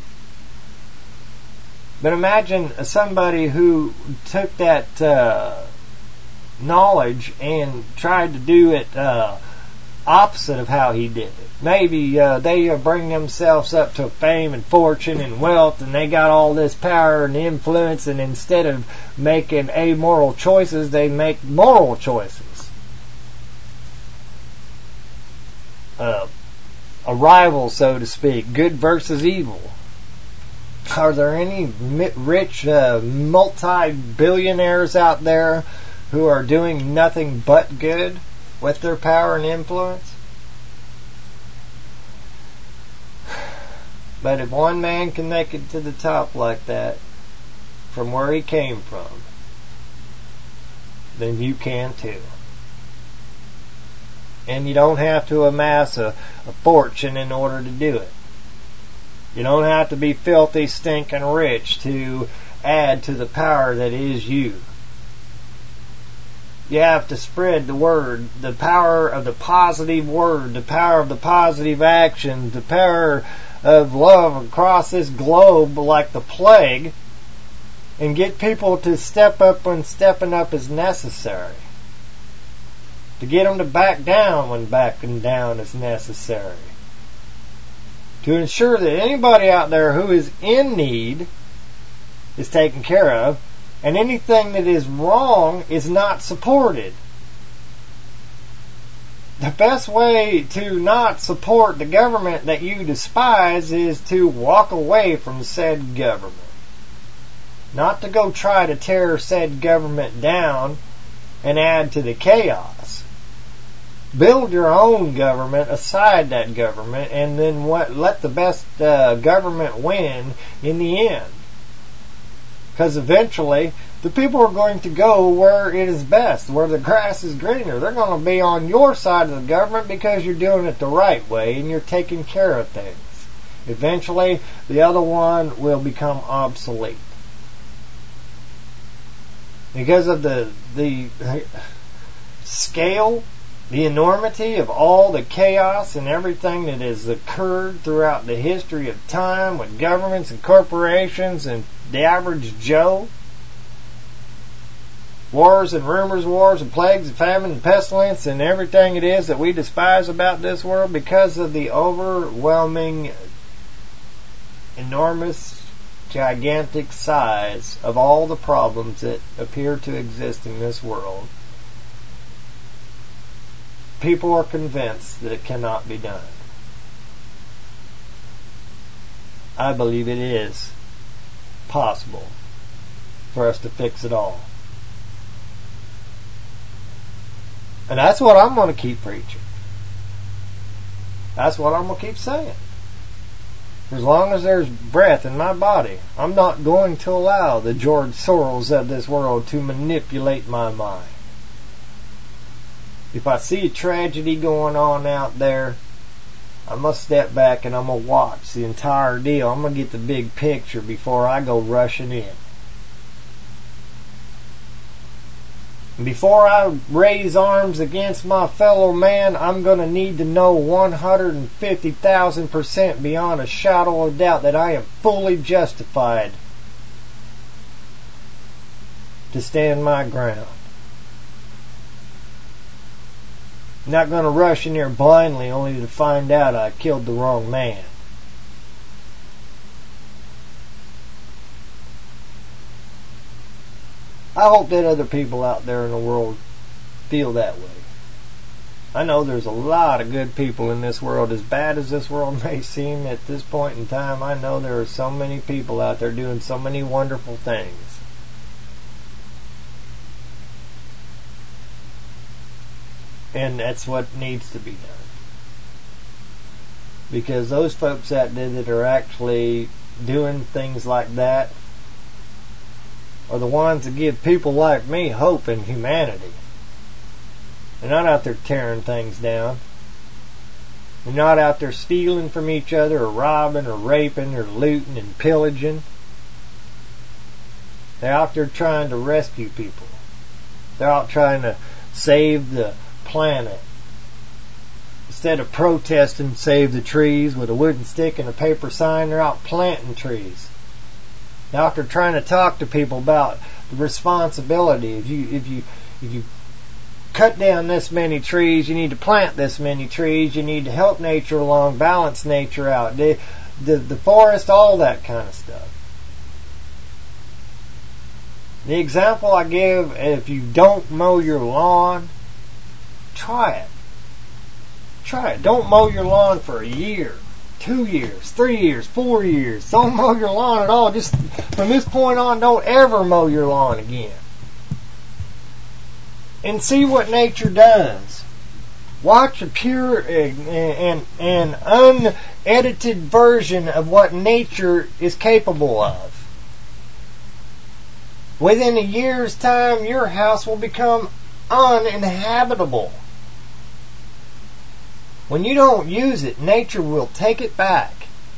But imagine somebody who took that uh, knowledge and tried to do it uh, opposite of how he did it. Maybe uh, they uh, bring themselves up to fame and fortune and wealth, and they got all this power and influence, and instead of making amoral choices, they make moral choices. Uh, a rival, so to speak, good versus evil. Are there any rich uh, multi-billionaires out there who are doing nothing but good with their power and influence? But if one man can make it to the top like that, from where he came from, then you can too. And you don't have to amass a, a fortune in order to do it. You don't have to be filthy, stinking rich to add to the power that is you. You have to spread the word, the power of the positive word, the power of the positive action, the power of love across this globe like the plague, and get people to step up when stepping up is necessary. To get them to back down when backing down is necessary. To ensure that anybody out there who is in need is taken care of, and anything that is wrong is not supported. The best way to not support the government that you despise is to walk away from said government. Not to go try to tear said government down and add to the chaos. Build your own government aside that government, and then what? Let the best uh, government win in the end. Because eventually, the people are going to go where it is best, where the grass is greener. They're going to be on your side of the government because you're doing it the right way and you're taking care of things. Eventually, the other one will become obsolete. Because of the the scale, the enormity of all the chaos and everything that has occurred throughout the history of time with governments and corporations and the average Joe. Wars and rumors, wars and plagues and famine and pestilence and everything it is that we despise about this world because of the overwhelming, enormous, gigantic size of all the problems that appear to exist in this world. People are convinced that it cannot be done. I believe it is possible for us to fix it all. And that's what I'm going to keep preaching. That's what I'm going to keep saying. For as long as there's breath in my body, I'm not going to allow the George Soros of this world to manipulate my mind. If I see a tragedy going on out there, I must step back and I'm going to watch the entire deal. I'm going to get the big picture before I go rushing in. Before I raise arms against my fellow man, I'm going to need to know one hundred fifty thousand percent beyond a shadow of doubt that I am fully justified to stand my ground. I'm not going to rush in there blindly only to find out I killed the wrong man. I hope that other people out there in the world feel that way. I know there's a lot of good people in this world. As bad as this world may seem at this point in time, I know there are so many people out there doing so many wonderful things. And that's what needs to be done. Because those folks out there that are actually doing things like that are the ones that give people like me hope in humanity. They're not out there tearing things down. They're not out there stealing from each other or robbing or raping or looting and pillaging. They're out there trying to rescue people. They're out trying to save the planet. Instead of protesting save the trees with a wooden stick and a paper sign, they're out planting trees. Now, after trying to talk to people about the responsibility, if you if you if you cut down this many trees, you need to plant this many trees. You need to help nature along, balance nature out, the the, the forest, all that kind of stuff. The example I give: if you don't mow your lawn, try it. Try it. Don't mow your lawn for a year. two years, three years, four years. Don't mow your lawn at all. Just from this point on, don't ever mow your lawn again. And see what nature does. Watch a pure and, and, and unedited version of what nature is capable of. Within a year's time, your house will become uninhabitable. When you don't use it, nature will take it back.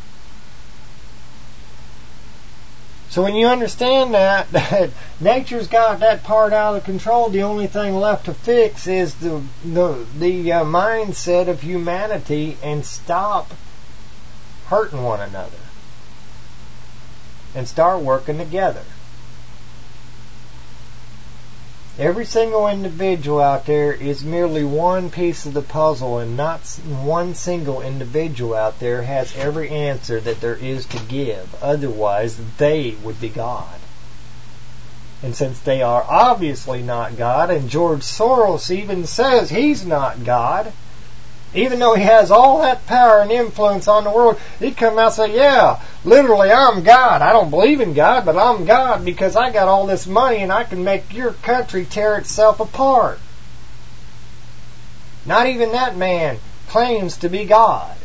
So when you understand that, that nature's got that part out of control, the only thing left to fix is the the, the uh, mindset of humanity and stop hurting one another. And start working together. Every single individual out there is merely one piece of the puzzle, and not one single individual out there has every answer that there is to give. Otherwise, they would be God. And since they are obviously not God, and George Soros even says he's not God, even though he has all that power and influence on the world, he'd come out and say, yeah, literally, I'm God. I don't believe in God, but I'm God because I got all this money and I can make your country tear itself apart. Not even that man claims to be God.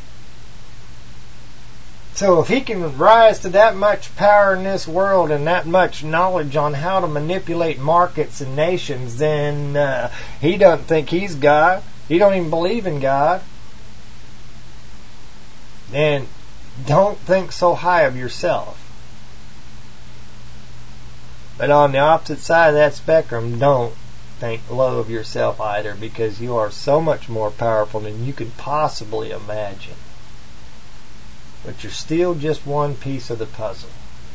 So if he can rise to that much power in this world and that much knowledge on how to manipulate markets and nations, then uh, he doesn't think he's God. He don't even believe in God. And don't think so high of yourself. But on the opposite side of that spectrum, don't think low of yourself either, because you are so much more powerful than you could possibly imagine. But you're still just one piece of the puzzle.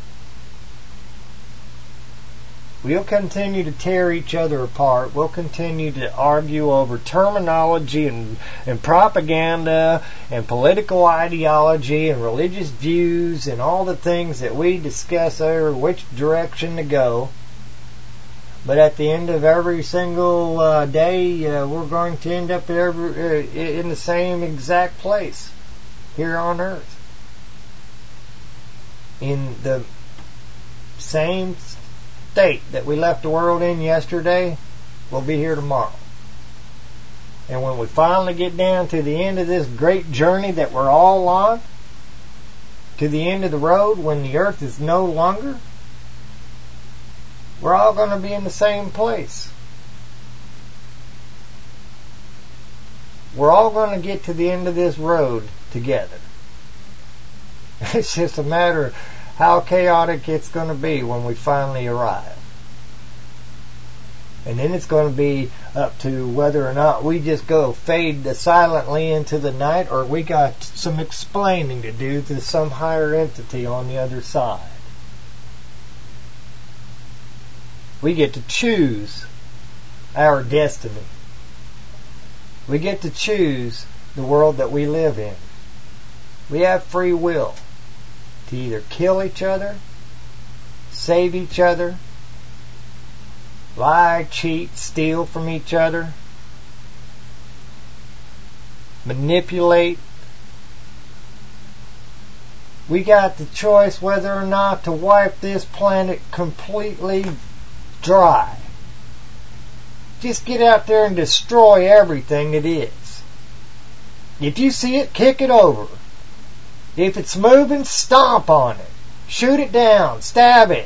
We'll continue to tear each other apart. We'll continue to argue over terminology and, and propaganda and political ideology and religious views and all the things that we discuss over which direction to go. But at the end of every single uh, day, uh, we're going to end up at every, uh, in the same exact place here on Earth. In the same state that we left the world in yesterday, we'll be here tomorrow. And when we finally get down to the end of this great journey that we're all on, to the end of the road, when the earth is no longer, we're all going to be in the same place. We're all going to get to the end of this road together. It's just a matter of how chaotic it's going to be when we finally arrive. And then it's going to be up to whether or not we just go fade silently into the night, or we got some explaining to do to some higher entity on the other side. We get to choose our destiny. We get to choose the world that we live in. We have free will to either kill each other, save each other, lie, cheat, steal from each other, manipulate. We got the choice whether or not to wipe this planet completely dry. Just get out there and destroy everything it is. If you see it, kick it over. If it's moving, stomp on it. Shoot it down. Stab it.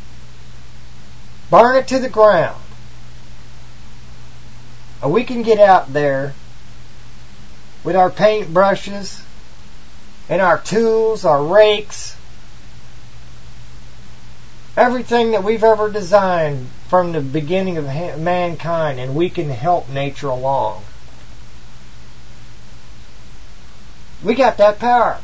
Burn it to the ground. Or we can get out there with our paint brushes and our tools, our rakes, everything that we've ever designed from the beginning of mankind, and we can help nature along. We got that power.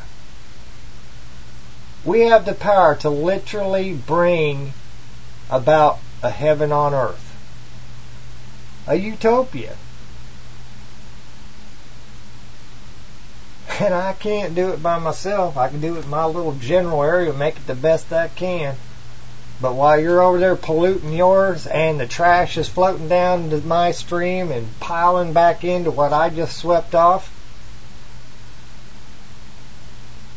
We have the power to literally bring about a heaven on earth. A utopia. And I can't do it by myself. I can do it in my little general area, make it the best I can. But while you're over there polluting yours and the trash is floating down to my stream and piling back into what I just swept off,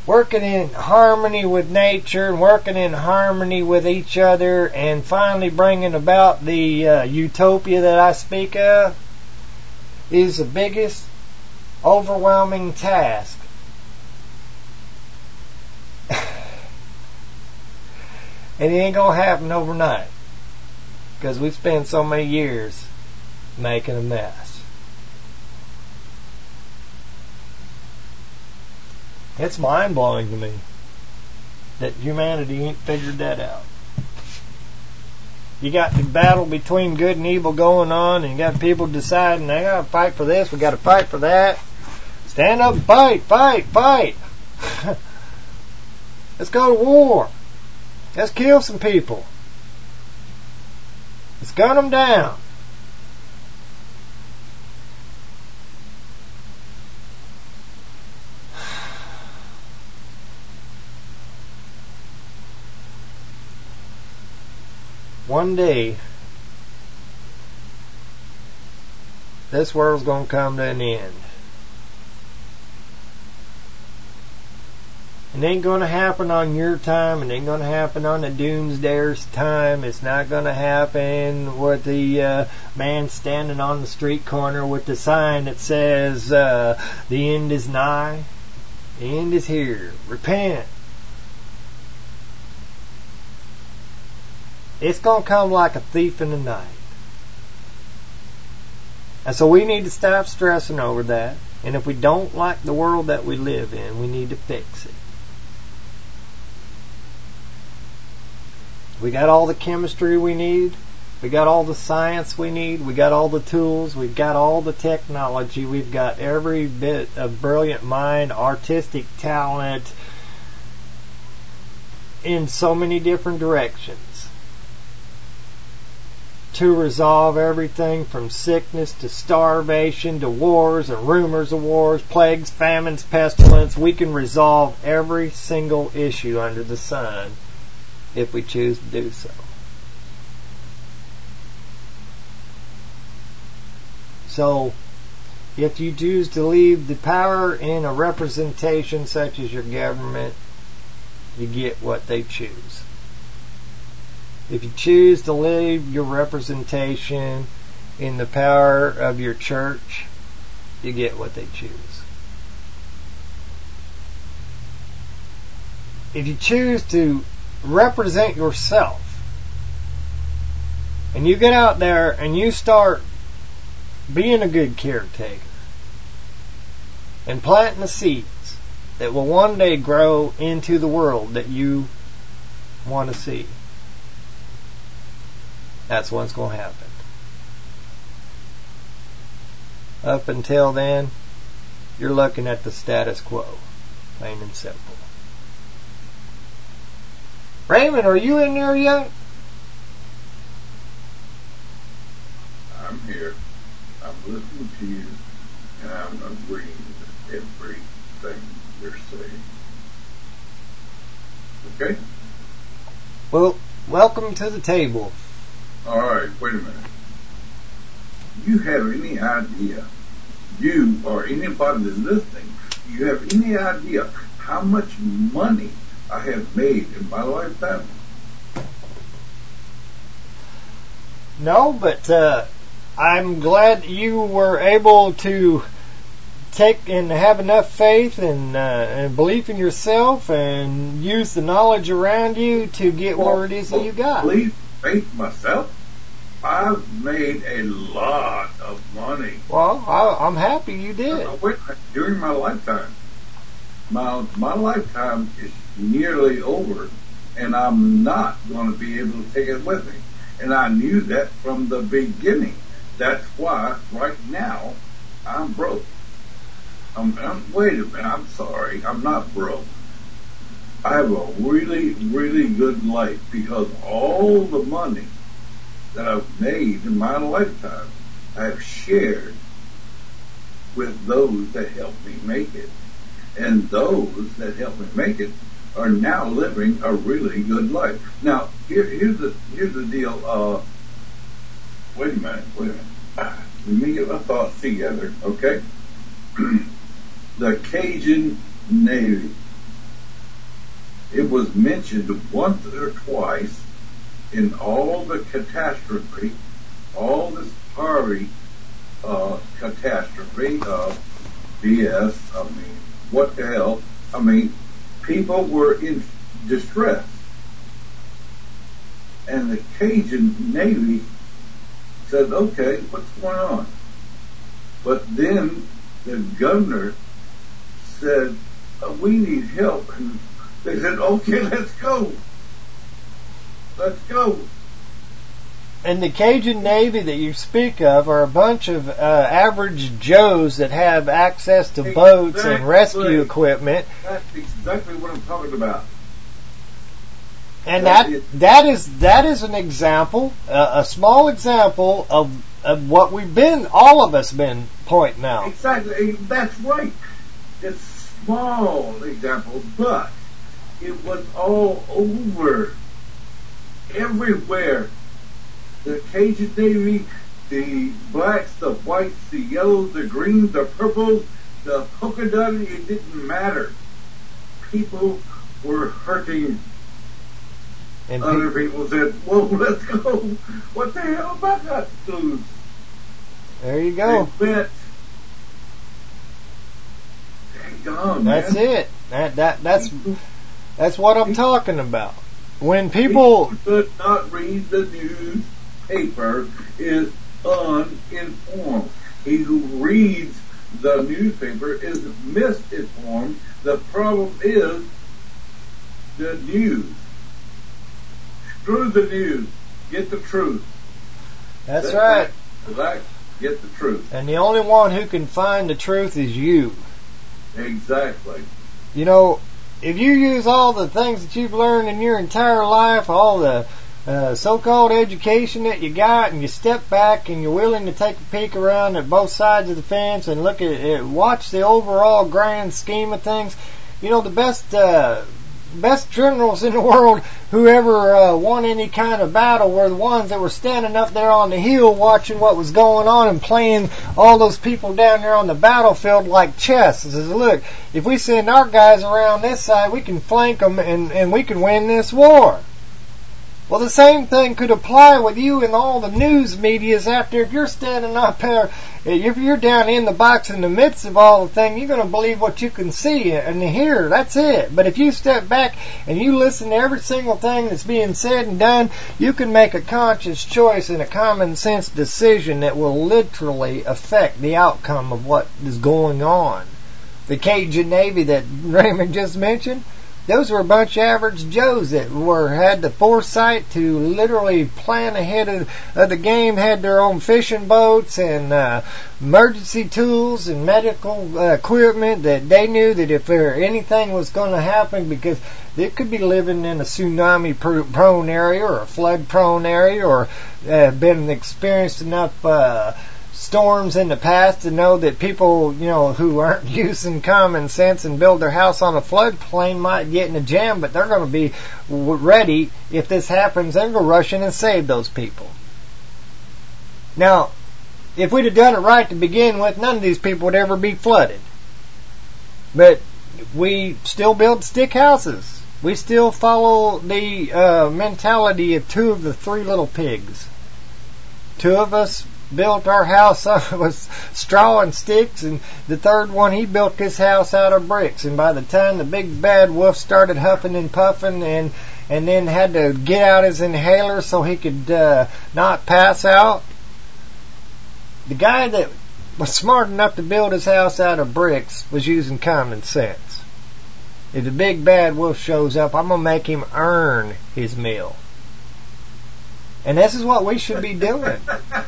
working in harmony with nature and working in harmony with each other and finally bringing about the uh, utopia that I speak of is the biggest overwhelming task. And it ain't gonna happen overnight because we've spent so many years making a mess. It's mind-blowing to me that humanity ain't figured that out. You got the battle between good and evil going on, and you got people deciding they gotta fight for this, we gotta fight for that. Stand up and fight, fight, fight. Let's go to war. Let's kill some people. Let's gun them down. One day, this world's going to come to an end. It ain't going to happen on your time. It ain't going to happen on the doomsdayer's time. It's not going to happen with the uh, man standing on the street corner with the sign that says, uh, the end is nigh. The end is here. Repent. It's going to come like a thief in the night. And so we need to stop stressing over that. And if we don't like the world that we live in, we need to fix it. We got all the chemistry we need. We got all the science we need. We got all the tools. We've got all the technology. We've got every bit of brilliant mind, artistic talent in so many different directions to resolve everything from sickness to starvation to wars and rumors of wars, plagues, famines, pestilence. We can resolve every single issue under the sun if we choose to do so. So, if you choose to leave the power in a representation such as your government, you get what they choose. If you choose to leave your representation in the power of your church, you get what they choose. If you choose to represent yourself, and you get out there and you start being a good caretaker and planting the seeds that will one day grow into the world that you want to see, that's what's going to happen. Up until then, you're looking at the status quo, plain and simple. Raymond, are you in there yet? I'm here. I'm listening to you, and I'm agreeing with everything you're saying. Okay? Well, welcome to the table. All right, wait a minute. You have any idea, you or anybody that's listening, you have any idea how much money I have made in my lifetime? No, but uh, I'm glad you were able to take and have enough faith and, uh, and belief in yourself and use the knowledge around you to get well, where it is that you got. Believe, faith myself? I've made a lot of money. Well, I, I'm happy you did. Uh, wait, during my lifetime. My, my lifetime is nearly over, and I'm not going to be able to take it with me. And I knew that from the beginning. That's why, right now, I'm broke. I'm, I'm, wait a minute, I'm sorry, I'm not broke. I have a really, really good life because all the money that I've made in my lifetime, I have shared with those that helped me make it. And those that helped me make it are now living a really good life. Now, here, here's the here's the deal. Uh, wait a minute, wait a minute. Let me get my thoughts together, okay? The Cajun Navy it was mentioned once or twice in all the catastrophe, all this Harvey uh, catastrophe of B S. I mean, what the hell? I mean, people were in distress. And the Cajun Navy said, okay, what's going on? But then the governor said, oh, we need help. And they said, okay, let's go. Let's go. And the Cajun Navy that you speak of are a bunch of uh, average Joes that have access to boats exactly. and rescue equipment. That's exactly what I'm talking about. And that that is that is an example, uh, a small example of, of what we've been, all of us been pointing out. Exactly, that's right. It's small example, but it was all over, everywhere. The Cajun Navy, the blacks, the whites, the yellows, the greens, the purples, the polka dot, it didn't matter. People were hurting. And other pe- people said, whoa, let's go. What the hell have I got to lose? There you go. They went. Dang gone, that's man. it. That that that's that's what I'm talking about. When people people should not read the newspaper is uninformed. He who reads the newspaper is misinformed. The problem is the news. Screw the news. Get the truth. That's, That's right. Relax. Get the truth. And the only one who can find the truth is you. Exactly. You know, if you use all the things that you've learned in your entire life, all the uh, so-called education that you got, and you step back and you're willing to take a peek around at both sides of the fence and look at it, watch the overall grand scheme of things, you know, the best uh, best generals in the world who ever uh, won any kind of battle were the ones that were standing up there on the hill watching what was going on and playing all those people down there on the battlefield like chess. It says, look, if we send our guys around this side, we can flank them and, and we can win this war. Well, the same thing could apply with you and all the news medias out there. If you're standing up there, if you're down in the box in the midst of all the thing, you're going to believe what you can see and hear. That's it. But if you step back and you listen to every single thing that's being said and done, you can make a conscious choice and a common sense decision that will literally affect the outcome of what is going on. The Cajun Navy that Raymond just mentioned, those were a bunch of average Joes that were had the foresight to literally plan ahead of, of the game, had their own fishing boats and uh, emergency tools and medical uh, equipment that they knew that if there anything was going to happen, because they could be living in a tsunami-prone area or a flood-prone area or uh, been experienced enough uh, storms in the past to know that people, you know, who aren't using common sense and build their house on a floodplain might get in a jam, but they're going to be ready if this happens. They're going to rush in and save those people. Now, if we'd have done it right to begin with, none of these people would ever be flooded. But we still build stick houses. We still follow the uh, mentality of two of the three little pigs. Two of us built our house with straw and sticks, and the third one, he built his house out of bricks. And by the time the big bad wolf started huffing and puffing and and then had to get out his inhaler so he could uh, not pass out, the guy that was smart enough to build his house out of bricks was using common sense. If the big bad wolf shows up, I'm going to make him earn his meal. And this is what we should be doing.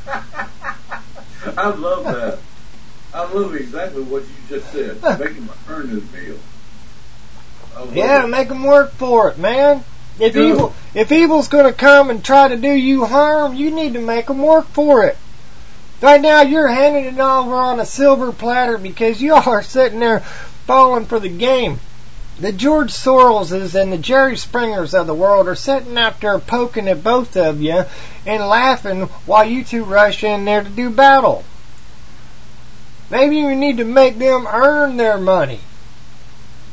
I love that. I love exactly what you just said. Make him earn his meal. Yeah, it. make him work for it, man. If yeah. evil, if evil's going to come and try to do you harm, you need to make them work for it. Right now, you're handing it over on a silver platter because you are sitting there falling for the game. The George Soroses and the Jerry Springers of the world are sitting out there poking at both of you and laughing while you two rush in there to do battle. Maybe you need to make them earn their money.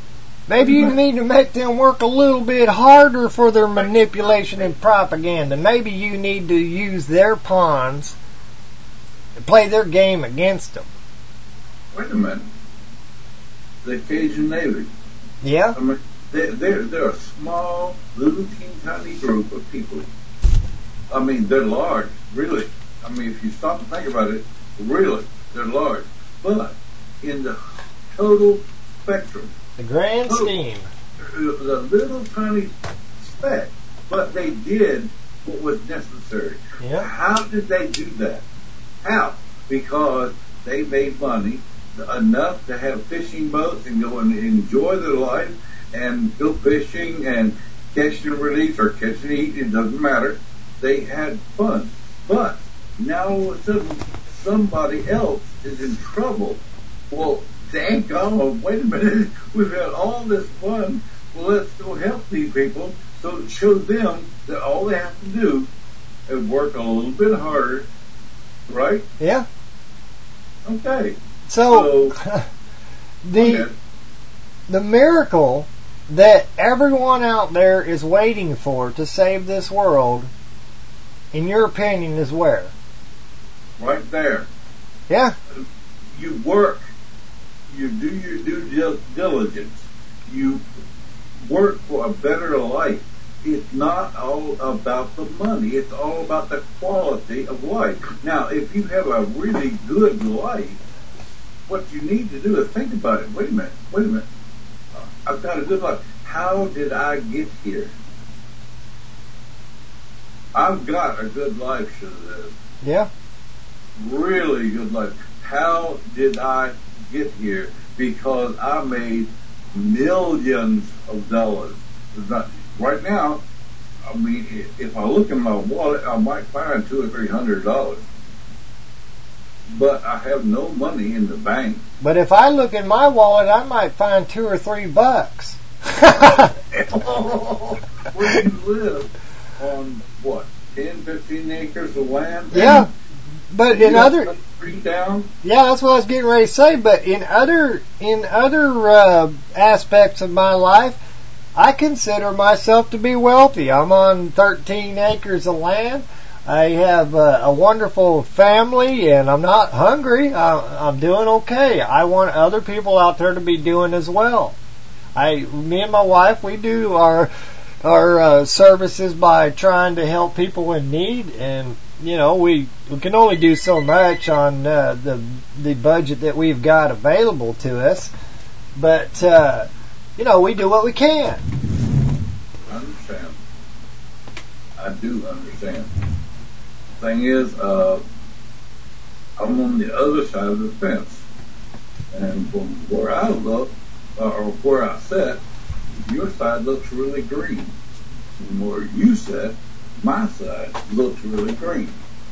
Maybe you need to make them work a little bit harder for their manipulation and propaganda. Maybe you need to use their pawns to play their game against them. Wait a minute. The Cajun Navy. Yeah? I mean, they're, they're, they're a small, little teeny tiny group of people. I mean, they're large, really. I mean, if you stop and think about it, really, they're large. But in the total spectrum, the grand total, scheme, the little tiny speck, but they did what was necessary. Yeah. How did they do that? How? Because they made money enough to have fishing boats and go and enjoy their life and go fishing and catch and release or catch and eat, it doesn't matter. They had fun. But now all of a sudden somebody else is in trouble. Well, dang on, wait a minute, we've had all this fun. Well, let's go help these people so it shows them that all they have to do is work a little bit harder, right? Yeah. Okay. So, so the okay. the miracle that everyone out there is waiting for to save this world, in your opinion, is where? Right there. Yeah. You work. You do your due diligence. You work for a better life. It's not all about the money. It's all about the quality of life. Now, if you have a really good life, what you need to do is think about it. Wait a minute. Wait a minute. I've got a good life. How did I get here? I've got a good life, Shazam. Yeah. Really good life. How did I get here? Because I made millions of dollars. Not, right now, I mean, if I look in my wallet, I might find two or three hundred dollars. But I have no money in the bank. But if I look in my wallet, I might find two or three bucks. Where do you live? On what? ten, fifteen acres of land? Yeah. But in other down? Yeah, that's what I was getting ready to say. But in other in other uh, aspects of my life, I consider myself to be wealthy. I'm on thirteen acres of land. I have a, a wonderful family, and I'm not hungry. I, I'm doing okay. I want other people out there to be doing as well. I, me and my wife, we do our our uh, services by trying to help people in need, and you know we we can only do so much on uh, the the budget that we've got available to us. But uh, you know we do what we can. I understand. I do understand. Thing is, uh, I'm on the other side of the fence, and from where I look, uh, or where I sit, your side looks really green. From where you sit, my side looks really green.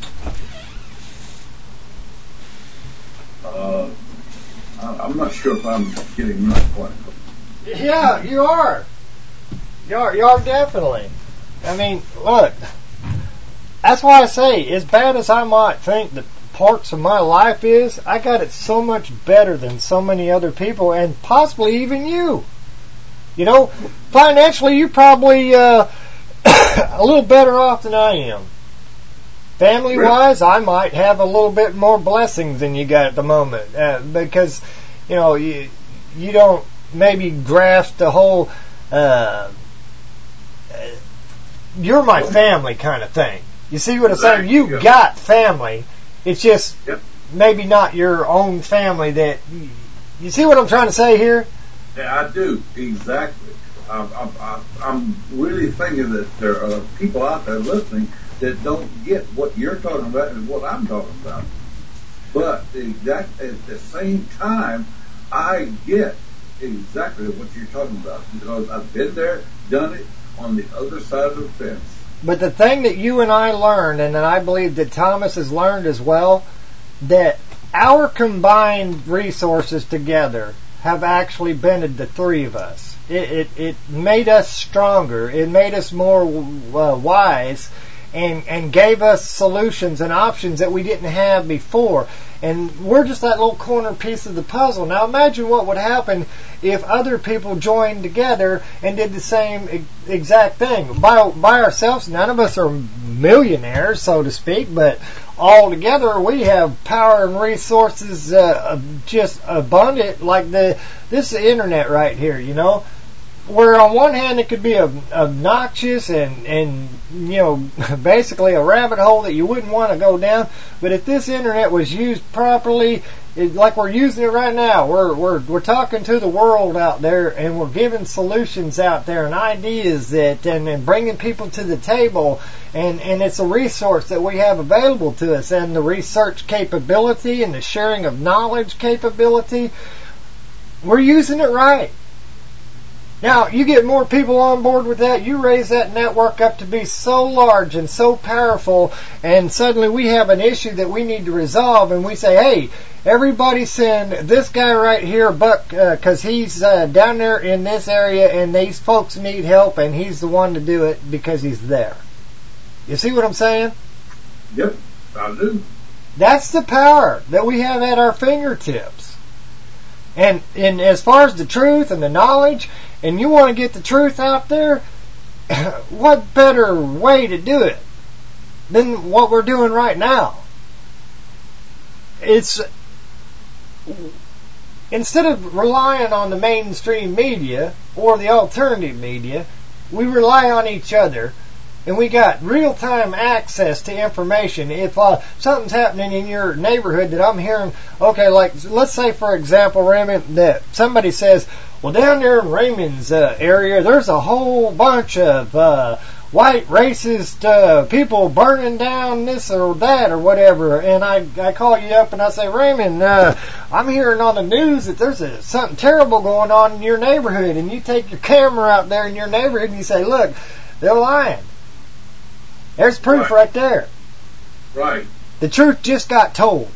Uh, I, I'm not sure if I'm getting my point. Yeah, you are. You are. You are definitely. I mean, look. That's why I say, as bad as I might think that parts of my life is, I got it so much better than so many other people, and possibly even you. You know, financially, you're probably uh, a little better off than I am. Family-wise, I might have a little bit more blessings than you got at the moment, uh, because, you know, you, you don't maybe grasp the whole, uh, you're my family kind of thing. You see what I'm saying? You yep. got family. It's just yep. maybe not your own family that... You see what I'm trying to say here? Yeah, I do. Exactly. I'm, I'm, I'm really thinking that there are people out there listening that don't get what you're talking about and what I'm talking about. But the exact, at the same time, I get exactly what you're talking about because I've been there, done it on the other side of the fence. But the thing that you and I learned, and that I believe that Thomas has learned as well, that our combined resources together have actually bended the three of us. It, it, it made us stronger. It made us more uh, wise. and, and gave us solutions and options that we didn't have before. And we're just that little corner piece of the puzzle. Now imagine what would happen if other people joined together and did the same e- exact thing. By, by ourselves, none of us are millionaires, so to speak, but all together we have power and resources uh, just abundant, like the this internet right here, you know. Where on one hand it could be obnoxious and, and, you know, basically a rabbit hole that you wouldn't want to go down. But if this internet was used properly, it, like we're using it right now, we're, we're, we're talking to the world out there, and we're giving solutions out there and ideas that, and, and bringing people to the table. And, and it's a resource that we have available to us, and the research capability and the sharing of knowledge capability, we're using it right. Now, you get more people on board with that, you raise that network up to be so large and so powerful, and suddenly we have an issue that we need to resolve, and we say, hey, everybody send this guy right here, Buck, because uh, he's uh, down there in this area, and these folks need help, and he's the one to do it because he's there. You see what I'm saying? Yep, I do. That's the power that we have at our fingertips. And, and as far as the truth and the knowledge, and you want to get the truth out there, what better way to do it than what we're doing right now? It's, instead of relying on the mainstream media or the alternative media, we rely on each other. And we got real-time access to information. If uh, something's happening in your neighborhood that I'm hearing, okay, like, let's say, for example, Raymond, that somebody says, well, down there in Raymond's uh, area, there's a whole bunch of uh, white racist uh, people burning down this or that or whatever. And I, I call you up and I say, Raymond, uh, I'm hearing on the news that there's a, something terrible going on in your neighborhood. And you take your camera out there in your neighborhood and you say, look, they're lying. There's proof right. right there. Right. The truth just got told.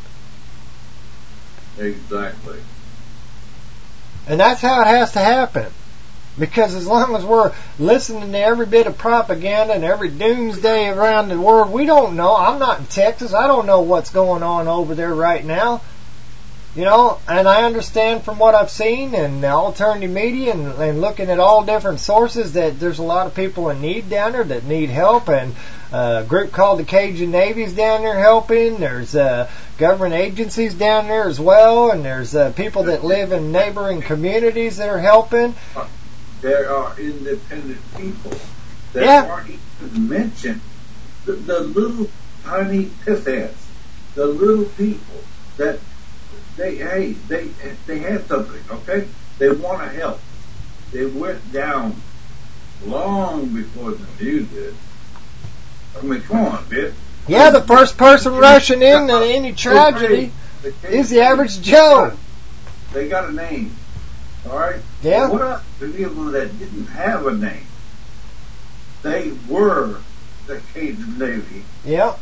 Exactly. And that's how it has to happen. Because as long as we're listening to every bit of propaganda and every doomsday around the world, we don't know. I'm not in Texas. I don't know what's going on over there right now. You know, and I understand from what I've seen and the alternative media and, and looking at all different sources that there's a lot of people in need down there that need help, and uh, a group called the Cajun Navy's down there helping. There's uh, government agencies down there as well, and there's uh, people that live in neighboring communities that are helping. There are independent people that yeah. aren't even mentioned. The, the little tiny pissheads, the little people that They, hey, they they had something, okay? They want to help. They went down long before the news did. I mean, come on, bitch. Yeah, the first person rushing in to any tragedy is the average Joe. They got a name, all right? Yeah. What about the people that didn't have a name? They were the Cajun Navy. Yep.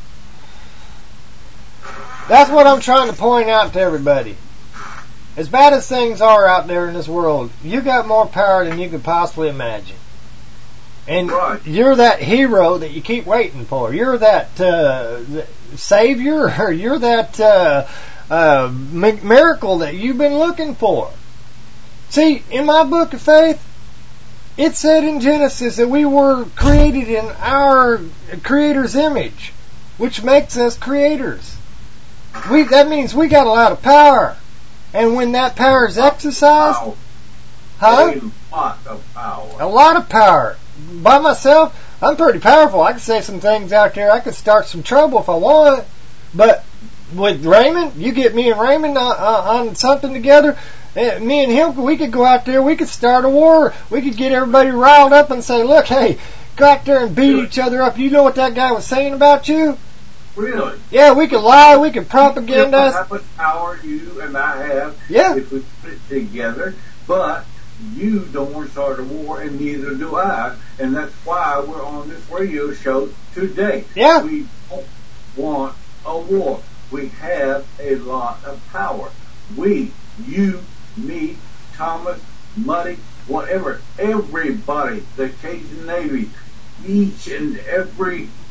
That's what I'm trying to point out to everybody. As bad as things are out there in this world, you got more power than you could possibly imagine. And right. You're that hero that you keep waiting for. You're that uh, savior, or you're that uh, uh, miracle that you've been looking for. See, in my book of faith, it said in Genesis that we were created in our Creator's image, which makes us creators. We, that means we got a lot of power. And when that power is exercised, huh? A lot of power. A lot of power. By myself, I'm pretty powerful. I can say some things out there. I could start some trouble if I want. But with Raymond, you get me and Raymond on, on something together, me and him, we could go out there, we could start a war. We could get everybody riled up and say, look, hey, go out there and beat each other up. You know what that guy was saying about you? Really? Yeah, we could lie, we could propaganda. How much power you and I have yeah. if we put it together, but you don't want to start a war, and neither do I, and that's why we're on this radio show today. Yeah. We don't want a war. We have a lot of power. We, you, me, Thomas, Muddy, whatever, everybody, the Cajun Navy, each and every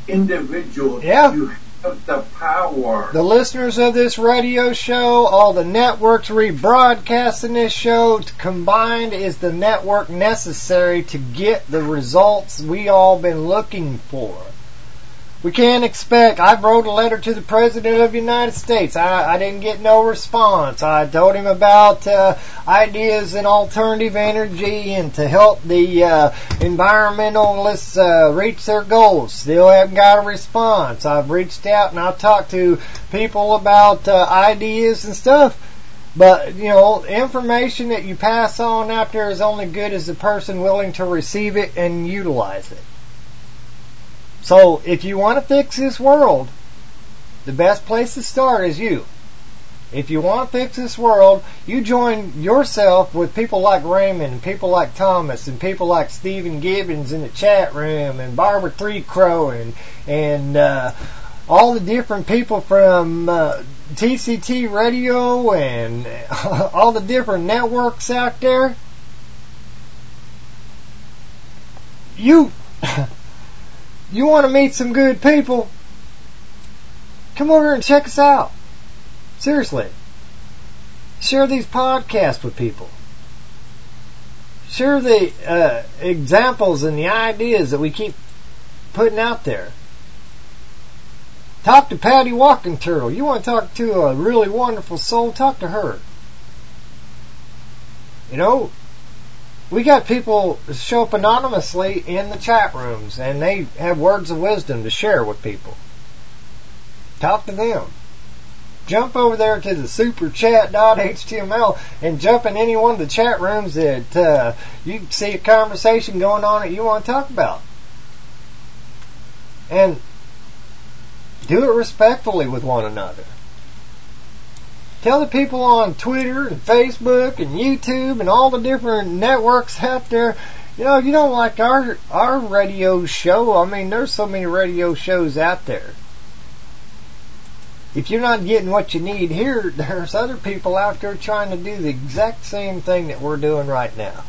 individual. Yeah. You have the power. The listeners of this radio show, all the networks rebroadcasting this show, combined is the network necessary to get the results we all been looking for. We can't expect. I wrote a letter to the President of the United States. I, I didn't get no response. I told him about uh, ideas in alternative energy and to help the uh, environmentalists uh, reach their goals. Still haven't got a response. I've reached out and I've talked to people about uh, ideas and stuff. But, you know, information that you pass on out there is only good as the person willing to receive it and utilize it. So, if you want to fix this world, the best place to start is you. If you want to fix this world, you join yourself with people like Raymond, and people like Thomas, and people like Stephen Gibbons in the chat room, and Barbara Three Crow, and, and uh, all the different people from uh, T C T Radio, and all the different networks out there. You... You want to meet some good people? Come over and check us out. Seriously. Share these podcasts with people. Share the uh, examples and the ideas that we keep putting out there. Talk to Patty Walking Turtle. You want to talk to a really wonderful soul? Talk to her. You know, we got people show up anonymously in the chat rooms, and they have words of wisdom to share with people. Talk to them. Jump over there to the superchat dot H T M L and jump in any one of the chat rooms that uh, you see a conversation going on that you want to talk about. And do it respectfully with one another. Tell the people on Twitter and Facebook and YouTube and all the different networks out there, you know, you don't like our our radio show. I mean, there's so many radio shows out there. If you're not getting what you need here, there's other people out there trying to do the exact same thing that we're doing right now.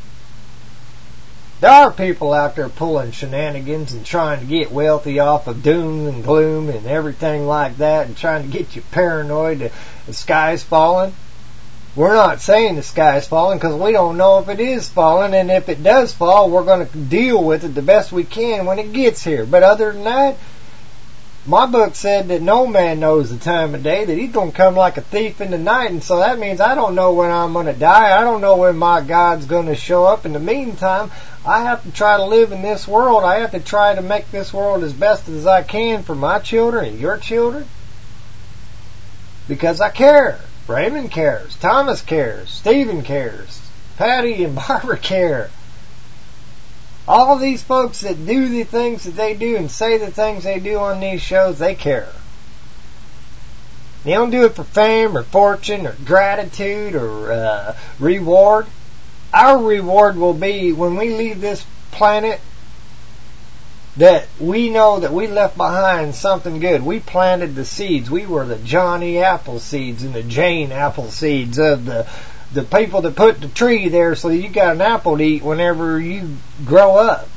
There are people out there pulling shenanigans and trying to get wealthy off of doom and gloom and everything like that, and trying to get you paranoid that the sky's falling. We're not saying the sky's falling because we don't know if it is falling, and if it does fall, we're going to deal with it the best we can when it gets here. But other than that, my book said that no man knows the time of day, that he's going to come like a thief in the night, and so that means I don't know when I'm going to die. I don't know when my God's going to show up. In the meantime, I have to try to live in this world. I have to try to make this world as best as I can for my children and your children, because I care. Raymond cares. Thomas cares. Stephen cares. Patty and Barbara care. All of these folks that do the things that they do and say the things they do on these shows, they care. They don't do it for fame or fortune or gratitude or uh, reward. Our reward will be when we leave this planet, that we know that we left behind something good. We planted the seeds. We were the Johnny Apple seeds and the Jane Apple seeds of the the people that put the tree there so you got an apple to eat whenever you grow up.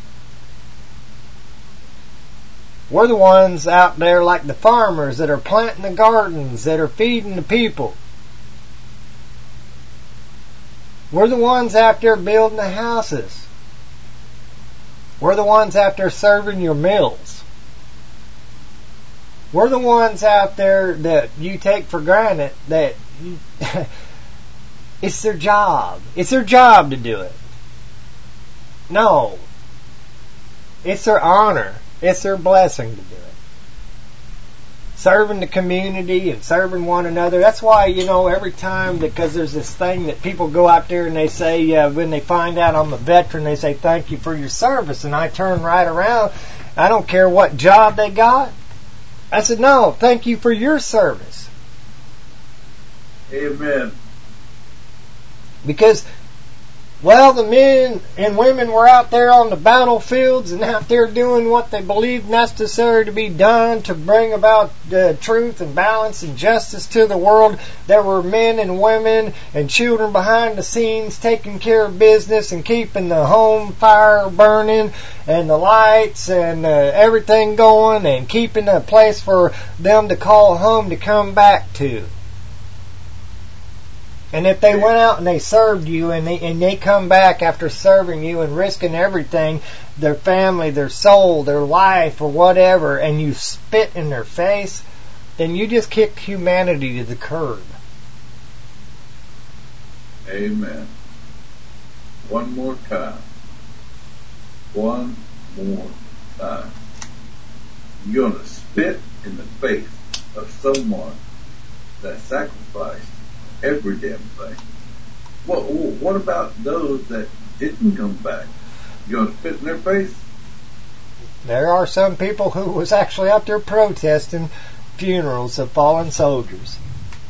We're the ones out there like the farmers that are planting the gardens, that are feeding the people. We're the ones out there building the houses. We're the ones out there serving your meals. We're the ones out there that you take for granted that you it's their job. It's their job to do it. No. It's their honor. It's their blessing to do it. Serving the community and serving one another. That's why, you know, every time, because there's this thing that people go out there and they say, uh, when they find out I'm a veteran, they say, thank you for your service. And I turn right around. I don't care what job they got. I said, no, thank you for your service. Amen. Because Well, the men and women were out there on the battlefields and out there doing what they believed necessary to be done to bring about uh, truth and balance and justice to the world. There were men and women and children behind the scenes taking care of business and keeping the home fire burning and the lights and uh, everything going and keeping a place for them to call home to come back to. And if they went out and they served you and they, and they come back after serving you and risking everything, their family, their soul, their life or whatever, and you spit in their face, then you just kicked humanity to the curb. Amen. One more time. One more time. You're going to spit in the face of someone that sacrificed every damn thing. What, what about those that didn't come back? You going to spit in their face? There are some people who was actually out there protesting funerals of fallen soldiers.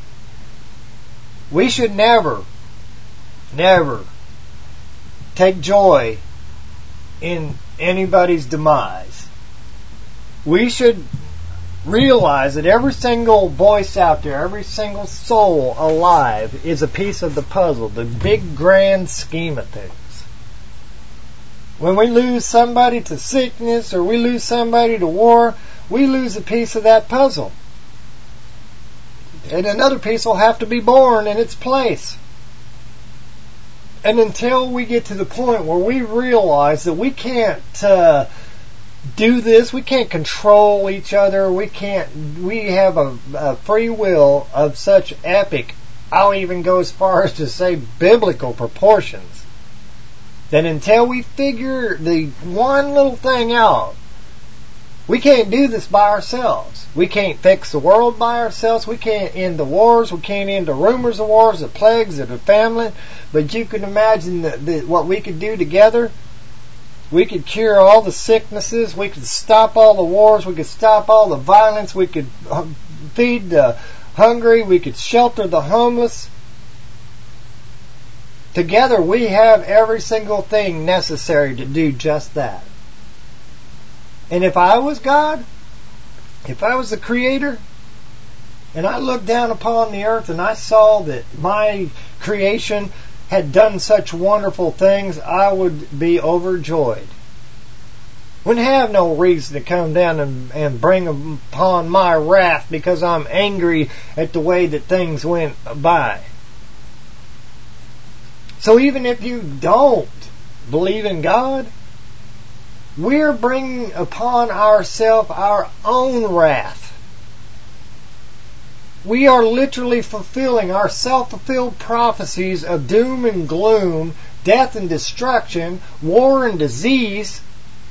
We should never, never take joy in anybody's demise. We should realize that every single voice out there, every single soul alive is a piece of the puzzle, the big grand scheme of things. When we lose somebody to sickness or we lose somebody to war, we lose a piece of that puzzle. And another piece will have to be born in its place. And until we get to the point where we realize that we can't uh, do this, we can't control each other, we can't, we have a, a free will of such epic, I'll even go as far as to say biblical proportions, that until we figure the one little thing out, we can't do this by ourselves. We can't fix the world by ourselves. We can't end the wars. We can't end the rumors of wars, the plagues of the famine. But you can imagine the, the, what we could do together. We could cure all the sicknesses. We could stop all the wars. We could stop all the violence. We could feed the hungry. We could shelter the homeless. Together we have every single thing necessary to do just that. And if I was God, if I was the Creator, and I looked down upon the earth and I saw that my creation had done such wonderful things, I would be overjoyed. Wouldn't have no reason to come down and, and bring upon my wrath because I'm angry at the way that things went by. So even if you don't believe in God, we're bringing upon ourselves our own wrath. We are literally fulfilling our self-fulfilled prophecies of doom and gloom, death and destruction, war and disease.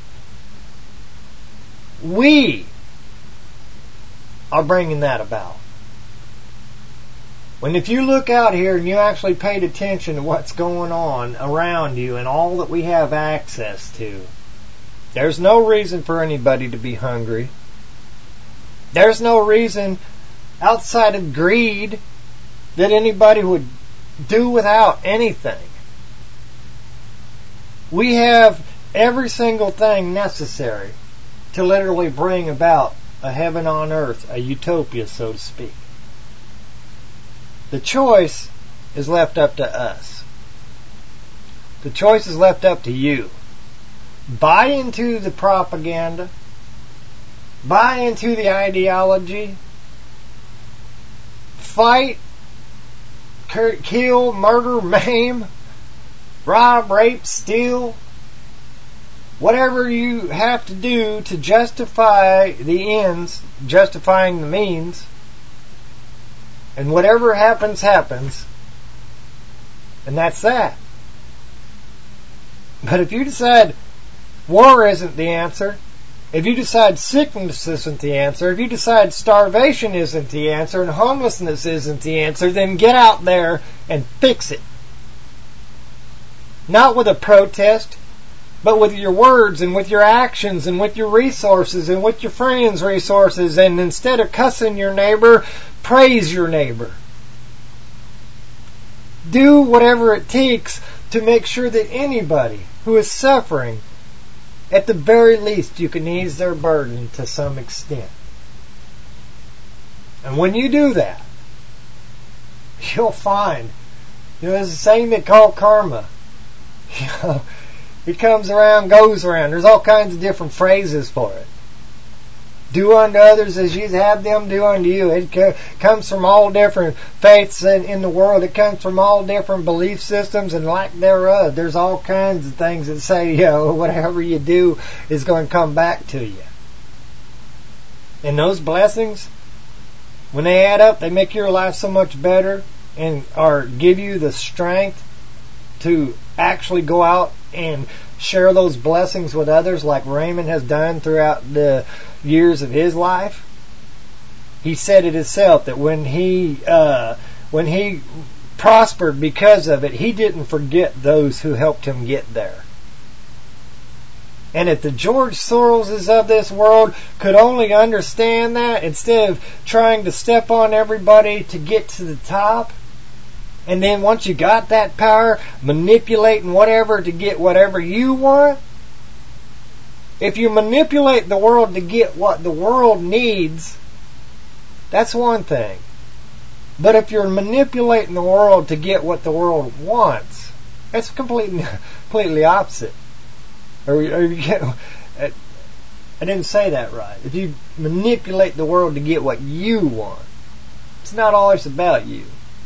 We are bringing that about. When if you look out here and you actually paid attention to what's going on around you and all that we have access to, there's no reason for anybody to be hungry. There's no reason outside of greed that anybody would do without anything. We have every single thing necessary to literally bring about a heaven on earth, a utopia, so to speak. The choice is left up to us. The choice is left up to you. Buy into the propaganda. Buy into the ideology. Fight, kill, murder, maim, rob, rape, steal. Whatever you have to do to justify the ends, justifying the means. And whatever happens, happens. And that's that. But if you decide war isn't the answer, if you decide sickness isn't the answer, if you decide starvation isn't the answer and homelessness isn't the answer, then get out there and fix it. Not with a protest, but with your words and with your actions and with your resources and with your friends' resources. And instead of cussing your neighbor, praise your neighbor. Do whatever it takes to make sure that anybody who is suffering, at the very least, you can ease their burden to some extent. And when you do that, you'll find, you know, there's a saying they call karma. You know, it comes around, goes around. There's all kinds of different phrases for it. Do unto others as you have them do unto you. It co- comes from all different faiths in, in the world. It comes from all different belief systems and lack thereof. There's all kinds of things that say, you know, whatever you do is going to come back to you. And those blessings, when they add up, they make your life so much better and or give you the strength to actually go out and share those blessings with others like Raymond has done throughout the years of his life. He said it himself that when he uh, when he prospered because of it, he didn't forget those who helped him get there. And if the George Soroses of this world could only understand that, instead of trying to step on everybody to get to the top, and then once you got that power, manipulating whatever to get whatever you want. If you manipulate the world to get what the world needs, that's one thing. But if you're manipulating the world to get what the world wants, that's completely, completely opposite. Or, or you get, I didn't say that right. If you manipulate the world to get what you want, it's not always about you.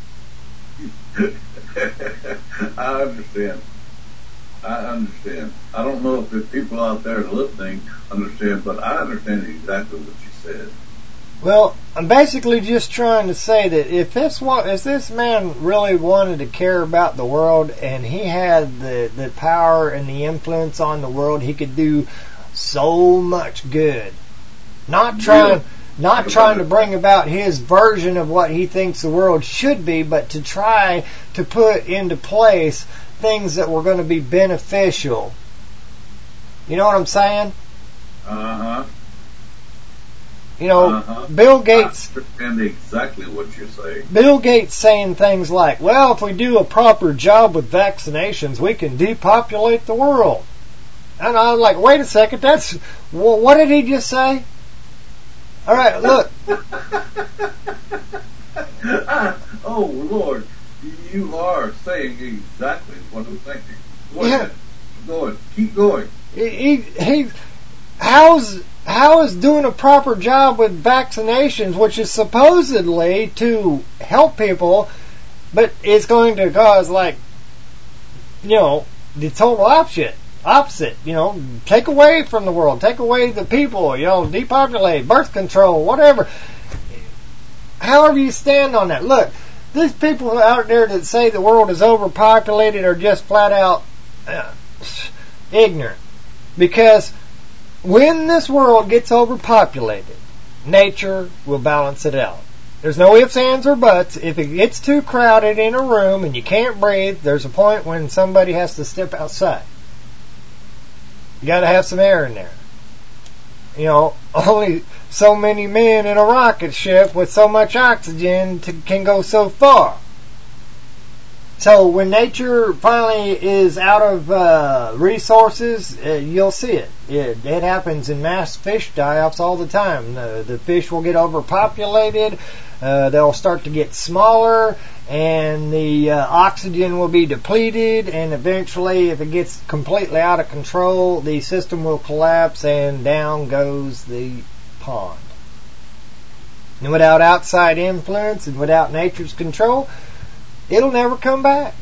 I understand. I understand. I don't know if the people out there listening understand, but I understand exactly what you said. Well, I'm basically just trying to say that if this if this man really wanted to care about the world and he had the, the power and the influence on the world, he could do so much good. Not trying... Yeah. Not trying to bring about his version of what he thinks the world should be, but to try to put into place things that were going to be beneficial. You know what I'm saying? Uh-huh. You know, uh-huh. Bill Gates... I understand exactly what you're saying. Bill Gates saying things like, well, if we do a proper job with vaccinations, we can depopulate the world. And I was like, wait a second, that's... Well, what did he just say? All right, look. Oh, Lord. You are saying exactly what I'm thinking. Go yeah. ahead. Go ahead. Keep going. He, he, he, how's, how is doing a proper job with vaccinations, which is supposedly to help people, but it's going to cause, like, you know, the total opposite. Opposite, you know, take away from the world, take away the people, you know, depopulate, birth control, whatever. However you stand on that. Look, these people out there that say the world is overpopulated are just flat out uh, ignorant. Because when this world gets overpopulated, nature will balance it out. There's no ifs, ands, or buts. If it gets too crowded in a room and you can't breathe, there's a point when somebody has to step outside. You got to have some air in there. You know, only so many men in a rocket ship with so much oxygen to, can go so far. So when nature finally is out of uh, resources, uh, you'll see it. it. It happens in mass fish die-offs all the time. The, the fish will get overpopulated. Uh, they'll start to get smaller, and the uh, oxygen will be depleted, and eventually, if it gets completely out of control, the system will collapse, and down goes the pond. And without outside influence and without nature's control, it'll never come back.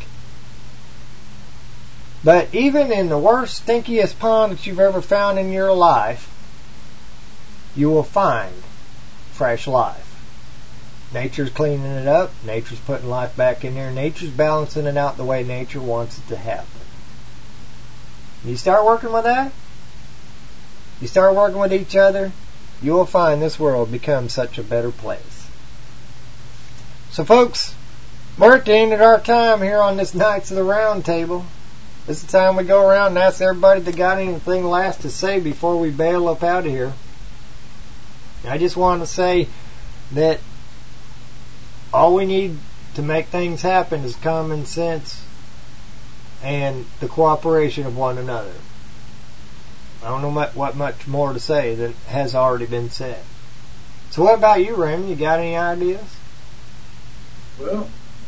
But even in the worst, stinkiest pond that you've ever found in your life, you will find fresh life. Nature's cleaning it up. Nature's putting life back in there. Nature's balancing it out the way nature wants it to happen. You start working with that, you start working with each other, you will find this world becomes such a better place. So folks, we're at the end of our time here on this Knights of the Round Table. This is the time we go around and ask everybody that got anything last to say before we bail up out of here. I just want to say that all we need to make things happen is common sense and the cooperation of one another. I don't know much, what much more to say than has already been said. So what about you, Raymond? You got any ideas? Well,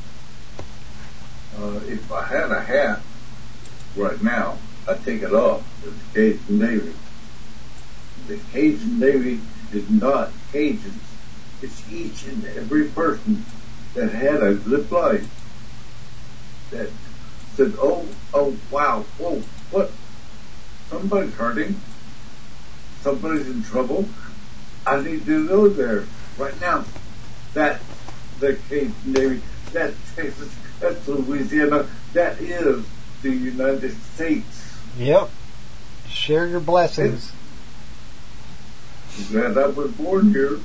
uh, if I had a hat right now, I'd take it off. It's the Cajun Navy. The Cajun Navy is not Cajuns. It's each and every person that had a good life that said, oh, oh, wow, whoa, what? Somebody's hurting. Somebody's in trouble. I need to go there right now. That the Cajun Navy, that's Texas, that's Louisiana, that is the United States. Yep. Share your blessings. I'm glad I was born here.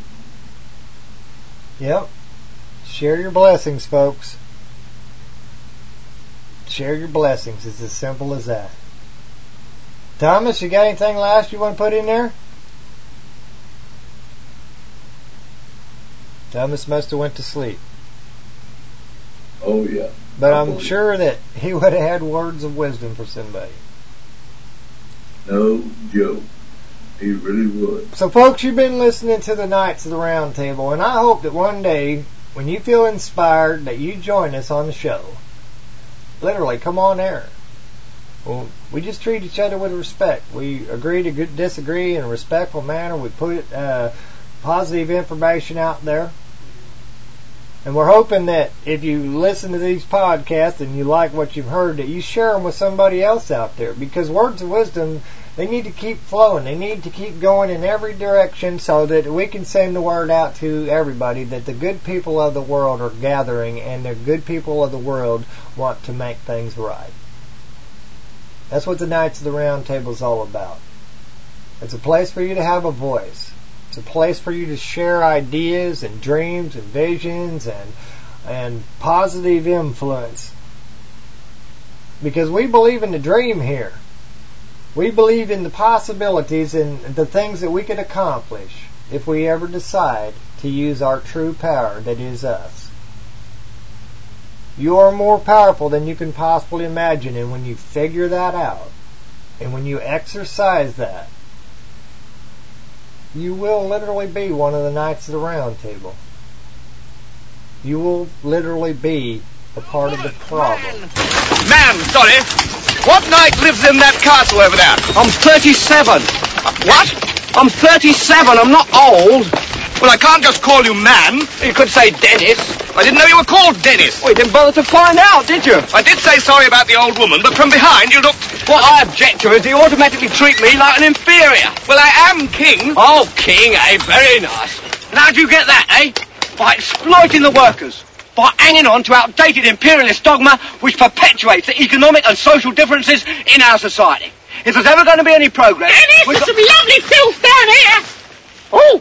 Yep. Share your blessings, folks. Share your blessings. It's as simple as that. Thomas, you got anything last you want to put in there? Thomas must have went to sleep. Oh, yeah. But I'm sure that he would have had words of wisdom for somebody. No joke. He really would. So, folks, you've been listening to the Knights of the Round Table, and I hope that one day, when you feel inspired, that you join us on the show. Literally, come on air. Well, we just treat each other with respect. We agree to disagree in a respectful manner. We put uh, positive information out there. And we're hoping that if you listen to these podcasts and you like what you've heard, that you share them with somebody else out there. Because words of wisdom, they need to keep flowing. They need to keep going in every direction so that we can send the word out to everybody that the good people of the world are gathering and the good people of the world want to make things right. That's what the Knights of the Round Table is all about. It's a place for you to have a voice. It's a place for you to share ideas and dreams and visions and and positive influence. Because we believe in the dream here. We believe in the possibilities and the things that we can accomplish if we ever decide to use our true power that is us. You are more powerful than you can possibly imagine, and when you figure that out, and when you exercise that, you will literally be one of the Knights of the Round Table. You will literally be a part of the problem. Man, sorry. What knight lives in that castle over there? I'm thirty-seven. What? I'm thirty-seven. I'm not old. Well, I can't just call you man. You could say Dennis. I didn't know you were called Dennis. Well, you didn't bother to find out, did you? I did say sorry about the old woman, but from behind you looked... What I object to is you automatically treat me like an inferior. Well, I am king. Oh, king, eh? Very nice. And how do you get that, eh? By exploiting the workers. By hanging on to outdated imperialist dogma which perpetuates the economic and social differences in our society. If there's ever going to be any progress... Dennis, there's some lovely filth down here. Oh,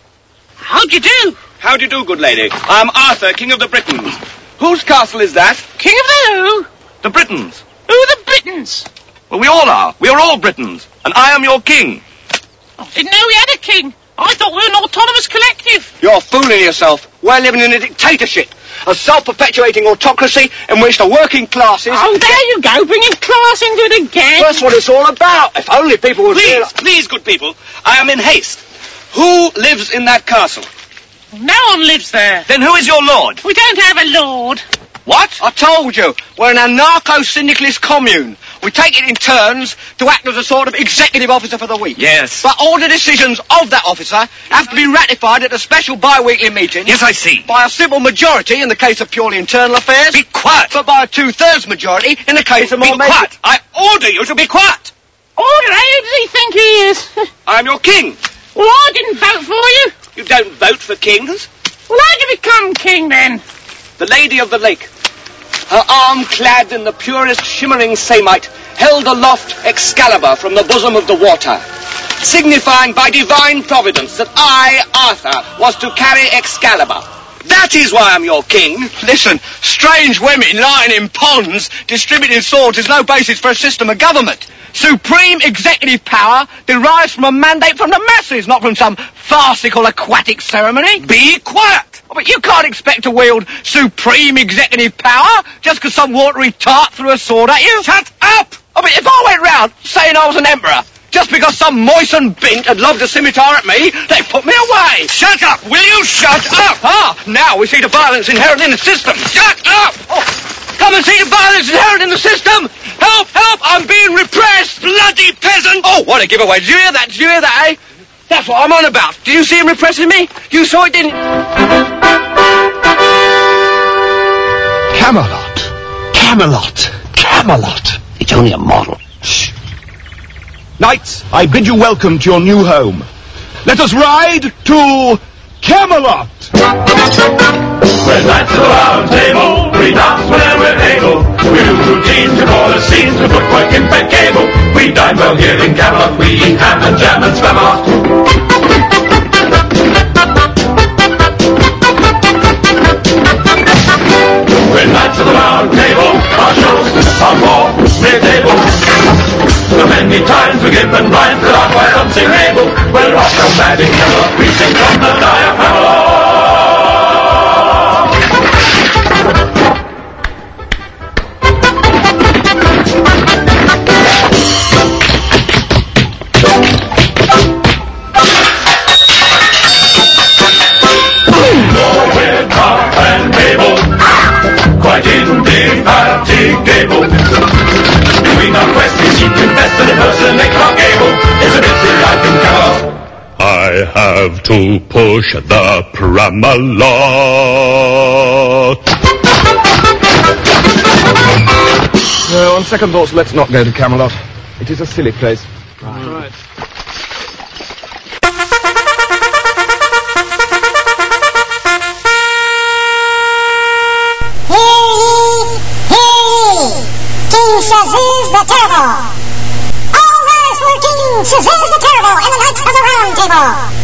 how do you do? How do you do, good lady? I'm Arthur, King of the Britons. Whose castle is that? King of the who? The Britons. Who are the Britons? Well, we all are. We are all Britons. And I am your king. I didn't know we had a king. I thought we were an autonomous collective. You're fooling yourself. We're living in a dictatorship. A self-perpetuating autocracy in which the working classes... Oh, there you go, bringing class into it again. That's what it's all about. If only people would... Please, realize... please, good people, I am in haste. Who lives in that castle? No one lives there. Then who is your lord? We don't have a lord. What? I told you. We're an anarcho-syndicalist commune. We take it in turns to act as a sort of executive officer for the week. Yes. But all the decisions of that officer have to be ratified at a special bi-weekly meeting. Yes, I see. By a simple majority in the case of purely internal affairs. Be quiet. But by a two-thirds majority in the case of more... Be quiet. I order you to be quiet. Order? Who does he think he is? I am your king. Well, I didn't vote for you. You don't vote for kings? Well, how'd you become king, then? The Lady of the Lake, her arm clad in the purest shimmering samite, held aloft Excalibur from the bosom of the water, signifying by divine providence that I, Arthur, was to carry Excalibur. That is why I'm your king. Listen, strange women lying in ponds distributing swords is no basis for a system of government. Supreme executive power derives from a mandate from the masses, not from some farcical aquatic ceremony. Be quiet! Oh, but you can't expect to wield supreme executive power just because some watery tart threw a sword at you. Shut up! Oh, but if I went round saying I was an emperor, just because some moistened bint had lobbed a scimitar at me, they put me away. Shut up! Will you shut up? Ah, now we see the violence inherent in the system. Shut up! Oh, come and see the violence inherent in the system. Help, help, I'm being repressed. Bloody peasant! Oh, what a giveaway. Did you hear that? Did you hear that, eh? That's what I'm on about. Did you see him repressing me? You saw it, didn't you? Camelot. Camelot. Camelot. It's only a model. Shh. Knights, I bid you welcome to your new home. Let us ride to Camelot. We're knights of the round table, we dance whenever we're able. We do routines, we call the scenes, we put work in bed cable. We dine well here in Camelot, we eat ham and jam and spam a lot. We're knights of the round table, our shows are more mid-table. So many times we give and rhymes that are quite unsingable. Well, rock and mad in Camelot, we sing from the diaphragm. Quite indefatigable. Doing our quest, we seek to best and impersonate our gable. It's a busy life in Camelot. I have to push the Pramalot. No, on second thoughts, let's not go to Camelot. It is a silly place. Right. right. King Shaziz the Terrible. All rise for King Shaziz the Terrible and the Knights of the Round Table.